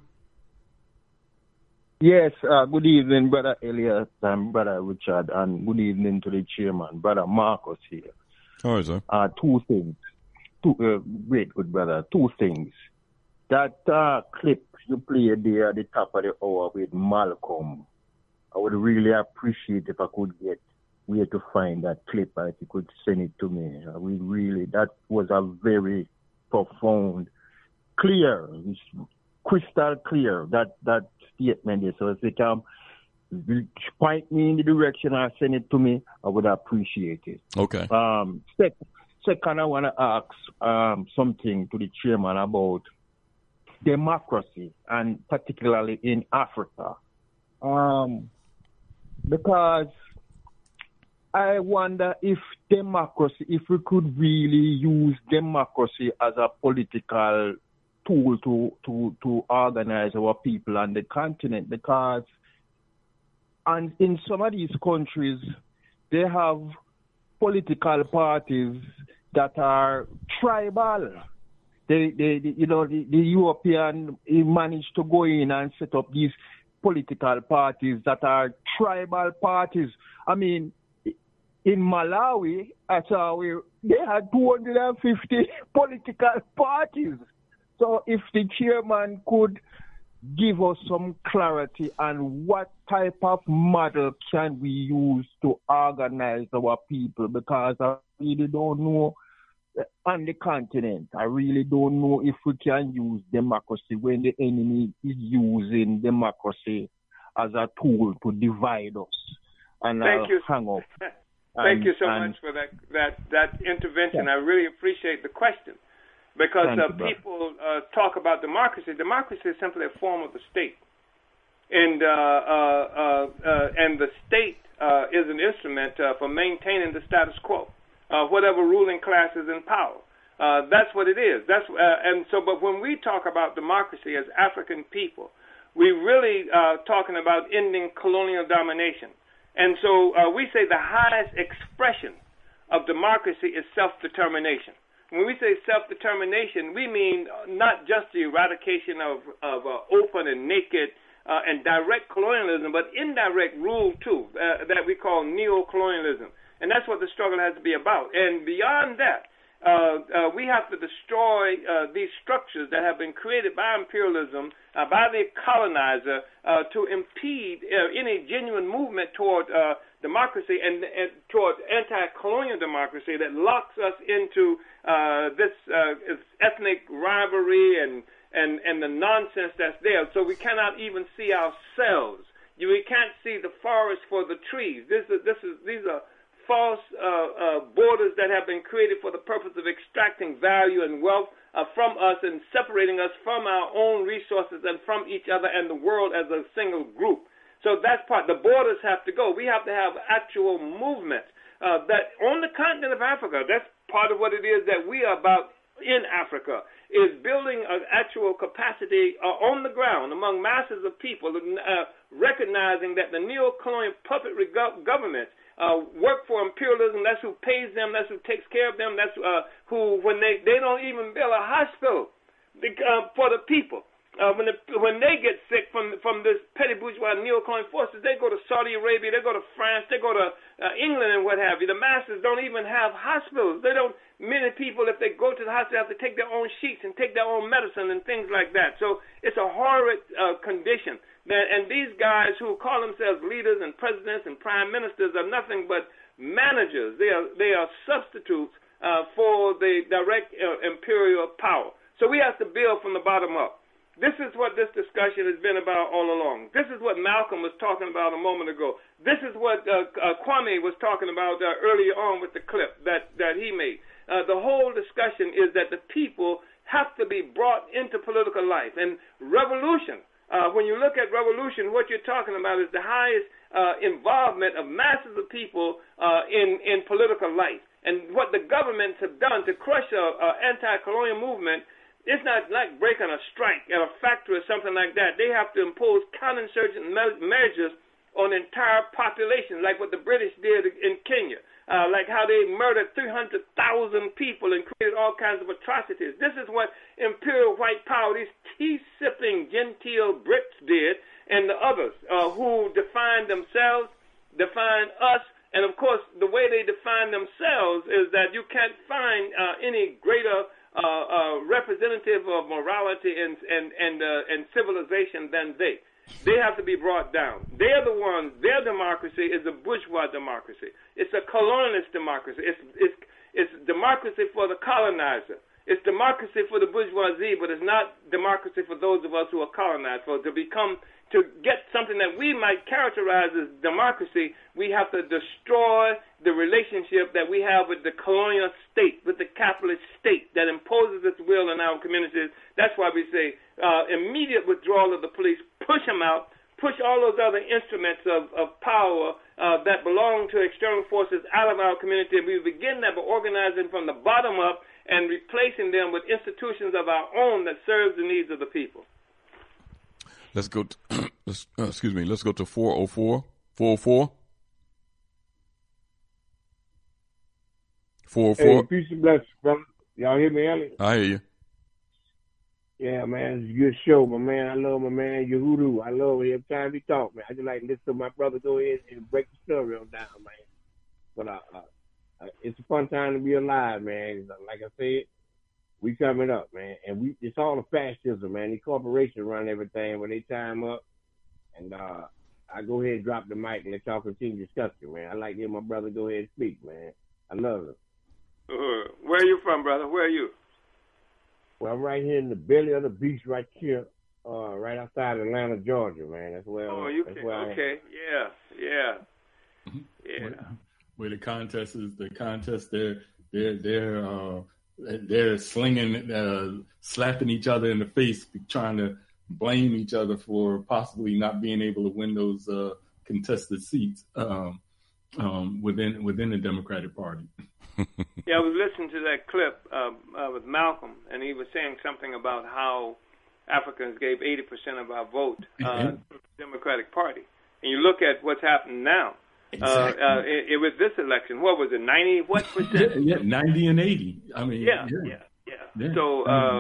Yes, uh, good evening, Brother Elliot and Brother Richard, and good evening to the chairman, Brother Marcus here. All right, sir. Uh, two things. Two, uh, great, good brother. Two things. That uh, clip you played there at the top of the hour with Malcolm, I would really appreciate if I could get where to find that clip, if you could send it to me. I would really, that was a very profound, clear, crystal clear, that, that statement there. So if you can point me in the direction or send it to me, I would appreciate it. Okay. Um, sec- second, I want to ask um, something to the chairman about democracy, and particularly in Africa. Um, Because I wonder if democracy, if we could really use democracy as a political tool to, to, to organize our people on the continent, because and in some of these countries, they have political parties that are tribal. They, they, they you know, the, the European managed to go in and set up these political parties that are tribal parties. I mean, in Malawi, I saw we, they had two hundred fifty political parties. So if the chairman could give us some clarity on what type of model can we use to organize our people, because I really don't know on the continent. I really don't know if we can use democracy when the enemy is using democracy as a tool to divide us. And Thank I'll you. hang up. Thank and, you so and, much for that that, that intervention. Yeah. I really appreciate the question, because uh, you, people uh, talk about democracy. Democracy is simply a form of the state, and uh, uh, uh, uh, and the state uh, is an instrument uh, for maintaining the status quo. Uh, whatever ruling class is in power. Uh, that's what it is. That's uh, and so. But when we talk about democracy as African people, we really uh, talking about ending colonial domination. And so uh, we say the highest expression of democracy is self-determination. When we say self-determination, we mean not just the eradication of, of uh, open and naked uh, and direct colonialism, but indirect rule, too, uh, that we call neo-colonialism. And that's what the struggle has to be about. And beyond that, uh, uh, we have to destroy uh, these structures that have been created by imperialism, uh, by the colonizer, uh, to impede uh, any genuine movement toward uh, democracy and, and toward anti-colonial democracy that locks us into uh, this uh, ethnic rivalry and, and, and the nonsense that's there. So we cannot even see ourselves. You, we can't see the forest for the trees. This is, this is, these are false uh, uh, borders that have been created for the purpose of extracting value and wealth uh, from us and separating us from our own resources and from each other and the world as a single group. So that's part. The borders have to go. We have to have actual movement. Uh, that on the continent of Africa, that's part of what it is that we are about in Africa, is building an actual capacity uh, on the ground among masses of people, uh, recognizing that the neo-colonial puppetry go- government uh, work for imperialism. That's who pays them. That's who takes care of them. That's uh, who, when they, they don't even build a hospital uh, for the people. Uh, when, the, when they get sick from from this petty bourgeois neo-colonial forces, they go to Saudi Arabia, they go to France, they go to uh, England and what have you. The masses don't even have hospitals. They don't. Many people, if they go to the hospital, have to take their own sheets and take their own medicine and things like that. So it's a horrid uh, condition. That, and these guys who call themselves leaders and presidents and prime ministers are nothing but managers. They are they are substitutes uh, for the direct uh, imperial power. So we have to build from the bottom up. This is what this discussion has been about all along. This is what Malcolm was talking about a moment ago. This is what uh, uh, Kwame was talking about uh, earlier on with the clip that, that he made. Uh, the whole discussion is that the people have to be brought into political life. And revolution, uh, when you look at revolution, what you're talking about is the highest uh, involvement of masses of people uh, in, in political life. And what the governments have done to crush an anti-colonial movement, it's not like breaking a strike at a factory or something like that. They have to impose counterinsurgent me- measures on entire populations, like what the British did in Kenya, uh, like how they murdered three hundred thousand people and created all kinds of atrocities. This is what imperial white power, these tea-sipping genteel Brits did, and the others uh, who define themselves, define us, and of course the way they define themselves is that you can't find uh, any greater Uh, uh, representative of morality and and and, uh, and civilization than they. They have to be brought down. They're the ones. Their democracy is a bourgeois democracy. It's a colonialist democracy. It's it's it's democracy for the colonizer. It's democracy for the bourgeoisie, but it's not democracy for those of us who are colonized. For to become to get something that we might characterize as democracy, we have to destroy the relationship that we have with the colonial state, with the capitalist state that imposes its will in our communities. That's why we say uh, immediate withdrawal of the police, push them out, push all those other instruments of, of power uh, that belong to external forces out of our community. We begin that by organizing from the bottom up and replacing them with institutions of our own that serve the needs of the people. Let's go. To, let's, uh, excuse me. Let's go to four oh four. four oh four. four oh four. Hey, peace and blessings, brother. Y'all hear me, Elliot? I hear you. Yeah, man, it's a good show, my man. I love my man Yehudu. I love it every time he talk, man. I just like to listen to my brother go ahead and break the story on down, man. But uh, uh, it's a fun time to be alive, man. Like I said, we coming up, man, and we it's all the fascism, man. The corporations run everything when they time up, and uh, I go ahead and drop the mic and let y'all continue discussing, man. I like to hear my brother go ahead and speak, man. I love it. Uh, where are you from, brother? Where are you? Well, I'm right here in the belly of the beast, right here, uh, right outside Atlanta, Georgia, man. That's where. Oh, you that's can. where Okay, yeah, yeah, yeah. Where, where the contest is, the contest, they're they're they're. Uh, They're slinging, uh, slapping each other in the face, trying to blame each other for possibly not being able to win those uh, contested seats um, um, within within the Democratic Party. Yeah, I was listening to that clip uh, uh, with Malcolm, and he was saying something about how Africans gave eighty percent of our vote uh, to the Democratic Party. And you look at what's happened now. Exactly. Uh, uh, it, it, with this election, what was it, ninety what percent? yeah, yeah, ninety and eighty. I mean, yeah, yeah, yeah, yeah. yeah. So uh,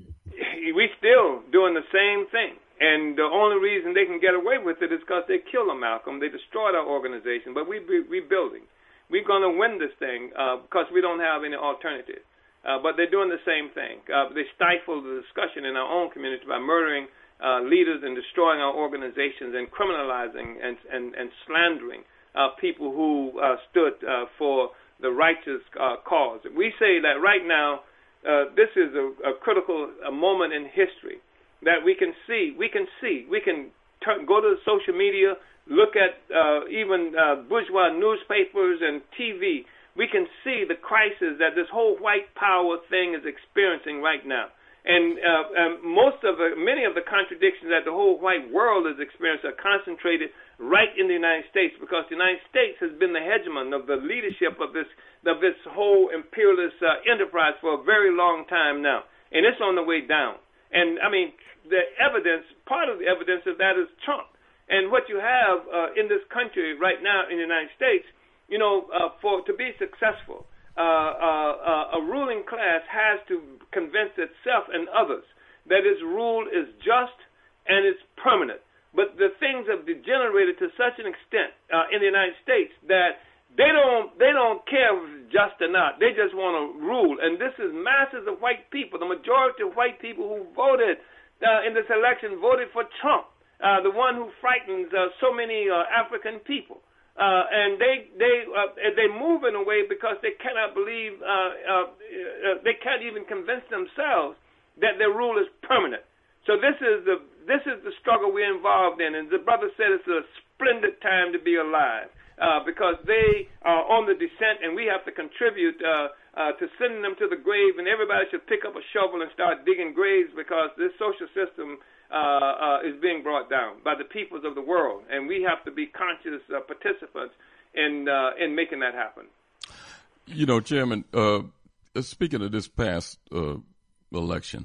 we still doing the same thing. And the only reason they can get away with it is because they killed Malcolm. They destroyed our organization. But we're rebuilding. We're going to win this thing uh, because we don't have any alternative. Uh, but they're doing the same thing. Uh, they stifle the discussion in our own community by murdering uh, leaders and destroying our organizations and criminalizing and, and, and slandering uh, people who uh, stood uh, for the righteous uh, cause. We say that right now uh, this is a, a critical a moment in history that we can see. We can see. We can turn, go to social media, look at uh, even uh, bourgeois newspapers and T V. We can see the crisis that this whole white power thing is experiencing right now. And uh, um, most of the, many of the contradictions that the whole white world is experiencing are concentrated right in the United States, because the United States has been the hegemon of the leadership of this of this whole imperialist uh, enterprise for a very long time now, and it's on the way down. And I mean, the evidence, part of the evidence of that is Trump. And what you have uh, in this country right now in the United States, you know, uh, for to be successful, uh, uh, uh, a ruling class has to convince itself and others that its rule is just and it's permanent. But the things have degenerated to such an extent uh, in the United States that they don't they don't care if it's just or not. They just want to rule. And this is masses of white people. The majority of white people who voted uh, in this election voted for Trump, uh, the one who frightens uh, so many uh, African people. Uh, and they they uh, they move in a way because they cannot believe, uh, uh, uh, they can't even convince themselves that their rule is permanent. So this is the this is the struggle we're involved in. And the brother said it's a splendid time to be alive. Uh, because they are on the descent, and we have to contribute uh, uh, to sending them to the grave, and everybody should pick up a shovel and start digging graves, because this social system uh, uh, is being brought down by the peoples of the world, and we have to be conscious uh, participants in uh, in making that happen. You know, Chairman, uh, speaking of this past uh, election,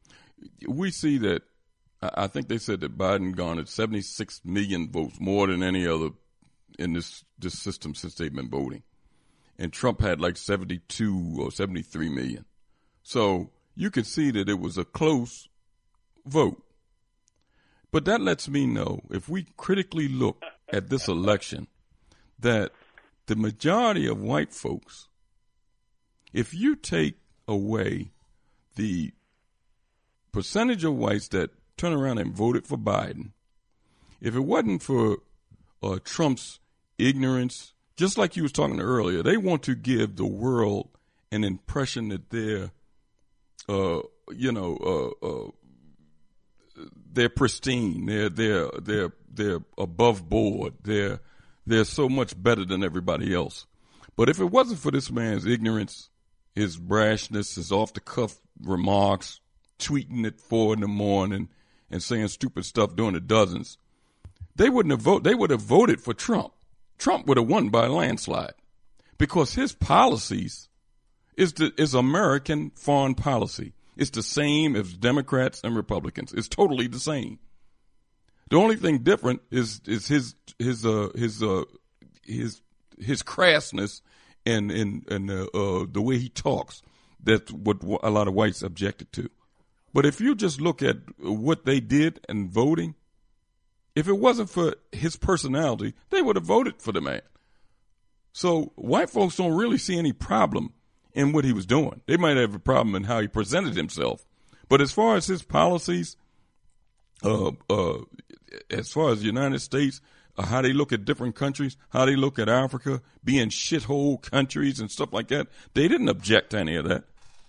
we see that I think they said that Biden garnered seventy-six million votes, more than any other in this, this system since they've been voting. And Trump had like seventy-two or seventy-three million. So you could see that it was a close vote. But that lets me know, if we critically look at this election, that the majority of white folks, if you take away the percentage of whites that turn around and voted for Biden, if it wasn't for uh, Trump's ignorance, just like you was talking earlier, they want to give the world an impression that they're, uh, you know, uh, uh, they're pristine, they're they're they're they're above board, they're they're so much better than everybody else. But if it wasn't for this man's ignorance, his brashness, his off the cuff remarks, tweeting at four in the morning and saying stupid stuff during the dozens, they wouldn't have voted. They would have voted for Trump. Trump would have won by a landslide, because his policies is the, is American foreign policy. It's the same as Democrats and Republicans. It's totally the same. The only thing different is is his his uh his uh his his crassness and and and uh, uh, the way he talks. That's what a lot of whites objected to. But if you just look at what they did in voting, if it wasn't for his personality, they would have voted for the man. So white folks don't really see any problem in what he was doing. They might have a problem in how he presented himself. But as far as his policies, uh, uh, as far as the United States, uh, how they look at different countries, how they look at Africa, being shithole countries and stuff like that, they didn't object to any of that.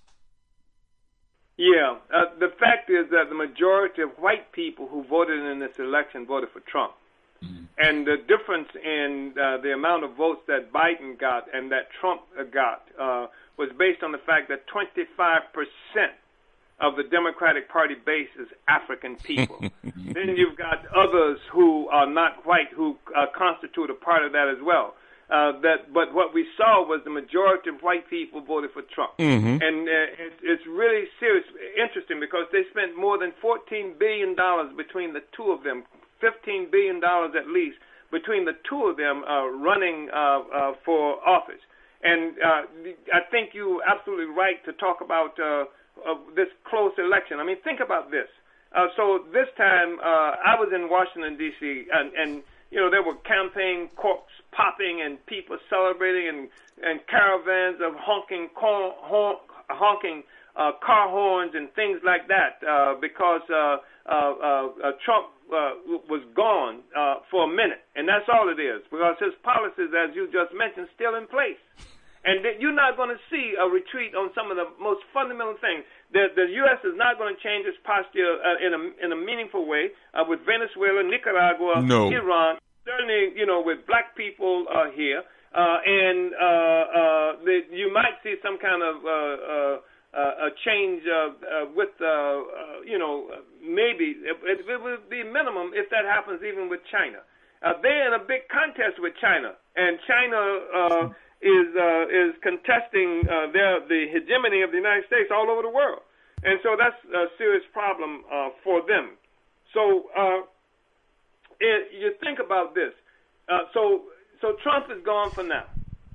Yeah, uh, the fact is that the majority of white people who voted in this election voted for Trump. Mm-hmm. And the difference in uh, the amount of votes that Biden got and that Trump got uh, was based on the fact that twenty-five percent of the Democratic Party base is African people. Then you've got others who are not white who uh, constitute a part of that as well. Uh, that, but what we saw was the majority of white people voted for Trump, mm-hmm. and uh, it, it's really serious, interesting because they spent more than fourteen billion dollars between the two of them, fifteen billion dollars at least between the two of them uh, running uh, uh, for office. And uh, I think you're absolutely right to talk about uh, uh, this close election. I mean, think about this. Uh, so this time uh, I was in Washington, D C, and, and you know, there were campaign corks popping and people celebrating and, and caravans of honking corn, honk, honking uh, car horns and things like that uh, because uh, uh, uh, Trump uh, was gone uh, for a minute. And that's all it is, because his policies, as you just mentioned, still in place. And that you're not going to see a retreat on some of the most fundamental things. The, the U S is not going to change its posture uh, in a in a meaningful way uh, with Venezuela, Nicaragua, no. Iran. Certainly, you know, with black people uh, here, uh, and uh, uh, the, you might see some kind of uh, uh, uh, a change uh, uh, with, uh, uh, you know, maybe it, it would be minimum if that happens even with China. Uh, they're in a big contest with China, and China uh, is uh, is contesting uh, their the hegemony of the United States all over the world, and so that's a serious problem uh, for them. So. Uh, It, you think about this. Uh, so so Trump is gone for now.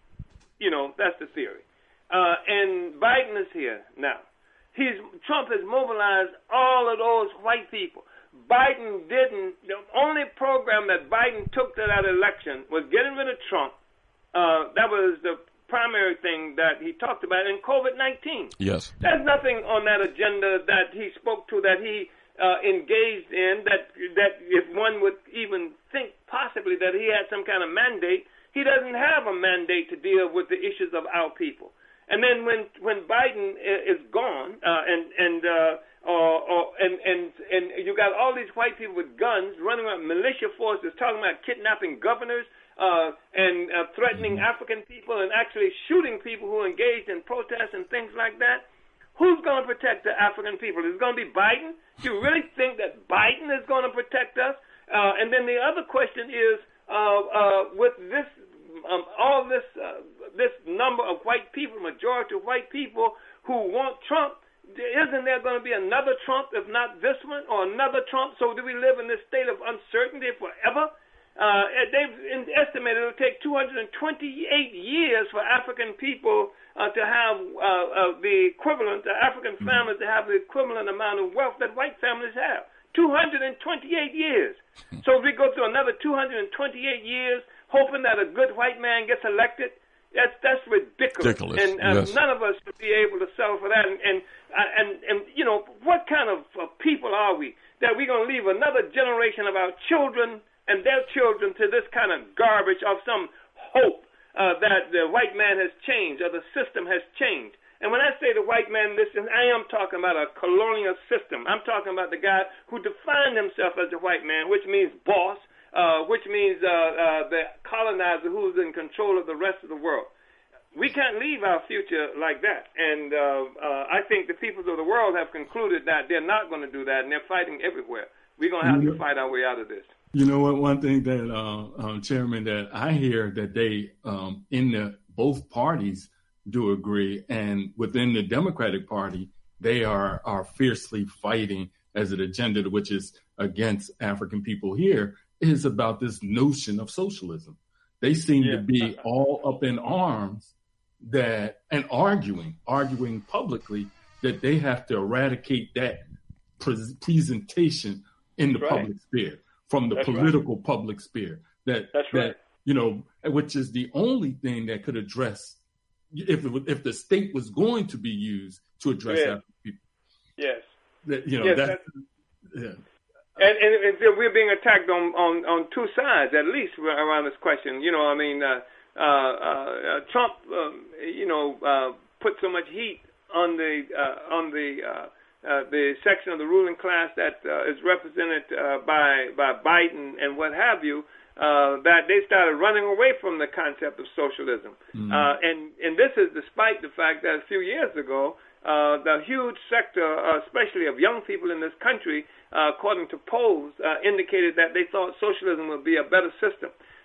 You know, that's the theory. Uh, and Biden is here now. He's Trump has mobilized all of those white people. Biden didn't. The only program that Biden took to that election was getting rid of Trump. Uh, that was the primary thing that he talked about in COVID nineteen. Yes. There's nothing on that agenda that he spoke to that he Uh, engaged in that that if one would even think possibly that he had some kind of mandate. He doesn't have a mandate to deal with the issues of our people. And then when when Biden is gone uh, and and uh, or, or, and and and you got all these white people with guns running around, militia forces talking about kidnapping governors uh, and uh, threatening African people and actually shooting people who engaged in protests and things like that. Who's going to protect the African people? Is it going to be Biden? Do you really think that Biden is going to protect us? Uh, and then the other question is, uh, uh, with this, um, all this, uh, this number of white people, majority of white people who want Trump, isn't there going to be another Trump, if not this one, or another Trump? So do we live in this state of uncertainty forever? Uh, they've estimated it'll take two hundred twenty-eight years for African people uh, to have uh, uh, the equivalent, uh, African families to have the equivalent amount of wealth that white families have. two hundred twenty-eight years. So if we go through another two hundred twenty-eight years hoping that a good white man gets elected, that's that's ridiculous. Ridiculous. And uh, yes. none of us should be able to settle for that. And, and, and, and you know, what kind of uh, people are we that we're going to leave another generation of our children and their children to this kind of garbage of some hope uh, that the white man has changed or the system has changed. And when I say the white man, listen, I am talking about a colonial system. I'm talking about the guy who defined himself as a white man, which means boss, uh, which means uh, uh, the colonizer who's in control of the rest of the world. We can't leave our future like that. And uh, uh, I think the peoples of the world have concluded that they're not going to do that, and they're fighting everywhere. We're going to have to fight our way out of this. You know what? One thing that, uh, um, Chairman, that I hear that they, um, in the both parties, do agree, and within the Democratic Party, they are are fiercely fighting as an agenda which is against African people here, is about this notion of socialism. They seem yeah. to be all up in arms that and arguing, arguing publicly that they have to eradicate that pre- presentation in the right. public sphere. From the That's political right. public sphere, that That's that right. you know, which is the only thing that could address if it, if the state was going to be used to address yeah. African people. Yes. That, you know, yes, that, that's, yeah. And, and, and we're being attacked on, on, on two sides, at least, around this question. You know, I mean, uh, uh, uh, Trump, um, you know, uh, put so much heat on the uh, on the uh, Uh, the section of the ruling class that uh, is represented uh, by by Biden and what have you, uh, that they started running away from the concept of socialism. Mm-hmm. Uh, and, and this is despite the fact that a few years ago, uh, the huge sector, uh, especially of young people in this country, uh, according to polls, uh, indicated that they thought socialism would be a better system.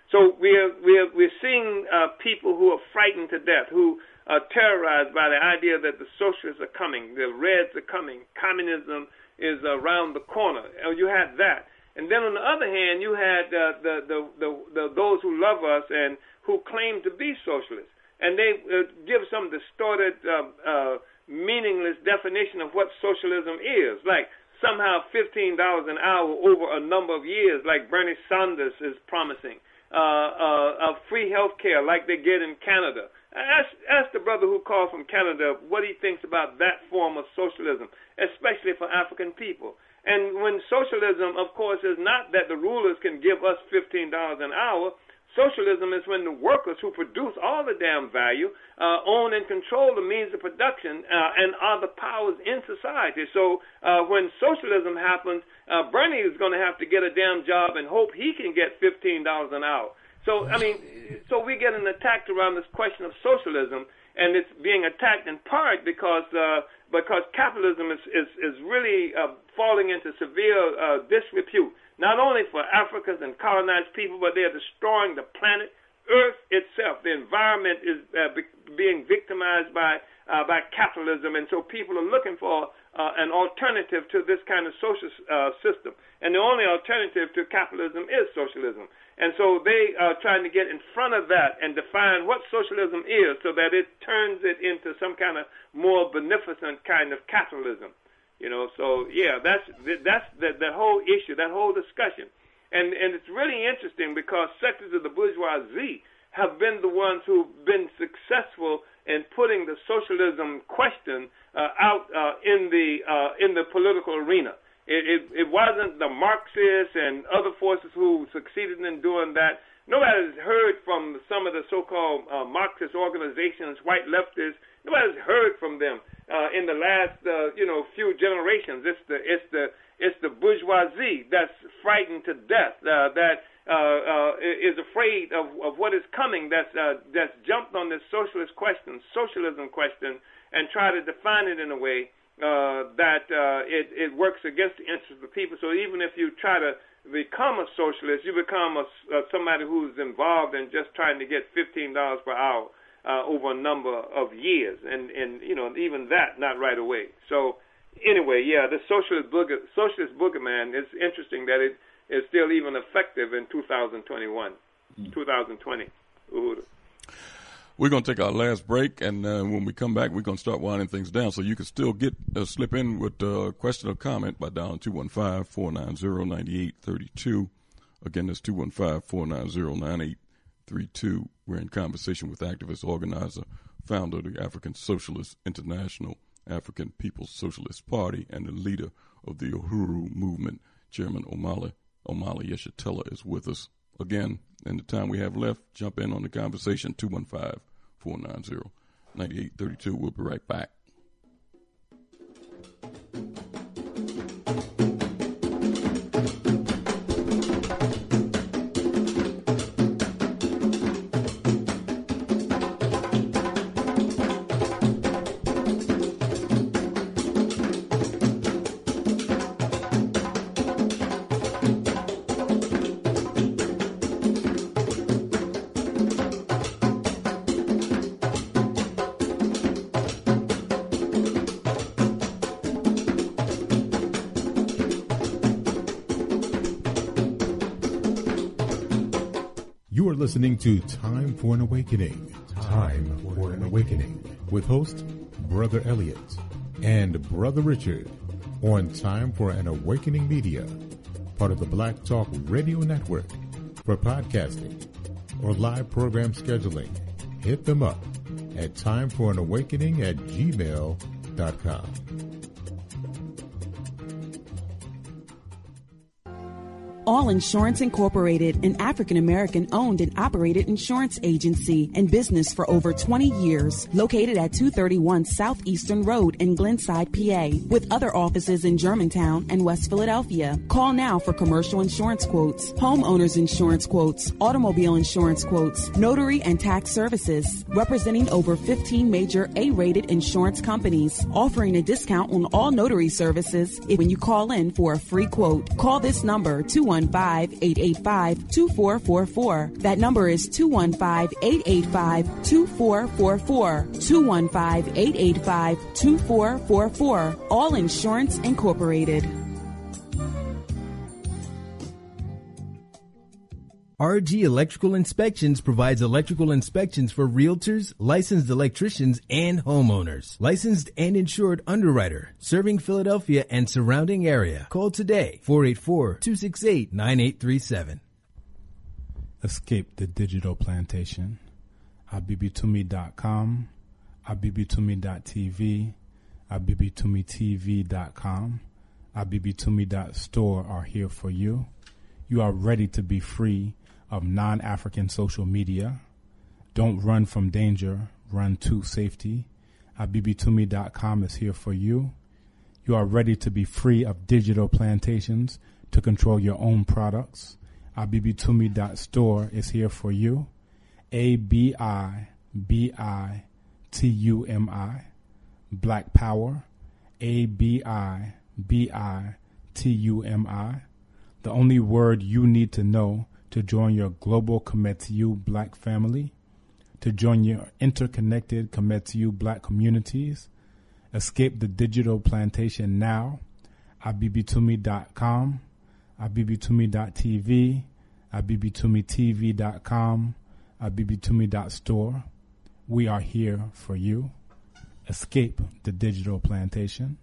So we're we're we're seeing uh, people who are frightened to death, who are terrorized by the idea that the socialists are coming, the Reds are coming, communism is around the corner. You had that, and then on the other hand, you had uh, the, the the the those who love us and who claim to be socialists, and they uh, give some distorted, uh, uh, meaningless definition of what socialism is, like somehow fifteen dollars an hour over a number of years, like Bernie Sanders is promising. Uh, uh, uh, free health care like they get in Canada. Ask, ask the brother who called from Canada what he thinks about that form of socialism, especially for African people. And when socialism, of course, is not that the rulers can give us fifteen dollars an hour. Socialism is when the workers who produce all the damn value uh, own and control the means of production uh, and are the powers in society. So uh, when socialism happens, uh, Bernie is going to have to get a damn job and hope he can get fifteen dollars an hour. So, I mean, so we get an attack around this question of socialism, and it's being attacked in part because uh, because capitalism is, is, is really uh, falling into severe uh, disrepute. Not only for Africans and colonized people, but they are destroying the planet, Earth itself. The environment is uh, be- being victimized by uh, by capitalism, and so people are looking for uh, an alternative to this kind of social uh, system. And the only alternative to capitalism is socialism. And so they are trying to get in front of that and define what socialism is so that it turns it into some kind of more beneficent kind of capitalism. You know, so yeah, that's that's the, the whole issue, that whole discussion, and and it's really interesting because sectors of the bourgeoisie have been the ones who've been successful in putting the socialism question uh, out uh, in the uh, in the political arena. It, it it wasn't the Marxists and other forces who succeeded in doing that. Nobody's heard from some of the so-called uh, Marxist organizations, white leftists. Nobody's heard from them uh, in the last, uh, you know, few generations. It's the, it's the, it's the bourgeoisie that's frightened to death, uh, that uh, uh, is afraid of, of what is coming. That's, uh, that's jumped on this socialist question, socialism question, and try to define it in a way uh, that uh, it, it works against the interests of the people. So even if you try to become a socialist, you become a, uh, somebody who's involved in just trying to get fifteen dollars per hour. Uh, over a number of years, and, and you know, even that not right away. So anyway, yeah, the socialist booger, socialist boogeyman, it's interesting that it is still even effective in two thousand twenty-one, mm. twenty twenty. Ooh. We're going to take our last break, and uh, when we come back, we're going to start winding things down. So you can still get uh, slip in with a uh, question or comment by dialing two one five, four nine zero, nine eight three two. Again, that's two one five, four nine zero, nine eight three two. We're in conversation with activist, organizer, founder of the African Socialist International, African People's Socialist Party, and the leader of the Uhuru movement, Chairman Omali. Omali Yeshitela is with us. Again, in the time we have left, jump in on the conversation, two one five, four nine zero, nine eight three two. We'll be right back. You are listening to Time for an Awakening. Time for an Awakening with host Brother Elliot and Brother Richard on Time for an Awakening Media, part of the Black Talk Radio Network. For podcasting or live program scheduling, hit them up at timeforanawakening at gmail dot com. All Insurance Incorporated, an African-American owned and operated insurance agency in business for over twenty years, located at two thirty-one Southeastern Road in Glenside, P A, with other offices in Germantown and West Philadelphia. Call now for commercial insurance quotes, homeowners insurance quotes, automobile insurance quotes, notary and tax services, representing over fifteen major A-rated insurance companies, offering a discount on all notary services if when you call in for a free quote. Call this number, two one one five, eight eight five, two four four four. That number is two one five, eight eight five, two four four four. two one five, eight eight five, two four four four. All Insurance Incorporated. R G Electrical Inspections provides electrical inspections for realtors, licensed electricians, and homeowners. Licensed and insured underwriter, serving Philadelphia and surrounding area. Call today, four eight four, two six eight, nine eight three seven. Escape the digital plantation. abibitumi dot com, abibitumi dot t v, abibitumi t v dot com, abibitumi dot store are here for you. You are ready to be free of non-African social media. Don't run from danger, run to safety. abibitumi dot com is here for you. You are ready to be free of digital plantations to control your own products. abibitumi dot store is here for you. A B I B I T U M I, Black Power. A B I B I T U M I. The only word you need to know to join your global Kometiu Black family, to join your interconnected Kometiu Black communities. Escape the digital plantation now. abibitumi dot com, abibitumi dot t v, abibitumi t v dot com, abibitumi dot store. We are here for you. Escape the digital plantation.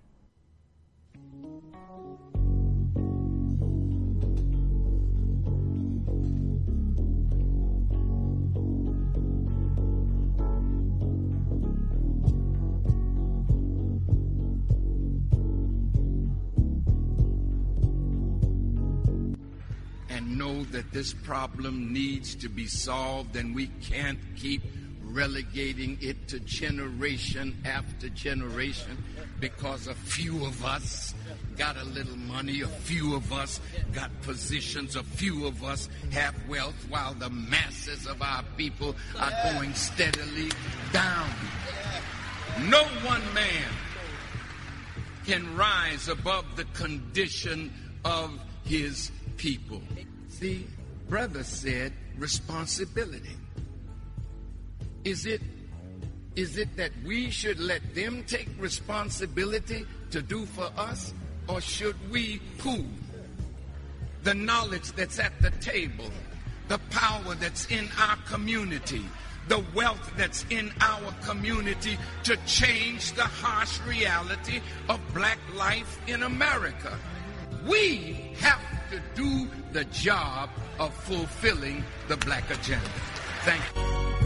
Know that this problem needs to be solved, and we can't keep relegating it to generation after generation because a few of us got a little money, a few of us got positions, a few of us have wealth, while the masses of our people are going steadily down. No one man can rise above the condition of his people. See, brother said responsibility. Is it, is it that we should let them take responsibility to do for us, or should we pool the knowledge that's at the table, the power that's in our community, the wealth that's in our community to change the harsh reality of black life in America? We have to do the job of fulfilling the black agenda. Thank you.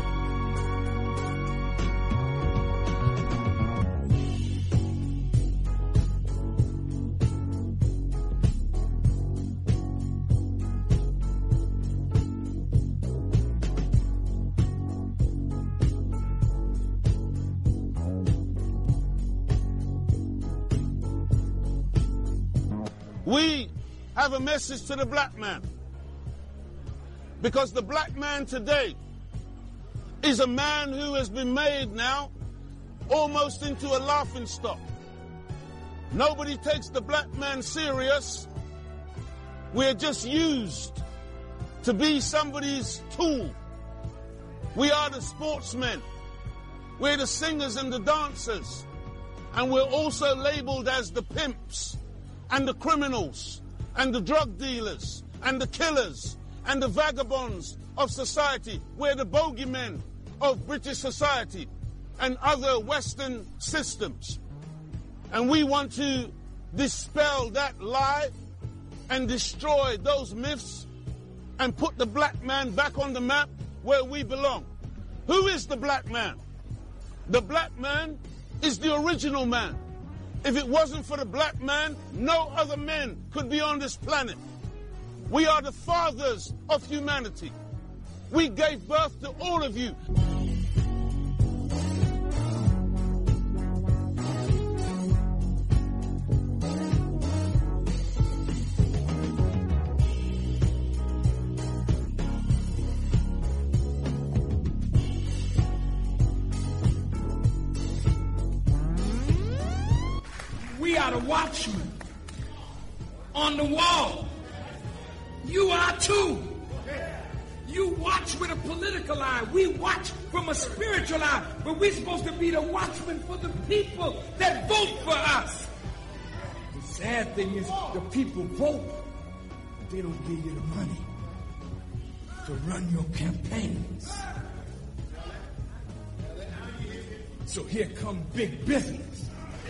We have a message to the black man, because the black man today is a man who has been made now almost into a laughing stock. Nobody takes the black man serious. We're just used to be somebody's tool. We are the sportsmen. We're the singers and the dancers. And we're also labeled as the pimps and the criminals and the drug dealers and the killers and the vagabonds of society. We're the bogeymen of British society and other Western systems. And we want to dispel that lie and destroy those myths and put the black man back on the map where we belong. Who is the black man? The black man is the original man. If it wasn't for the black man, no other men could be on this planet. We are the fathers of humanity. We gave birth to all of you. We are the watchmen on the wall. You are too. You watch with a political eye. We watch from a spiritual eye. But we're supposed to be the watchmen for the people that vote for us. The sad thing is the people vote, but they don't give you the money to run your campaigns. So here come big business.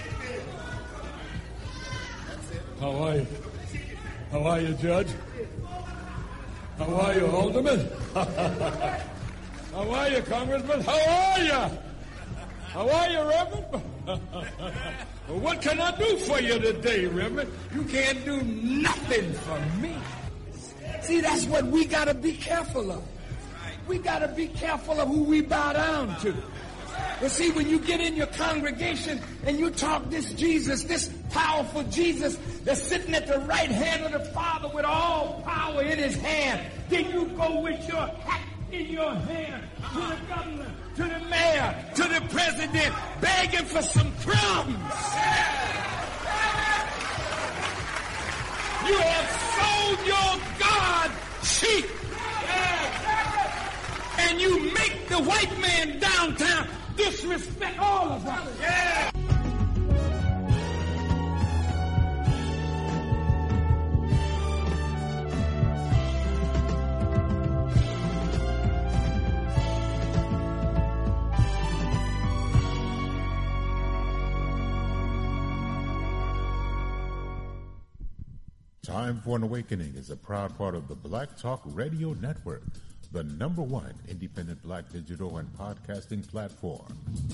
How are you? How are you, Judge? How are you, Alderman? How are you, Congressman? How are you? How are you, Reverend? Well, what can I do for you today, Reverend? You can't do nothing for me. See, that's what we got to be careful of. We got to be careful of who we bow down to. But see, when you get in your congregation and you talk this Jesus, this powerful Jesus that's sitting at the right hand of the Father with all power in his hand, then you go with your hat in your hand to the governor, to the mayor, to the president, begging for some crumbs. You have sold your God cheap. And you make the white man downtown disrespect all of us. Yeah. Time for an Awakening is a proud part of the Black Talk Radio Network, the number one independent black digital and podcasting platform.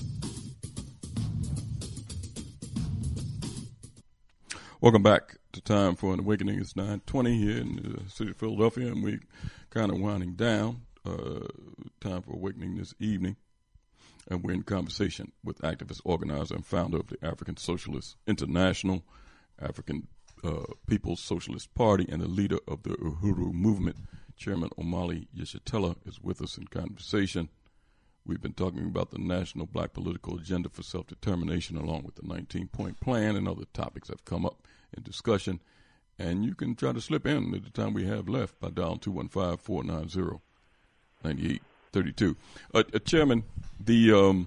Welcome back to Time for an Awakening. It's nine twenty here in the city of Philadelphia, and we're kind of winding down. Uh, time for Awakening this evening. And we're in conversation with activist, organizer, and founder of the African Socialist International, African uh, People's Socialist Party, and the leader of the Uhuru Movement. Chairman Omali Yeshitela is with us in conversation. We've been talking about the national black political agenda for self-determination along with the nineteen-point plan and other topics that have come up in discussion. And you can try to slip in at the time we have left by dialing two one five, four nine zero, nine eight three two. Uh, uh, Chairman, the um,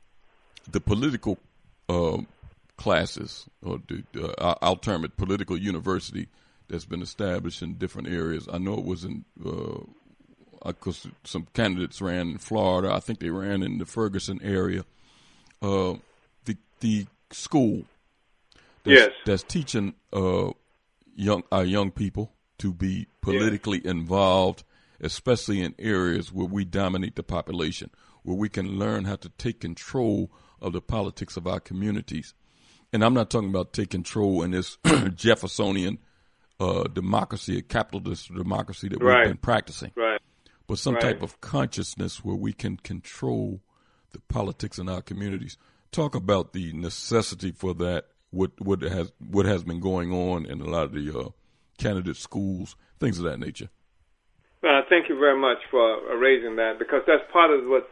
the political uh, classes, or the, uh, I'll term it political university, that's been established in different areas. I know it was in, because uh, some candidates ran in Florida. I think they ran in the Ferguson area. Uh, the the school that's, yes. that's teaching uh, young our young people to be politically yes. involved, especially in areas where we dominate the population, where we can learn how to take control of the politics of our communities. And I'm not talking about take control in this Jeffersonian Uh, democracy, a capitalist democracy that right. we've been practicing, right. but some right. type of consciousness where we can control the politics in our communities. Talk about the necessity for that. What what has what has been going on in a lot of the uh, candidate schools, things of that nature. Well, thank you very much for raising that, because that's part of what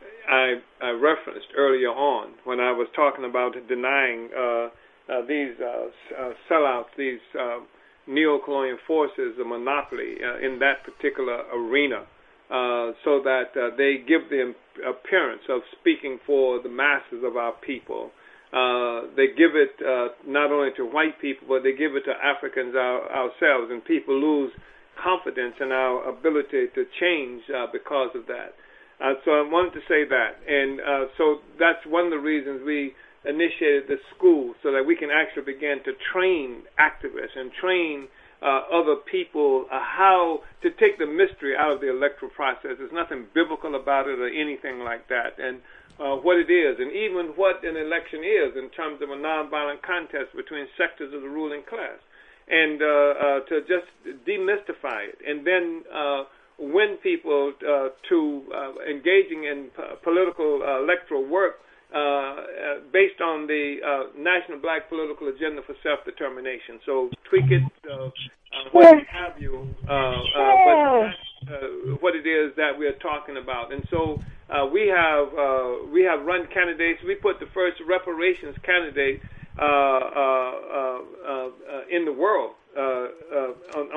I, I referenced earlier on when I was talking about denying uh, uh, these uh, uh, sellouts, these uh, neo-colonial forces a monopoly uh, in that particular arena, uh, so that uh, they give the appearance of speaking for the masses of our people. Uh, they give it uh, not only to white people, but they give it to Africans our, ourselves, and people lose confidence in our ability to change uh, because of that. Uh, so I wanted to say that. And uh, so that's one of the reasons we initiated the school, so that we can actually begin to train activists and train uh, other people uh, how to take the mystery out of the electoral process. There's nothing biblical about it or anything like that, and uh, what it is, and even what an election is in terms of a nonviolent contest between sectors of the ruling class, and uh, uh, to just demystify it, and then uh, win people uh, to uh, engaging in p- political uh, electoral work Uh, uh, based on the uh, National Black Political Agenda for Self-Determination. So tweak it, uh, uh, what have you, uh, uh, but that's uh, what it is that we are talking about. And so uh, we have uh, we have run candidates. We put the first reparations candidate uh, uh, uh, uh, in the world uh, uh, on, on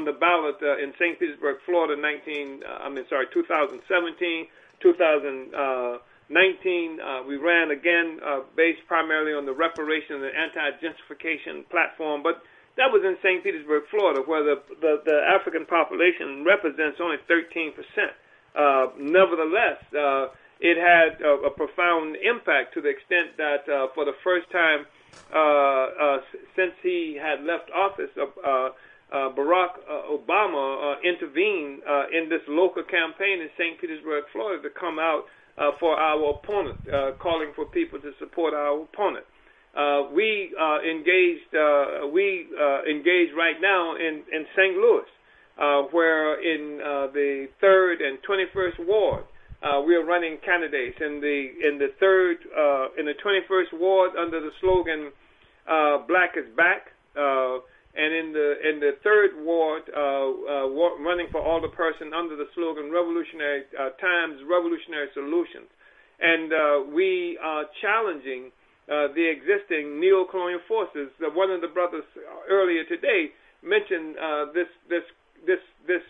the ballot uh, in Saint Petersburg, Florida, nineteen. Uh, I mean, sorry, two thousand seventeen, two thousand nineteen. Uh, we ran again uh, based primarily on the reparation and anti-gentrification platform, but that was in Saint Petersburg, Florida, where the the, the African population represents only thirteen percent. Uh, nevertheless, uh, it had a, a profound impact to the extent that uh, for the first time uh, uh, since he had left office, uh, uh, Barack uh, Obama uh, intervened uh, in this local campaign in Saint Petersburg, Florida, to come out uh, for our opponent, uh, calling for people to support our opponent. Uh, we uh, engaged. Uh, we uh, engaged right now in, in Saint Louis, uh, where in uh, the third and twenty-first ward, uh, we are running candidates in the in the third uh, in the twenty-first ward under the slogan uh, "Black is Back." Uh, And in the in the third ward, uh, uh, running for alderperson under the slogan "Revolutionary uh, Times, Revolutionary Solutions," and uh, we are challenging uh, the existing neo-colonial forces. Uh, one of the brothers earlier today mentioned uh, this this this this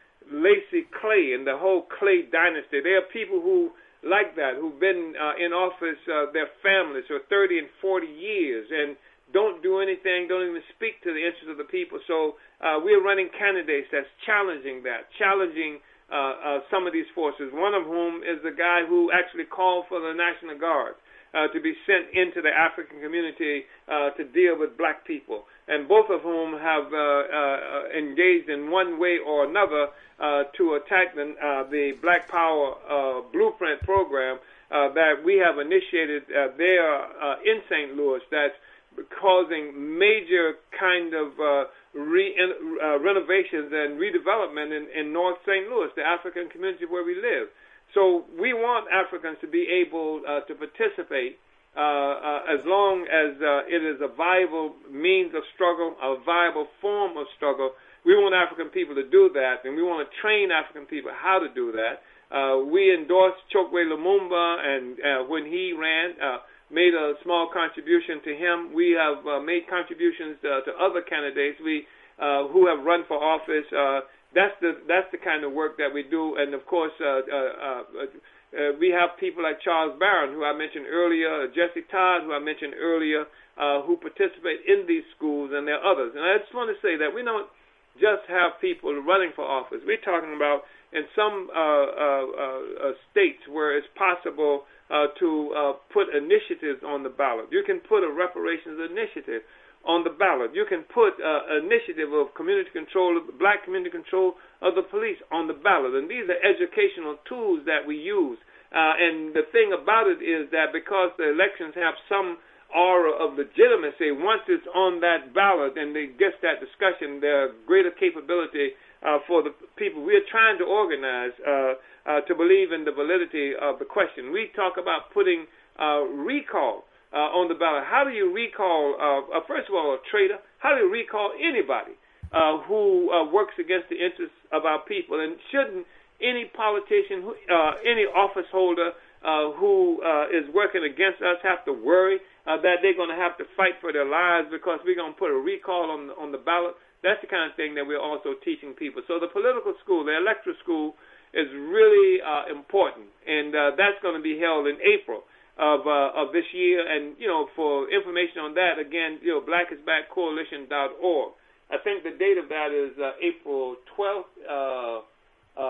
Lacy Clay and the whole Clay dynasty. There are people who like that who've been uh, in office uh, their families for thirty and forty years and don't do anything, don't even speak to the interests of the people. So uh, we're running candidates that's challenging that, challenging uh, uh, some of these forces, one of whom is the guy who actually called for the National Guard uh, to be sent into the African community uh, to deal with black people, and both of whom have uh, uh, engaged in one way or another uh, to attack the, uh, the Black Power uh, Blueprint program uh, that we have initiated uh, there uh, in Saint Louis that's causing major kind of uh, re- uh, renovations and redevelopment in, in North Saint Louis, the African community where we live. So we want Africans to be able uh, to participate uh, uh, as long as uh, it is a viable means of struggle, a viable form of struggle. We want African people to do that, and we want to train African people how to do that. Uh, we endorsed Chokwe Lumumba, and uh, when he ran, uh, made a small contribution to him. We have uh, made contributions uh, to other candidates we uh, who have run for office. Uh, that's the that's the kind of work that we do. And of course, uh, uh, uh, uh, we have people like Charles Barron, who I mentioned earlier, Jesse Todd, who I mentioned earlier, uh, who participate in these schools, and there are others. And I just want to say that we don't just have people running for office. We're talking about in some uh, uh, uh, states where it's possible Uh, to uh, put initiatives on the ballot. You can put a reparations initiative on the ballot. You can put uh, initiative of community control, black community control of the police on the ballot. And these are educational tools that we use. Uh, and the thing about it is that because the elections have some aura of legitimacy, once it's on that ballot and it gets that discussion, there's greater capability uh, for the people. We are trying to organize uh, Uh, to believe in the validity of the question. We talk about putting uh, recall uh, on the ballot. How do you recall, uh, uh, first of all, a traitor? How do you recall anybody uh, who uh, works against the interests of our people? And shouldn't any politician, who, uh, any office holder uh, who uh, is working against us have to worry uh, that they're going to have to fight for their lives because we're going to put a recall on the, on the ballot? That's the kind of thing that we're also teaching people. So the political school, the electoral school, is really uh, important, and uh, that's going to be held in April of uh, of this year. And you know, for information on that, again, you know, black is back coalition dot org. I think the date of that is uh, April twelfth. Uh, uh,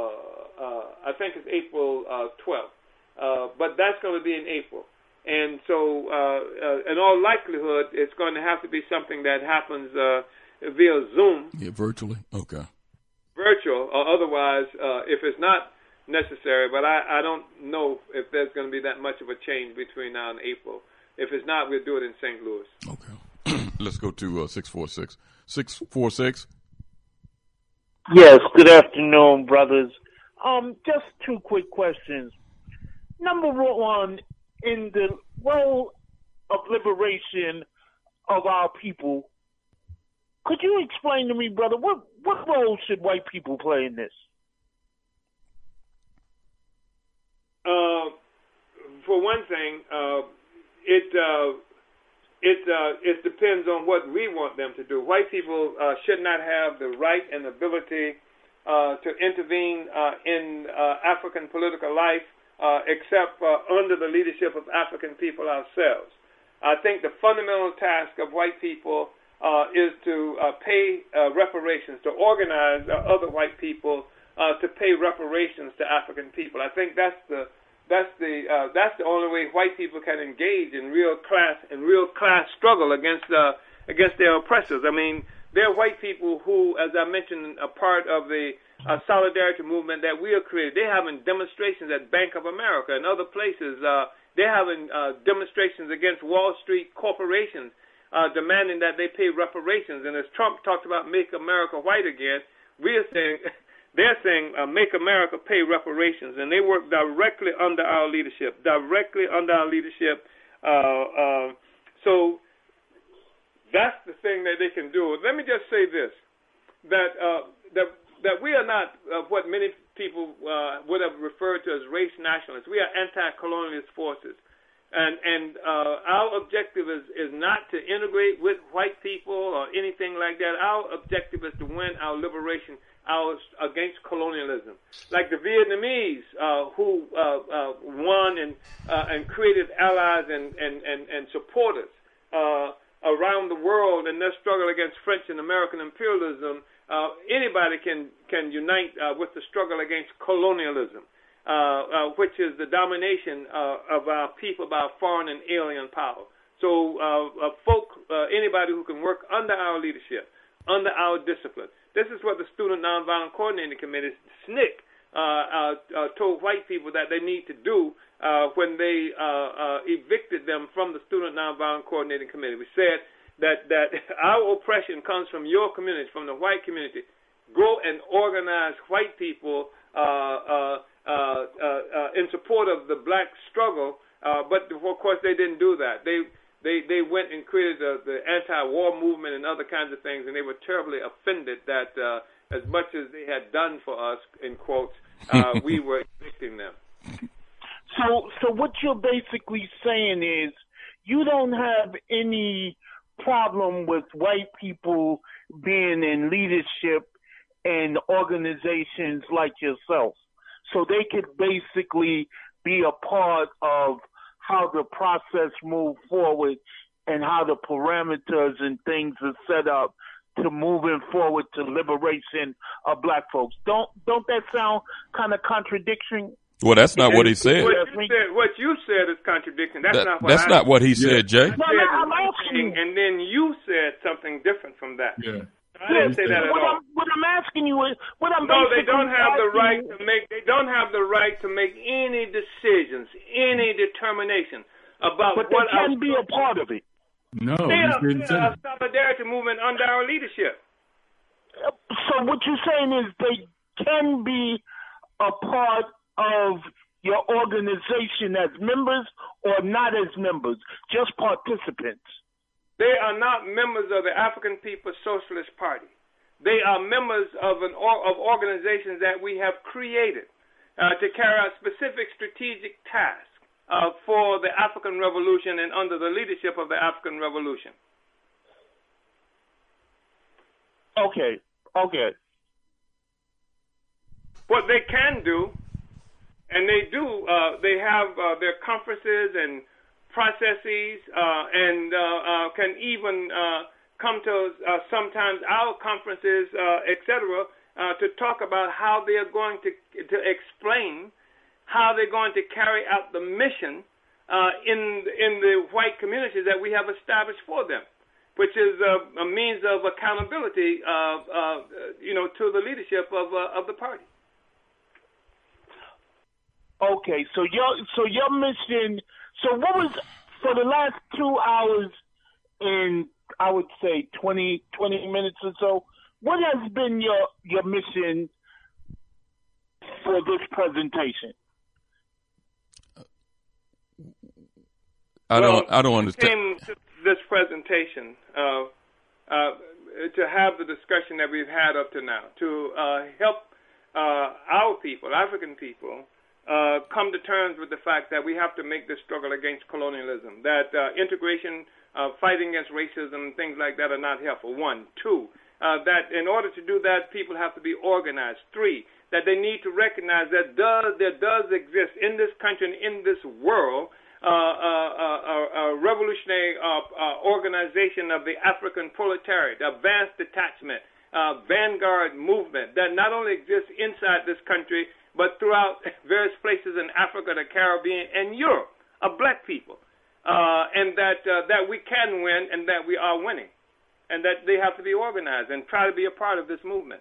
uh, I think it's April uh, twelfth, uh, but that's going to be in April. And so, uh, uh, in all likelihood, it's going to have to be something that happens uh, via Zoom. Yeah, virtually. Okay. Virtual, or otherwise, uh, if it's not necessary, but I, I don't know if there's going to be that much of a change between now and April. If it's not, we'll do it in Saint Louis. Okay. Let's go to uh, six four six. six four six. Yes, good afternoon, brothers. Um, just two quick questions. Number one, in the role of liberation of our people, could you explain to me, brother, what, what role should white people play in this? Uh, for one thing, uh, it uh, it uh, it depends on what we want them to do. White people uh, should not have the right and ability uh, to intervene uh, in uh, African political life uh, except uh, under the leadership of African people ourselves. I think the fundamental task of white people uh, is to uh, pay uh, reparations, to organize uh, other white people uh, to pay reparations to African people. I think that's the That's the uh, that's the only way white people can engage in real class in real class struggle against uh, against their oppressors. I mean, there are white people who, as I mentioned, are part of the uh, solidarity movement that we have created. They're having demonstrations at Bank of America and other places. Uh, they're having uh, demonstrations against Wall Street corporations, uh, demanding that they pay reparations. And as Trump talked about "Make America White Again," we are saying. They're saying, uh, make America pay reparations, and they work directly under our leadership, directly under our leadership. Uh, uh, so that's the thing that they can do. Let me just say this, that uh, that, that we are not uh, what many people uh, would have referred to as race nationalists. We are anti-colonialist forces. And, and uh, our objective is, is not to integrate with white people or anything like that. Our objective is to win our liberation ours against colonialism, like the Vietnamese uh, who uh, uh, won and uh, and created allies and and and, and supporters uh, around the world in their struggle against French and American imperialism. Uh, anybody can can unite uh, with the struggle against colonialism, uh, uh, which is the domination uh, of our people by foreign and alien power. So, uh, uh, folk, uh, anybody who can work under our leadership, under our discipline. This is what the Student Nonviolent Coordinating Committee, S N C C, uh, uh, uh, told white people that they need to do uh, when they uh, uh, evicted them from the Student Nonviolent Coordinating Committee. We said that, that our oppression comes from your community, from the white community. Go and organize white people uh, uh, uh, uh, uh, in support of the black struggle, uh, but of course they didn't do that. They They they went and created the, the anti-war movement and other kinds of things, and they were terribly offended that uh, as much as they had done for us, in quotes, uh, we were evicting them. So, so what you're basically saying is you don't have any problem with white people being in leadership and organizations like yourself. So they could basically be a part of how the process moves forward and how the parameters and things are set up to moving forward to liberation of black folks. Don't don't that sound kind of contradiction? Well, that's not what he said. What you said, what you said is contradiction. That's that, not what That's I not said. what he said, Jay. No, no, I'm asking. And then you said something different from that. Yeah. I didn't say that at what all. I'm, what I'm asking you is, what I'm No, they basically don't have the right asking to make. They don't have the right to make any decisions, any determination about But what they can our be a part of it. No, They you are, didn't they say are a that. solidarity movement under our leadership. So what you're saying is they can be a part of your organization as members or not as members, just participants. They are not members of the African People's Socialist Party. They are members of an or, of organizations that we have created uh, to carry out specific strategic tasks uh, for the African Revolution and under the leadership of the African Revolution. Okay, okay. What they can do, and they do, uh, they have uh, their conferences and processes, uh, and uh, uh, can even uh, come to uh, sometimes our conferences, uh, et cetera, uh, to talk about how they are going to to explain how they're going to carry out the mission uh, in in the white communities that we have established for them, which is a, a means of accountability, uh, uh, you know, to the leadership of uh, of the party. Okay, so your so your mission. So what was for the last two hours and I would say twenty, twenty minutes or so, what has been your your mission for this presentation? I don't. Well, I don't we understand. Came to this presentation uh, uh, to have the discussion that we've had up to now, to uh, help uh, our people, African people, uh, come to terms with the fact that we have to make this struggle against colonialism. That uh, integration uh, fighting against racism and things like that are not helpful. One. Two, uh, that in order to do that, people have to be organized. Three, that they need to recognize that does, there does exist in this country and in this world uh, uh, uh, a revolutionary uh, uh, organization of the African proletariat, advanced detachment, uh, vanguard movement that not only exists inside this country but throughout various places in Africa, the Caribbean, and Europe, of black people, uh, and that uh, that we can win and that we are winning, and that they have to be organized and try to be a part of this movement.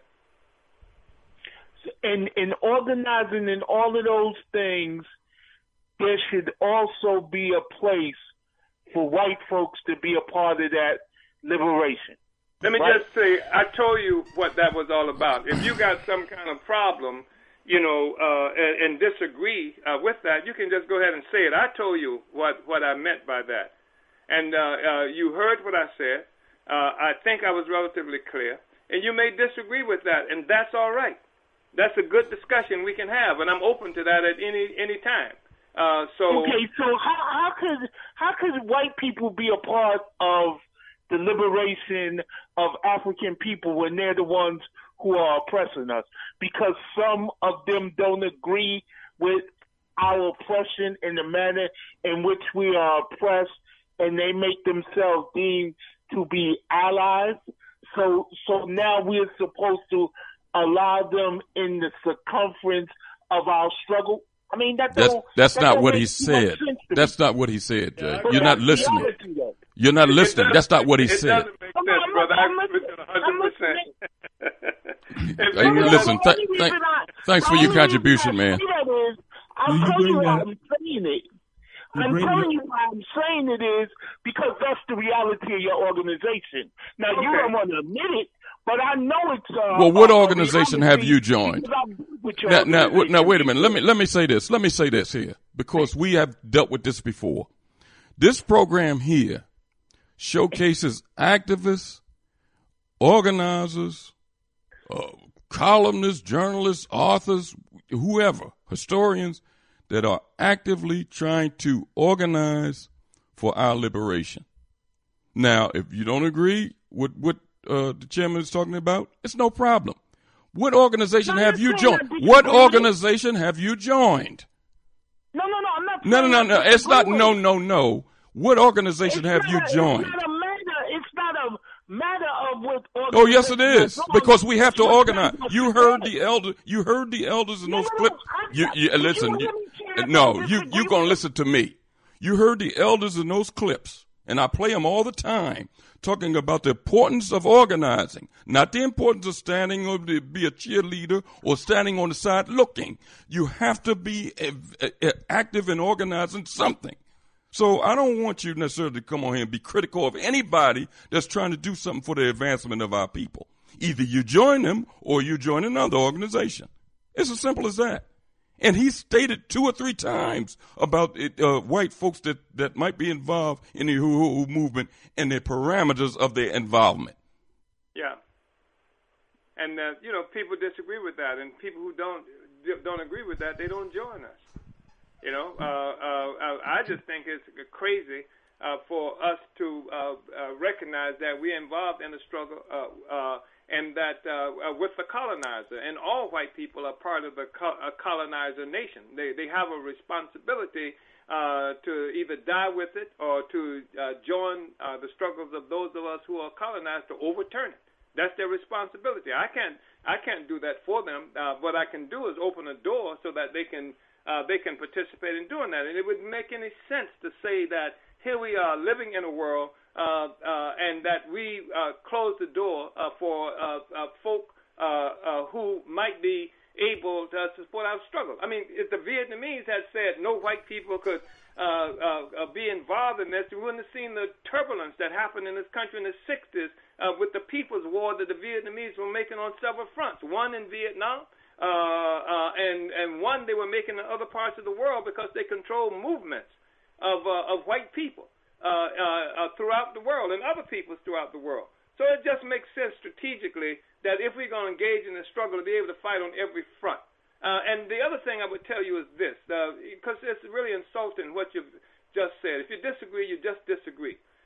In, in organizing in all of those things, there should also be a place for white folks to be a part of that liberation. Let me right? just say, I told you what that was all about. If you got some kind of problem, you know, uh, and, and disagree uh, with that, you can just go ahead and say it. I told you what, what I meant by that. And uh, uh, you heard what I said. Uh, I think I was relatively clear. And you may disagree with that, and that's all right. That's a good discussion we can have, and I'm open to that at any any time. Uh, so okay, so how, how could how could white people be a part of the liberation of African people when they're the ones who are oppressing us? Because some of them don't agree with our oppression in the manner in which we are oppressed, and they make themselves deemed to be allies. So, so now we're supposed to allow them in the circumference of our struggle. I mean, that that's don't, that's that not don't what make he said. That's not what he said, Jay. But You're not that's listening. reality, though. You're not listening. That's not what he it said. doesn't make sense, I'm brother. I'm I agree with you one hundred percent. Hey, listen, th- th- thanks for your contribution, man. Is, I'll You tell bring you why that- I'm saying it. you I'm bring telling that- you why I'm saying it is because that's the reality of your organization. Now, you Okay. don't want to admit it, but I know it's uh, Well, what a organization have reality you joined? because I'm with your Now, now, organization. now, wait a minute. Let me let me say this. Let me say this here because we have dealt with this before. This program here showcases activists, organizers, uh, columnists, journalists, authors, whoever, historians that are actively trying to organize for our liberation. Now, if you don't agree with what uh, the chairman is talking about, it's no problem. What organization have you joined? What organization have you joined? No, no, no. I'm not. No, no, no, no. saying It's not disagree no, with it. no, no. What organization It's have not you a- joined? It's not a matter. It's not a matter of what. Oh, yes, it organization is. you're Because we have to joining. organize. You heard the elder. You heard the elders in those clips. You, you listen. You, no, you you gonna listen to me. You heard the elders in those clips, and I play them all the time, talking about the importance of organizing, not the importance of standing or to be a cheerleader or standing on the side looking. You have to be uh, uh, active in organizing something. So I don't want you necessarily to come on here and be critical of anybody that's trying to do something for the advancement of our people. Either you join them or you join another organization. It's as simple as that. And he stated two or three times about it, uh, white folks that, that might be involved in the Uhuru movement and the parameters of their involvement. Yeah. And, uh, you know, people disagree with that, and people who don't don't agree with that, they don't join us. You know, uh, uh, I just think it's crazy uh, for us to uh, uh, recognize that we're involved in a struggle uh, uh, and that uh, uh, with the colonizer, and all white people are part of the co- uh, colonizer nation. They they have a responsibility uh, to either die with it or to uh, join uh, the struggles of those of us who are colonized to overturn it. That's their responsibility. I can't I can't do that for them. Uh, what I can do is open a door so that they can uh, they can participate in doing that. And it wouldn't make any sense to say that here we are living in a world uh, uh, and that we uh, close the door uh, for uh, uh, folk uh, uh, who might be able to support our struggle. I mean, if the Vietnamese had said no white people could uh, uh, be involved in this, we wouldn't have seen the turbulence that happened in this country in the sixties uh, with the People's War that the Vietnamese were making on several fronts. One in Vietnam, uh, uh, and, and one they were making in other parts of the world because they controlled movements of, uh, of white people uh, uh, uh, throughout the world and other peoples throughout the world. So it just makes sense strategically that if we're going to engage in the struggle, to be able to fight on every front. Uh, and the other thing I would tell you is this, because uh, it's really insulting what you've just said. If you disagree, you just disagree.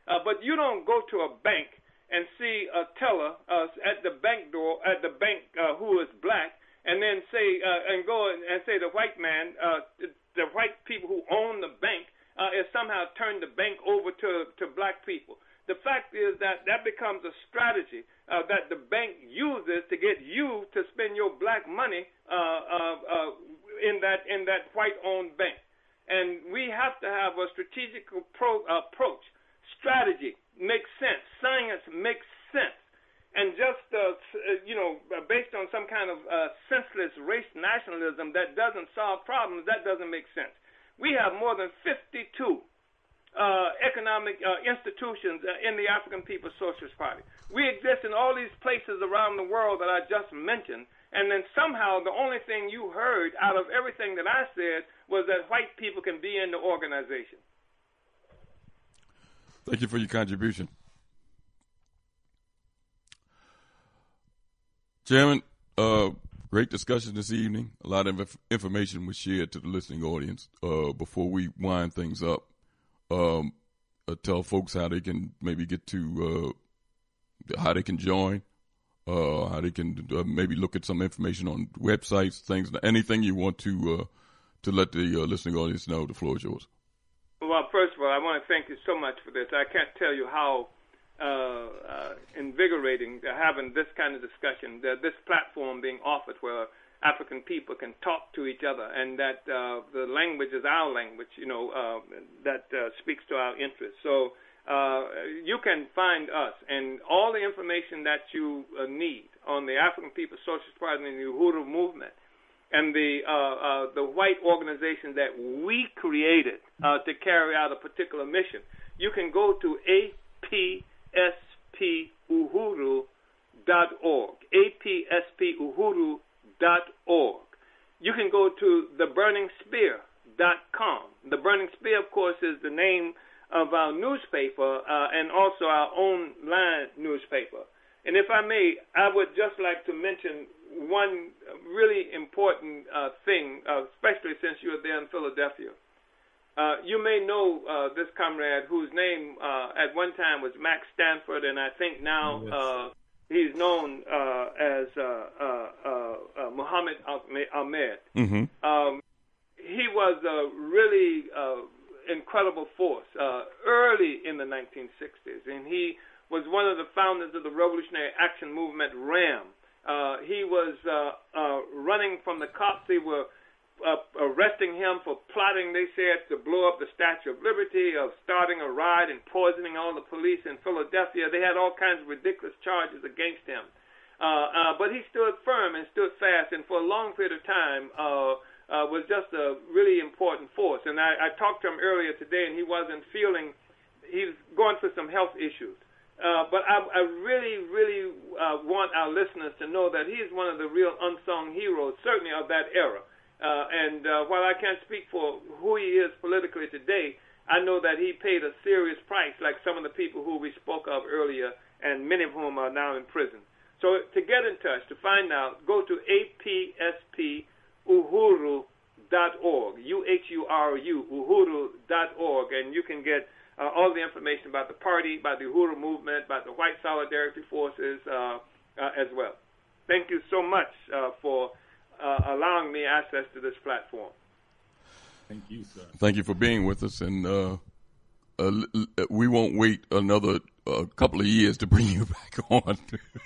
Uh, but you don't go to a bank and see a teller uh, at the bank door, at the bank uh, who is black, and then say uh, and go and say the white man, uh, the white people who own the bank, uh, is somehow turned the bank over to to black people. The fact is that that becomes a strategy uh, that the bank uses to get you to spend your black money uh, uh, uh, in that in that white-owned bank. And we have to have a strategic pro, uh, approach. Strategy makes sense. Science makes sense. And just, uh, you know, based on some kind of uh, senseless race nationalism that doesn't solve problems, that doesn't make sense. We have more than fifty-two uh, economic uh, institutions uh, in the African People's Socialist Party. We exist in all these places around the world that I just mentioned, and then somehow the only thing you heard out of everything that I said was that white people can be in the organization. Thank you for your contribution. Chairman, uh, great discussion this evening. A lot of inf- information was shared to the listening audience. Uh, before we wind things up, um, uh, tell folks how they can maybe get to, uh, how they can join, uh, how they can uh, maybe look at some information on websites, things, anything you want to uh, to let the uh, listening audience know. The floor is yours. Well, first of all, I want to thank you so much for this. I can't tell you how uh, uh, invigorating uh, having this kind of discussion, uh, this platform being offered where African people can talk to each other, and that uh, the language is our language, you know, uh, that uh, speaks to our interests. So uh, you can find us and all the information that you uh, need on the African People's Socialist Party and the Uhuru movement and the uh, uh, the white organization that we created uh, to carry out a particular mission. You can go to A P S P Uhuru dot org, A P S P Uhuru dot org. You can go to the burning spear dot com. The Burning Spear, of course, is the name of our newspaper uh, and also our own line newspaper. And if I may, I would just like to mention one really important uh, thing, uh, especially since you were there in Philadelphia. Uh, you may know uh, this comrade whose name uh, at one time was Max Stanford, and I think now yes. uh, he's known uh, as uh, uh, uh, uh, Muhammad Ahmed. Mm-hmm. Um, he was a really uh, incredible force uh, early in the nineteen sixties, and he was one of the founders of the Revolutionary Action Movement, RAM. Uh, he was uh, uh, running from the cops. They were uh, arresting him for plotting, they said, to blow up the Statue of Liberty, of starting a riot and poisoning all the police in Philadelphia. They had all kinds of ridiculous charges against him. Uh, uh, but he stood firm and stood fast, and for a long period of time uh, uh, was just a really important force. And I, I talked to him earlier today, and he wasn't feeling, he was going through some health issues. Uh, but I, I really, really uh, want our listeners to know that he is one of the real unsung heroes, certainly of that era. Uh, and uh, while I can't speak for who he is politically today, I know that he paid a serious price, like some of the people who we spoke of earlier, and many of whom are now in prison. So to get in touch, to find out, go to A P S P Uhuru dot org, U H U R U, Uhuru dot org, and you can get Uh, all the information about the party, about the Uhuru movement, about the white solidarity forces uh, uh, as well. Thank you so much uh, for uh, allowing me access to this platform. Thank you, sir. Thank you for being with us, and uh, uh, we won't wait another uh, couple of years to bring you back on.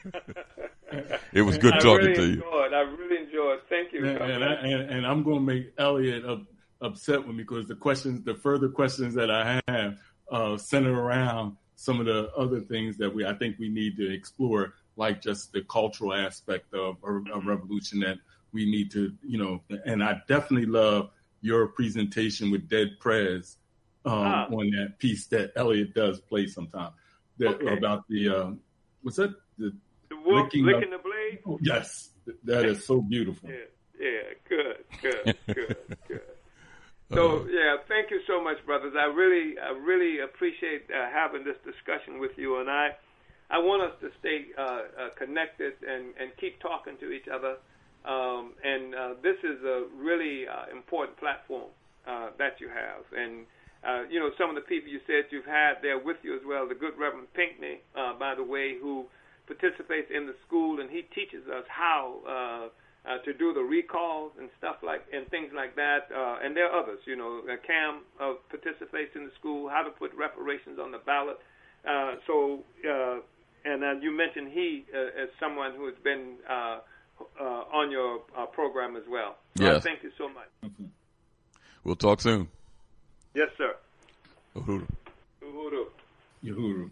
It was good I talking really to you. Enjoyed. I really enjoyed. Thank you. And, and, I, and, and I'm going to make Elliot up, upset with me because the questions, the further questions that I have, Uh, center around some of the other things that we I think we need to explore, like just the cultural aspect of a, a revolution that we need to, you know, and I definitely love your presentation with Dead Prez um, ah. on that piece that Elliot does play sometime that, okay. about the, um, what's that? The, the wolf licking, licking of, the blade? Oh, yes, that is so beautiful. Yeah, yeah, good, good, good, good. So, yeah, thank you so much, brothers. I really I really appreciate uh, having this discussion with you, and I I want us to stay uh, uh, connected and, and keep talking to each other. Um, and uh, this is a really uh, important platform uh, that you have. And uh, you know, some of the people you said you've had there with you as well, the good Reverend Pinckney, uh, by the way, who participates in the school, and he teaches us how uh, uh, to do the recalls and stuff like, and things like that. Uh, and there are others, you know, uh, Cam uh, participates in the school, how to put reparations on the ballot. Uh, so, uh, and uh, you mentioned he uh, as someone who has been uh, uh, on your uh, program as well. Yes. Uh, thank you so much. We'll talk soon. Yes, sir. Uhuru. Uhuru. Uhuru.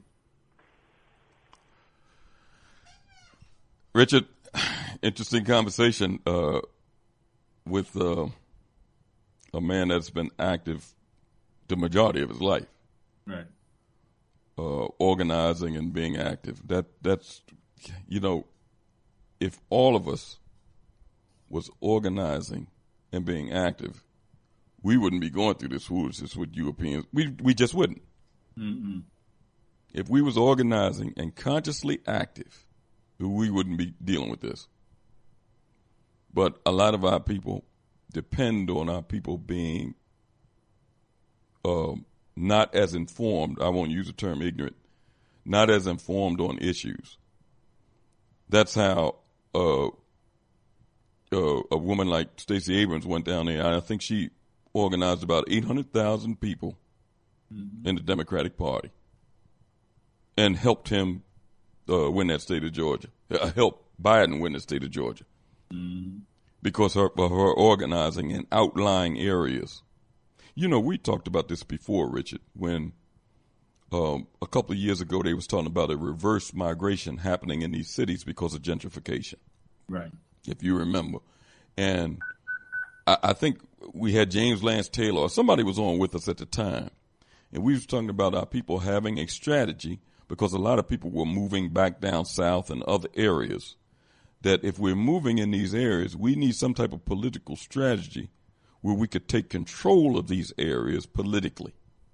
Richard, interesting conversation uh, with uh, a man that's been active the majority of his life. Right. Uh, organizing and being active. That that's, you know, if all of us was organizing and being active, we wouldn't be going through this foolishness with Europeans. We we just wouldn't. Mm-mm. If we was organizing and consciously active, we wouldn't be dealing with this. But a lot of our people depend on our people being um, not as informed. I won't use the term ignorant. Not as informed on issues. That's how uh, uh, a woman like Stacey Abrams went down there. I think she organized about eight hundred thousand people mm-hmm. in the Democratic Party and helped him uh, win that state of Georgia, uh, helped Biden win the state of Georgia mm-hmm. because her, of her organizing in outlying areas. You know, we talked about this before, Richard, when um, a couple of years ago they was talking about a reverse migration happening in these cities because of gentrification. Right. If you remember. And I, I think we had James Lance Taylor, or somebody was on with us at the time, and we was talking about our people having a strategy because a lot of people were moving back down south and other areas, that if we're moving in these areas, we need some type of political strategy where we could take control of these areas politically.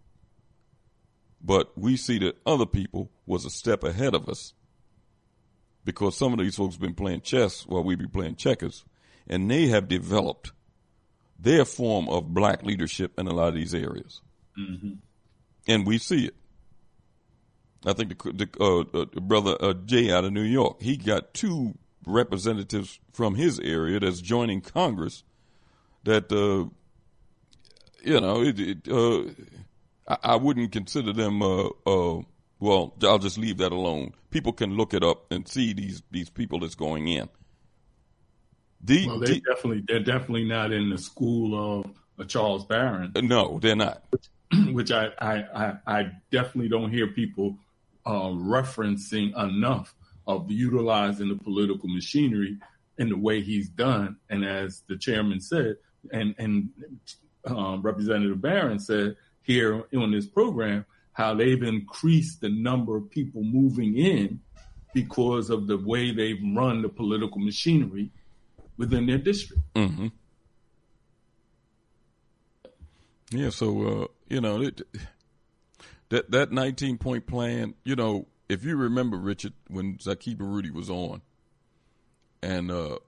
But we see that other people was a step ahead of us because some of these folks been playing chess while we be playing checkers, and they have developed their form of black leadership in a lot of these areas. Mm-hmm. And we see it. I think the, the uh, uh, brother uh, Jay out of New York, he got two representatives from his area that's joining Congress that, uh, you know, it, it, uh, I, I wouldn't consider them, uh, uh, well, I'll just leave that alone. People can look it up and see these, these people that's going in. The, well, they're the, definitely they're definitely not in the school of uh, Charles Barron. No, they're not. Which, which I, I, I, I definitely don't hear people uh, referencing enough of utilizing the political machinery in the way he's done. And as the chairman said, and and um, Representative Barron said here on this program, how they've increased the number of people moving in because of the way they've run the political machinery within their district. Mm-hmm. Yeah, so, uh, you know, it, that that nineteen-point plan, you know, if you remember, Richard, when Zakiba Rudy was on, and uh,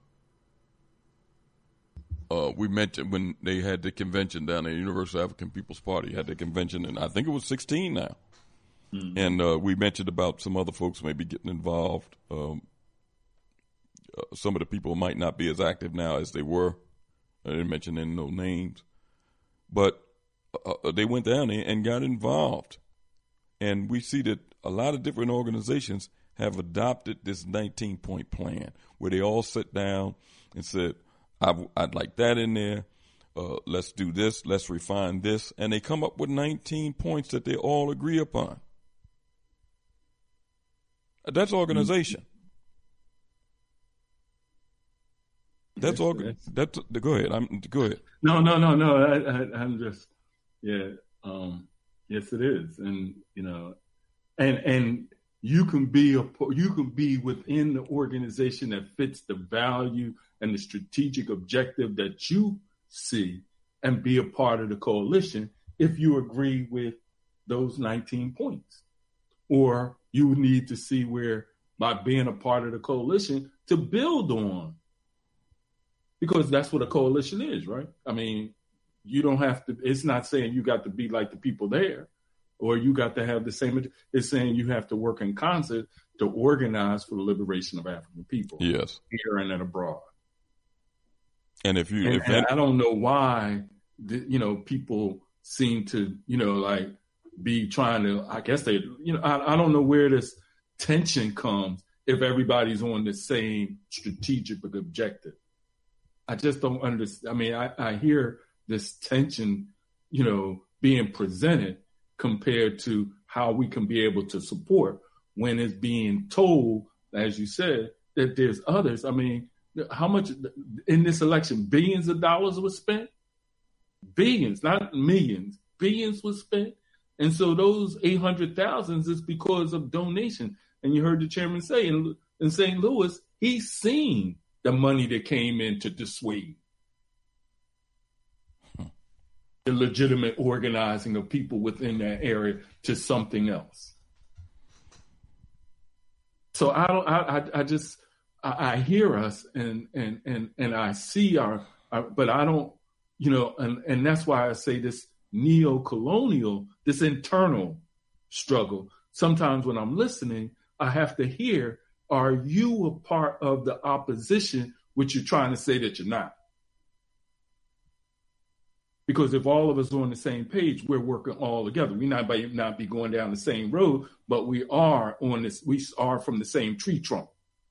uh, we mentioned when they had the convention down there, Universal African People's Party had the convention, and I think it was sixteen now. Mm-hmm. And uh, we mentioned about some other folks maybe getting involved. Um, uh, some of the people might not be as active now as they were. I didn't mention any no names. But uh, they went down there and got involved. And we see that a lot of different organizations have adopted this nineteen-point plan where they all sit down and said, I'd, I'd like that in there. Uh, let's do this. Let's refine this. And they come up with nineteen points that they all agree upon. That's organization. That's all. That's go ahead. I'm go ahead. No, no, no, no. I, I, I'm just, yeah. Um, yes, it is, and you know, and and you can be a you can be within the organization that fits the value and the strategic objective that you see, and be a part of the coalition if you agree with those nineteen points, or you need to see where by being a part of the coalition to build on. Because that's what a coalition is, right? I mean, You don't have to, it's not saying you got to be like the people there or you got to have the same, it's saying you have to work in concert to organize for the liberation of African people. Yes. Here and abroad. And if you, and, if and that, I don't know why, the, you know, people seem to, you know, like be trying to, I guess they, you know, I, I don't know where this tension comes if everybody's on the same strategic objective. I just don't understand. I mean, I, I hear this tension, you know, being presented compared to how we can be able to support when it's being told, as you said, that there's others. I mean, how much in this election, billions of dollars was spent? Billions, not millions, billions was spent. And so those eight hundred thousands is because of donation. And you heard the chairman say in, in Saint Louis, he's seen the money that came in to dissuade the legitimate organizing of people within that area to something else. So I don't. I. I, I just. I, I hear us and and and and I see our, our. But I don't. You know. And and that's why I say this neo-colonial, this internal struggle. Sometimes when I'm listening, I have to hear: are you a part of the opposition, which you're trying to say that you're not? Because if all of us are on the same page, we're working all together. We not by not be going down the same road, but we are on this. We are from the same tree trunk.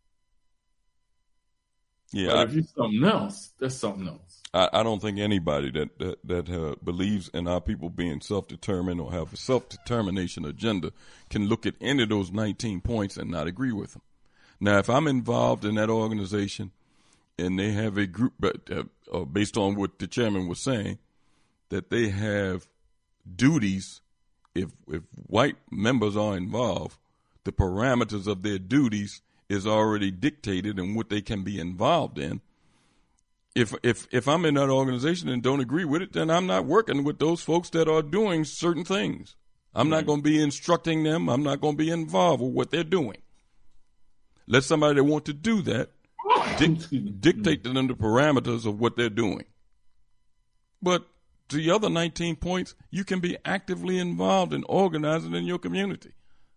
Yeah. But I, if you're something else, that's something else. I, I don't think anybody that that, that uh, believes in our people being self-determined or have a self-determination agenda can look at any of those nineteen points and not agree with them. Now, if I'm involved in that organization and they have a group, uh, uh, based on what the chairman was saying, that they have duties, if if white members are involved, the parameters of their duties is already dictated and what they can be involved in. If if if I'm in that organization and don't agree with it, then I'm not working with those folks that are doing certain things. I'm not going to be instructing them. I'm not going to be involved with what they're doing. Let somebody that want to do that dic- dictate to them the parameters of what they're doing. But the other nineteen points, you can be actively involved in organizing in your community.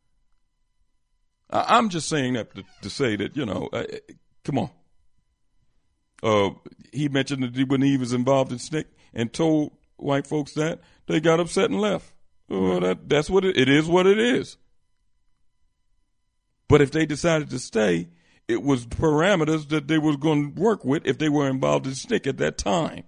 I, I'm just saying that to, to say that, you know, uh, come on. Uh, he mentioned that when he was involved in S N C C and told white folks that, they got upset and left. Oh, that that's what it, it is. What it is. But if they decided to stay, it was parameters that they was going to work with if they were involved in S N C C at that time.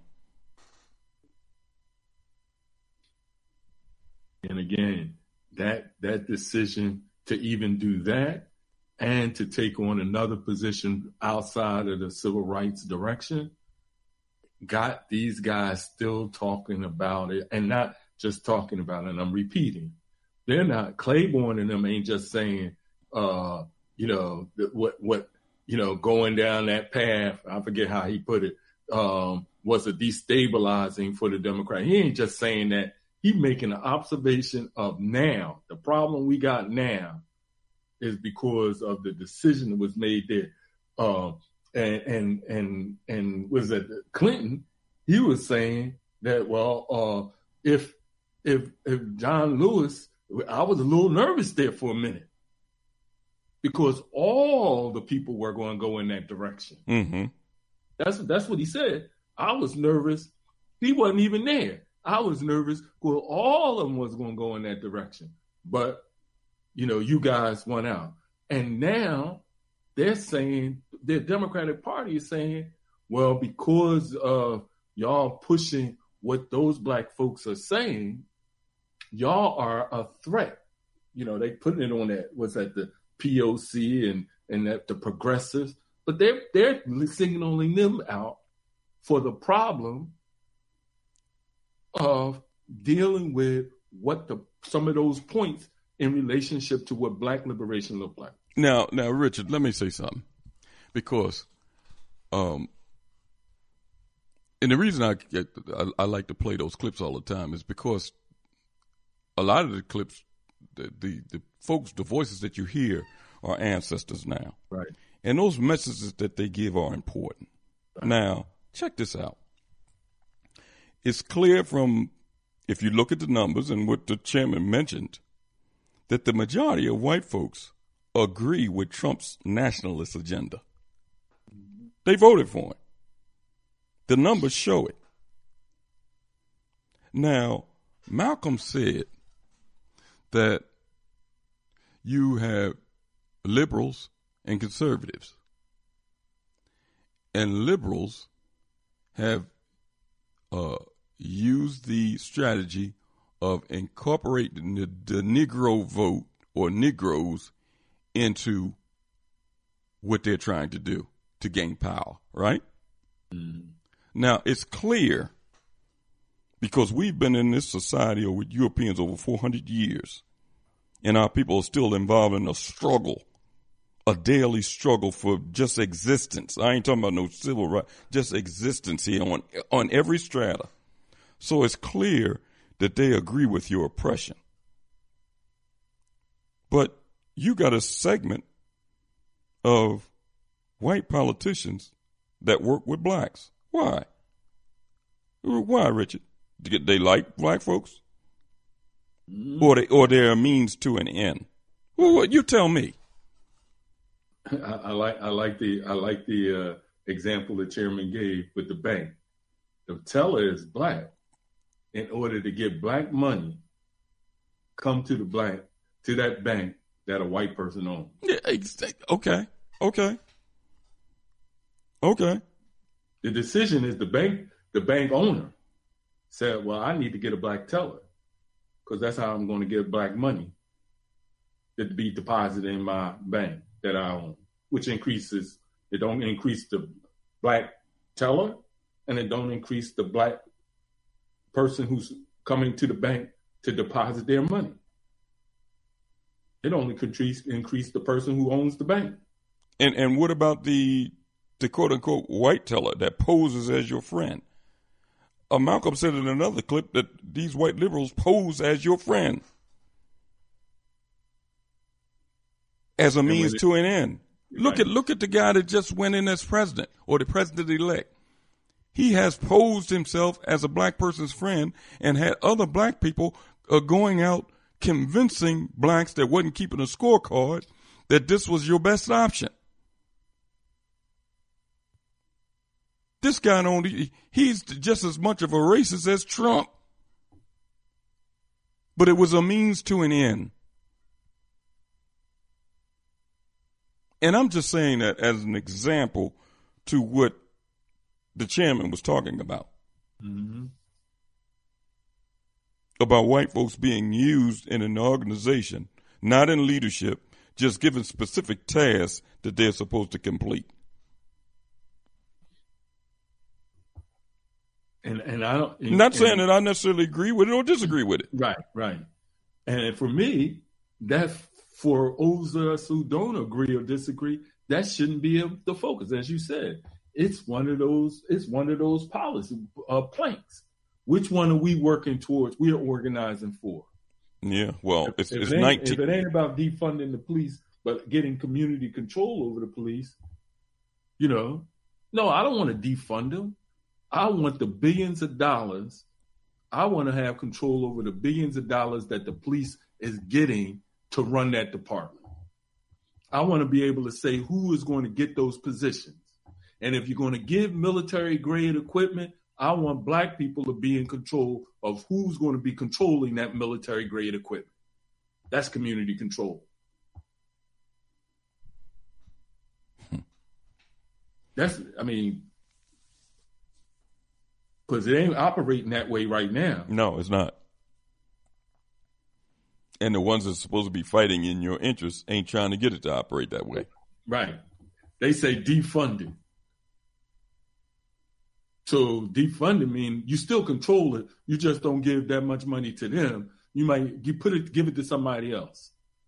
And again, that that decision to even do that and to take on another position outside of the civil rights direction got these guys still talking about it, and not just talking about it. And I'm repeating, they're not, Claiborne and them ain't just saying, uh, you know, what, what, you know, going down that path, I forget how he put it, um, was a destabilizing for the Democrat. He ain't just saying that. He's making an observation of now. The problem we got now is because of the decision that was made there. Um, and, and, and, and was it Clinton? He was saying that, well, uh, if, if, if John Lewis, I was a little nervous there for a minute because all the people were going to go in that direction. Mm-hmm. That's, that's what he said. I was nervous. He wasn't even there. I was nervous because all of them was going to go in that direction. But, you know, you guys went out. And now they're saying, the Democratic Party is saying, well, because of y'all pushing what those black folks are saying, y'all are a threat. You know, they putting it on that, what's that, the P O C and, and that the progressives. But they're, they're signaling them out for the problem of dealing with what the some of those points in relationship to what black liberation looked like. Now, now, Richard, let me say something, because, um, and the reason I, I I like to play those clips all the time is because a lot of the clips, the the, the folks, the voices that you hear are ancestors now, right? And those messages that they give are important. Right. Now, check this out. it's clear from, if you look at the numbers and what the chairman mentioned, that the majority of white folks agree with Trump's nationalist agenda. They voted for it. The numbers show it. Now, Malcolm said that you have liberals and conservatives. And liberals have uh, used the strategy of incorporating the, the Negro vote or Negroes into what they're trying to do to gain power, right? Mm. Now, it's clear, because we've been in this society with Europeans over four hundred years, and our people are still involved in a struggle, a daily struggle for just existence. I ain't talking about no civil rights, just existence here on, on every strata. So it's clear that they agree with your oppression. But you got a segment of white politicians that work with blacks. Why? Why, Richard? They like black folks? Mm. Or they, or they're a means to an end? Well, you tell me. I, I like I like the I like the uh, example the chairman gave with the bank. The teller is black. In order to get black money, come to the black to that bank that a white person owns. Yeah, okay, okay, okay. The decision is the bank. The bank owner said, "Well, I need to get a black teller because that's how I'm going to get black money to be deposited in my bank that I own," which increases. It don't increase the black teller, and it don't increase the black person who's coming to the bank to deposit their money. It only increase increase the person who owns the bank. And and what about the the quote unquote white teller that poses as your friend? Uh, Malcolm said in another clip that these white liberals pose as your friend, as a means to an end. Look at look at the guy that just went in as president, or the president elect. He has posed himself as a black person's friend and had other black people uh, going out convincing blacks that wasn't keeping a scorecard that this was your best option. This guy don't, he's just as much of a racist as Trump. But it was a means to an end. And I'm just saying that as an example to what the chairman was talking about. Mm-hmm. About white folks being used in an organization, not in leadership, just given specific tasks that they're supposed to complete. And and I don't. Not and, saying that I necessarily agree with it or disagree with it. Right, right. And for me, that for those of us who don't agree or disagree, that shouldn't be the focus. As you said, it's one of those. It's one of those policy uh, planks. Which one are we working towards? We are organizing for. Yeah, well, it's, if it's it nineteen. If it ain't about defunding the police, but getting community control over the police, you know, no, I don't want to defund them. I want the billions of dollars. I want to have control over the billions of dollars that the police is getting to run that department. I want to be able to say who is going to get those positions. And if you're going to give military grade equipment, I want black people to be in control of who's going to be controlling that military grade equipment. That's community control. That's, I mean, because it ain't operating that way right now. No, it's not. And the ones that's supposed to be fighting in your interests ain't trying to get it to operate that way. Right. They say defunding. So defunding means you still control it. You just don't give that much money to them. You might you put it, give it to somebody else.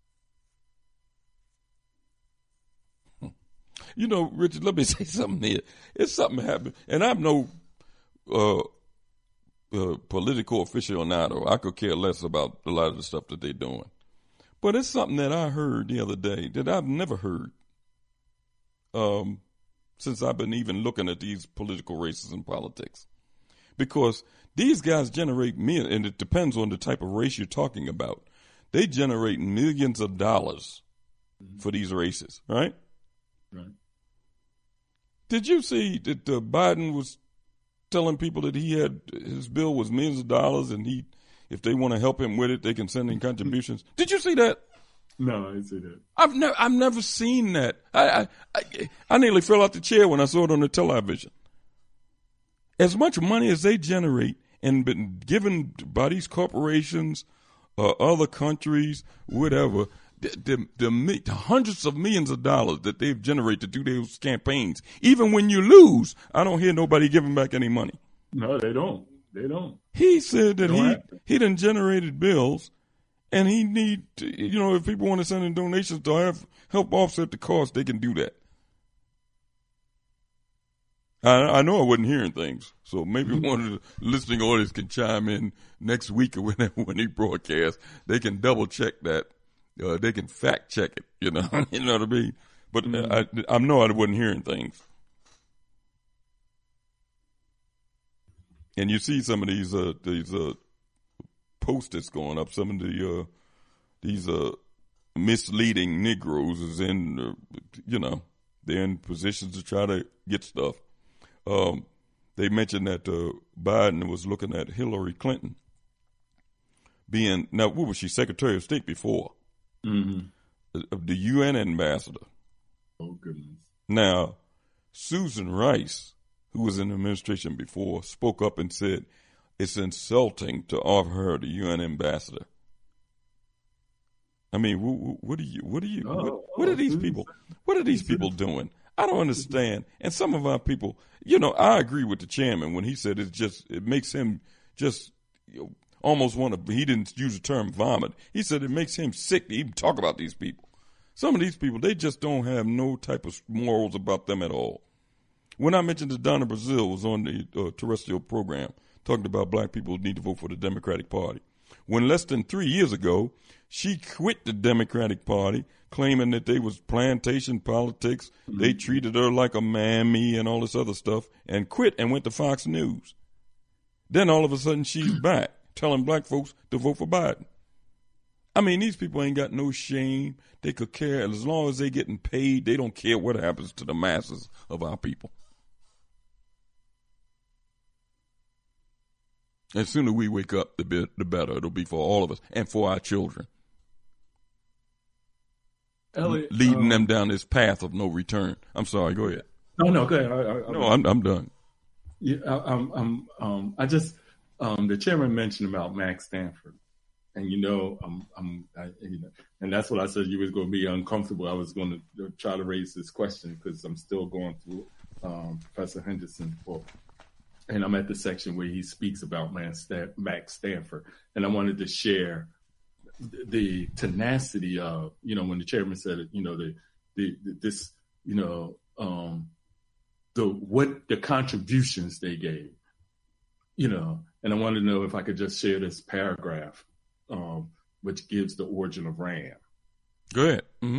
You know, Richard, let me say something here. It's something happened, and I'm no uh, uh, political aficionado. I could care less about a lot of the stuff that they're doing. But it's something that I heard the other day that I've never heard um, since I've been even looking at these political races and politics. because these guys generate millions, and it depends on the type of race you're talking about. They generate millions of dollars mm-hmm. for these races, right? Right. Did you see that uh, Biden was telling people that he had his bill was millions of dollars, and he, if they want to help him with it, they can send in contributions? Did you see that? No, I didn't see that. I've never, I've never seen that. I, I, I, I nearly fell out the chair when I saw it on the television. As much money as they generate and been given by these corporations, uh, other countries, whatever, the, the, the, the hundreds of millions of dollars that they've generated to do those campaigns. Even when you lose, I don't hear nobody giving back any money. No, they don't. They don't. He said that he, he done generated bills. And he need, to, you know, if people want to send in donations to have help offset the cost, they can do that. I, I know I wasn't hearing things, so maybe one of the listening audience can chime in next week or whenever when he broadcasts. They can double check that. Uh, they can fact check it. You know, you know what I mean. But mm-hmm. I, I know I wasn't hearing things. And you see some of these uh, these. Uh, posters going up. Some of the uh, these uh, misleading Negroes is in, uh, you know, they're in positions to try to get stuff. Um, they mentioned that uh, Biden was looking at Hillary Clinton being, now what was she, Secretary of State before? Mm-hmm. The, the U N ambassador. Oh goodness. Now, Susan Rice, who was in the administration before, spoke up and said, it's insulting to offer her the U N ambassador. I mean, what, what are you? What are you? Oh, what, what oh, are these people? What are these people doing? I don't understand. And some of our people, you know, I agree with the chairman when he said it's just it makes him just you know, almost want to. He didn't use the term vomit. He said it makes him sick to even talk about these people. Some of these people, they just don't have no type of morals about them at all. When I mentioned that Donna Brazile was on the uh, terrestrial program, talking about black people who need to vote for the Democratic Party. When less than three years ago, she quit the Democratic Party, claiming that they was plantation politics. Mm-hmm. They treated her like a mammy and all this other stuff, and quit and went to Fox News. Then all of a sudden she's back, telling black folks to vote for Biden. I mean, these people ain't got no shame. They could care. As long as they getting paid, they don't care what happens to the masses of our people. And the sooner we wake up, the, bit, the better it'll be for all of us and for our children. Elliot, leading um, them down this path of no return. I'm sorry. Go ahead. No, no, go ahead. I, I, no, I'm I'm done. Yeah, I, I'm. I'm. Um, I just um, the chairman mentioned about Max Stanford, and you know, I'm. I'm. I, you know, and that's what I said. You was going to be uncomfortable. I was going to try to raise this question because I'm still going through um, Professor Henderson's book. And I'm at the section where he speaks about Max Stanford. And I wanted to share the tenacity of, you know, when the chairman said it, you know, the, the, the this, you know, um, the, what the contributions they gave, you know, and I wanted to know if I could just share this paragraph, um, which gives the origin of RAM. Go ahead. Mm-hmm.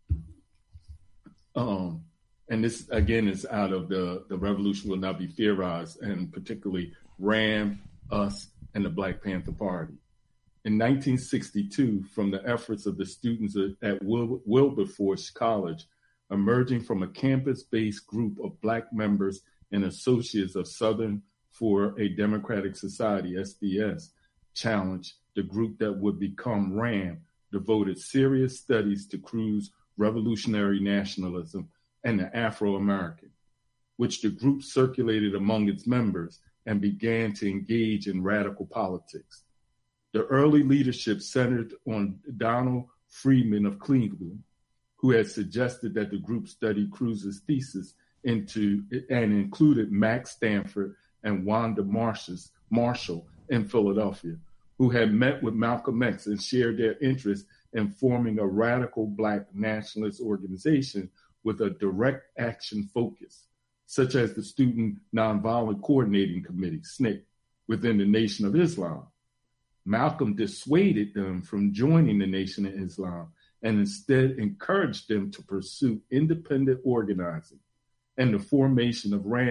Um, And this, again, is out of the, the Revolution Will Not Be Theorized, and particularly RAM, Us, and the Black Panther Party. In nineteen sixty-two, from the efforts of the students at Wil- Wilberforce College, emerging from a campus-based group of Black members and associates of Southern for a Democratic Society, S D S, challenged the group that would become RAM, devoted serious studies to Crew's revolutionary nationalism and the Afro-American, which the group circulated among its members and began to engage in radical politics. The early leadership centered on Donald Freeman of Cleveland, who had suggested that the group study Cruz's thesis into and included Max Stanford and Wanda Marshall in Philadelphia, who had met with Malcolm X and shared their interest in forming a radical Black nationalist organization with a direct action focus, such as the Student Nonviolent Coordinating Committee, S N C C, within the Nation of Islam. Malcolm dissuaded them from joining the Nation of Islam and instead encouraged them to pursue independent organizing and the formation of RAM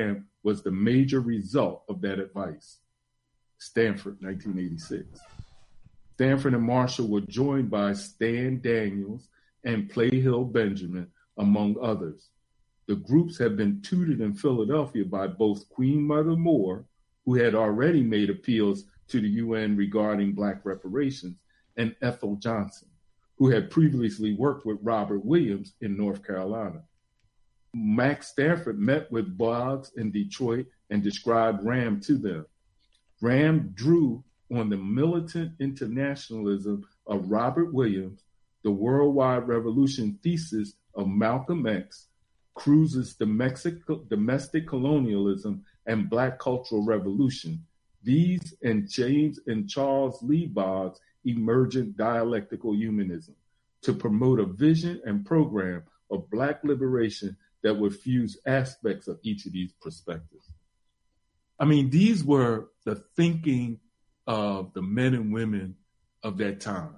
was the major result of that advice. Stanford, nineteen eighty-six. Stanford and Marshall were joined by Stan Daniels and Playhill Benjamin, among others. The groups had been tutored in Philadelphia by both Queen Mother Moore, who had already made appeals to the U N regarding Black reparations, and Ethel Johnson, who had previously worked with Robert Williams in North Carolina. Max Stanford met with Boggs in Detroit and described RAM to them. RAM drew on the militant internationalism of Robert Williams, the worldwide revolution thesis of Malcolm X, Cruz's domestic, domestic colonialism and Black cultural revolution. These and James and Charles Lee Boggs' emergent dialectical humanism to promote a vision and program of Black liberation that would fuse aspects of each of these perspectives. I mean, these were the thinking of the men and women of that time.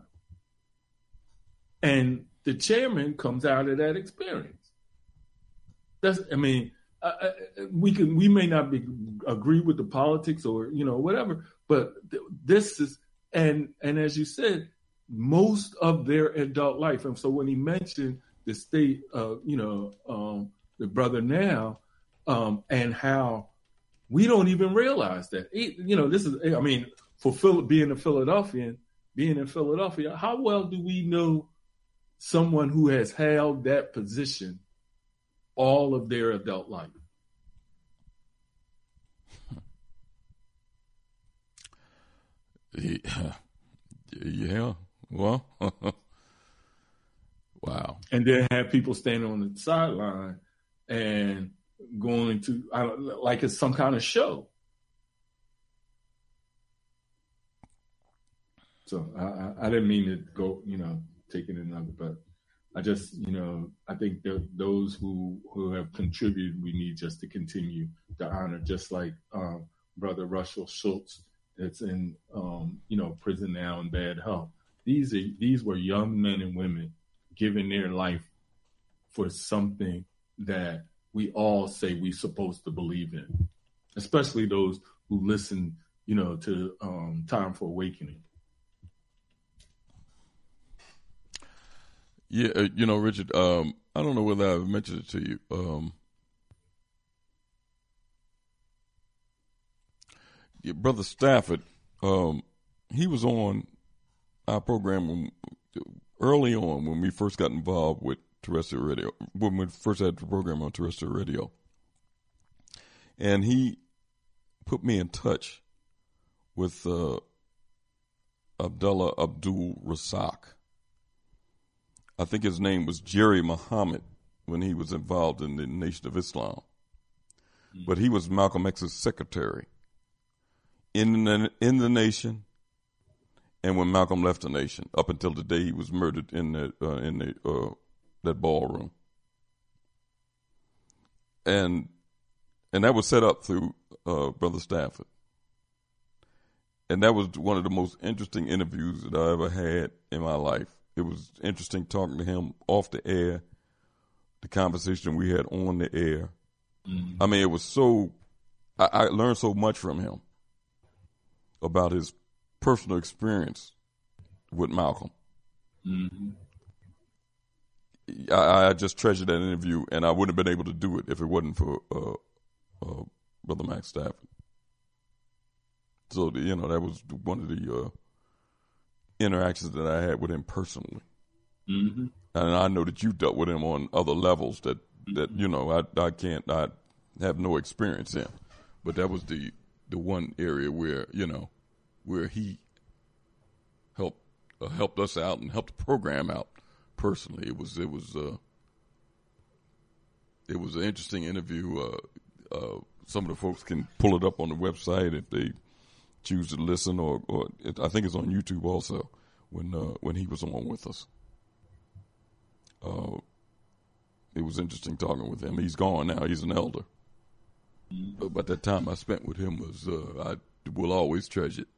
And the chairman comes out of that experience. That's, I mean, I, I, we can, we may not be, agree with the politics or, you know, whatever, but th- this is, and, and as you said, most of their adult life. And so when he mentioned the state of, you know, um, the brother now, um, and how we don't even realize that, it, you know, this is, I mean, for Phil, being a Philadelphian, being in Philadelphia, how well do we know someone who has held that position all of their adult life? Yeah, well, wow. And then have people standing on the sideline and going to, I don't, like it's some kind of show. So I, I, I didn't mean to go, you know, take it another, but I just, you know, I think that those who, who have contributed, we need just to continue to honor, just like um, Brother Russell Schultz that's in, um, you know, prison now in bad health. These are, these were young men and women giving their life for something that we all say we're supposed to believe in, especially those who listen, you know, to um, Time for Awakening. Yeah, uh, you know, Richard, um, I don't know whether I've mentioned it to you. Um, yeah, Brother Stafford, um, he was on our program when, early on when we first got involved with terrestrial radio, when we first had the program on terrestrial radio. And he put me in touch with uh, Abdullah Abdul Rasak. I think his name was Jerry Muhammad when he was involved in the Nation of Islam. Mm-hmm. But he was Malcolm X's secretary in the, in the nation and when Malcolm left the nation, up until the day he was murdered in the, uh, in the, uh, that ballroom. And and that was set up through uh, Brother Stafford. And that was one of the most interesting interviews that I ever had in my life. It was interesting talking to him off the air, the conversation we had on the air. Mm-hmm. I mean, it was so, I, I learned so much from him about his personal experience with Malcolm. Mm-hmm. I, I just treasured that interview, and I wouldn't have been able to do it if it wasn't for uh, uh, Brother Max Stafford. So, the, you know, that was one of the uh, interactions that I had with him personally. Mm-hmm. And I know that you dealt with him on other levels that, that you know, I, I can't, I have no experience in. But that was the, the one area where, you know, where he helped uh, helped us out and helped the program out personally. It was, it was, uh, it was an interesting interview. Uh, uh, some of the folks can pull it up on the website if they choose to listen, or, or it, I think it's on YouTube also when uh, when he was on with us. Uh, it was interesting talking with him. He's gone now. He's an elder. Mm-hmm. But that time I spent with him was, uh, I will always treasure it.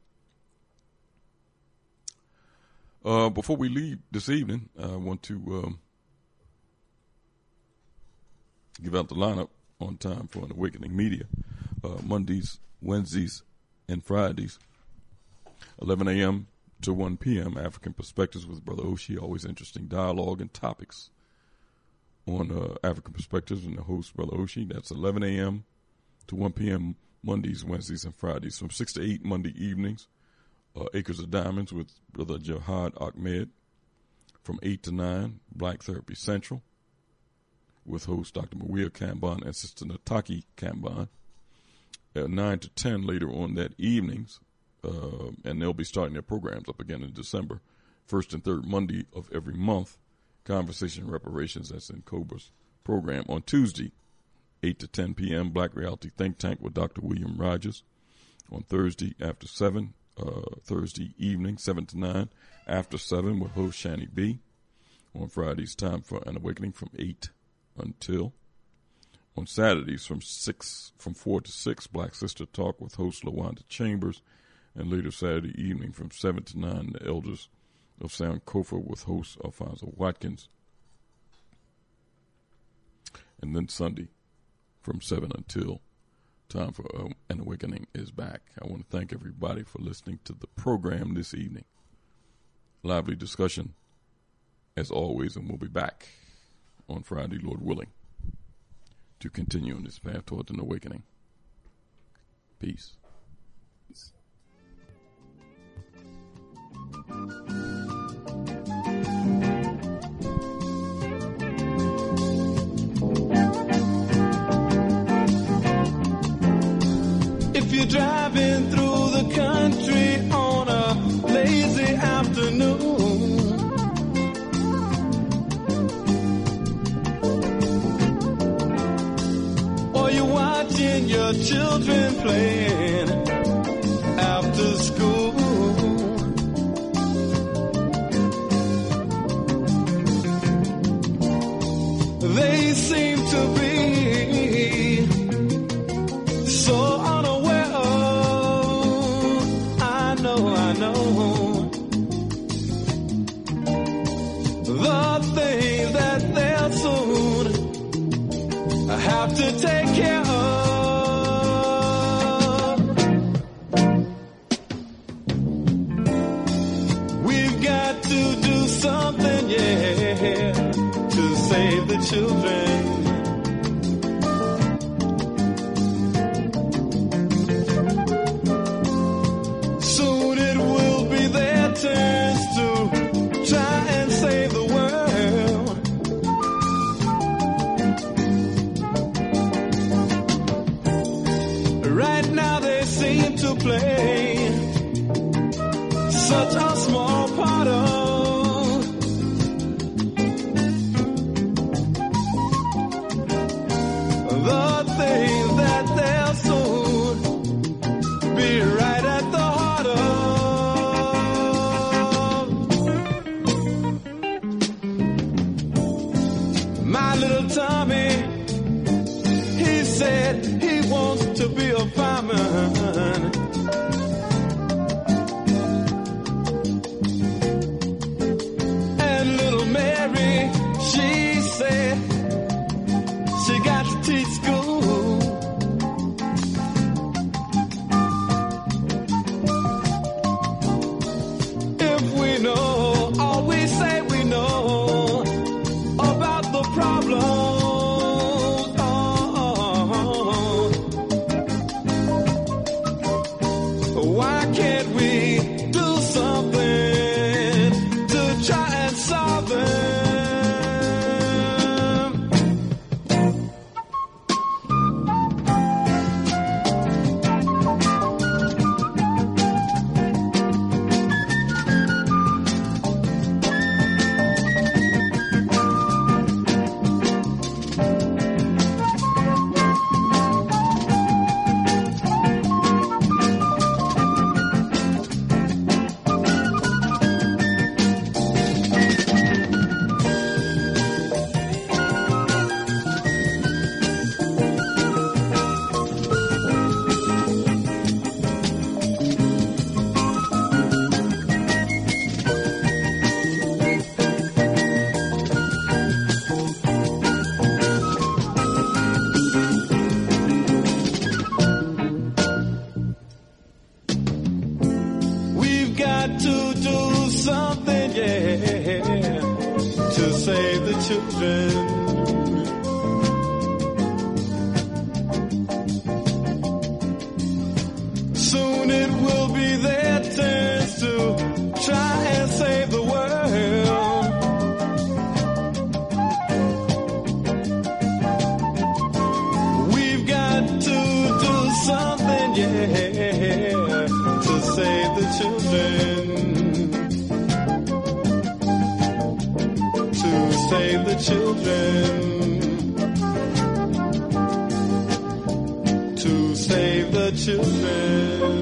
Uh, before we leave this evening, I want to um, give out the lineup on Time for an Awakening Media. uh, Mondays, Wednesdays, and Fridays, eleven a.m. to one p.m. African Perspectives with Brother Oshi. Always interesting dialogue and topics on uh, African Perspectives, and the host, Brother Oshi. That's eleven a.m. to one p.m. Mondays, Wednesdays, and Fridays. From six to eight Monday evenings, uh, Acres of Diamonds with Brother Jihad Ahmed. From eight to nine, Black Therapy Central with host Doctor Maria Kamban and Sister Nataki Kamban. At nine to ten later on that evenings, uh, and they'll be starting their programs up again in December, first and third Monday of every month, Conversation and Reparations, that's in Cobra's program. On Tuesday, eight to ten p.m., Black Reality Think Tank with Doctor William Rogers. On Thursday, after seven, uh, Thursday evening, seven to nine, After seven with host Shani B. On Fridays, Time for an Awakening from eight until. On Saturdays, from six, from four to six, Black Sister Talk with host LaWanda Chambers. And later Saturday evening from seven to nine, the Elders of Sankofa with host Alfonso Watkins. And then Sunday from seven until Time for uh, an Awakening is back. I want to thank everybody for listening to the program this evening. Lively discussion, as always, and we'll be back on Friday, Lord willing, to continue on this path toward an awakening. Peace. If you're driving through the country on a lazy afternoon, or you're watching your children playing after school, they seem to be so unaware of, I know, I know, the things that they'll soon have to take care of. We've got to do something, yeah, to save the children. Soon it will be their turns to try and save the world. Right now they seem to play such a small part of the things that they'll soon be right at the heart of. My little Tommy, he said he wants to be a fireman. And little Mary, she said she got to teach school. If we know all we say we know about the problem, oh, children. Soon it will be their turns to try and save the world. We've got to do something, yeah, to save the children. To save the children. To save the children.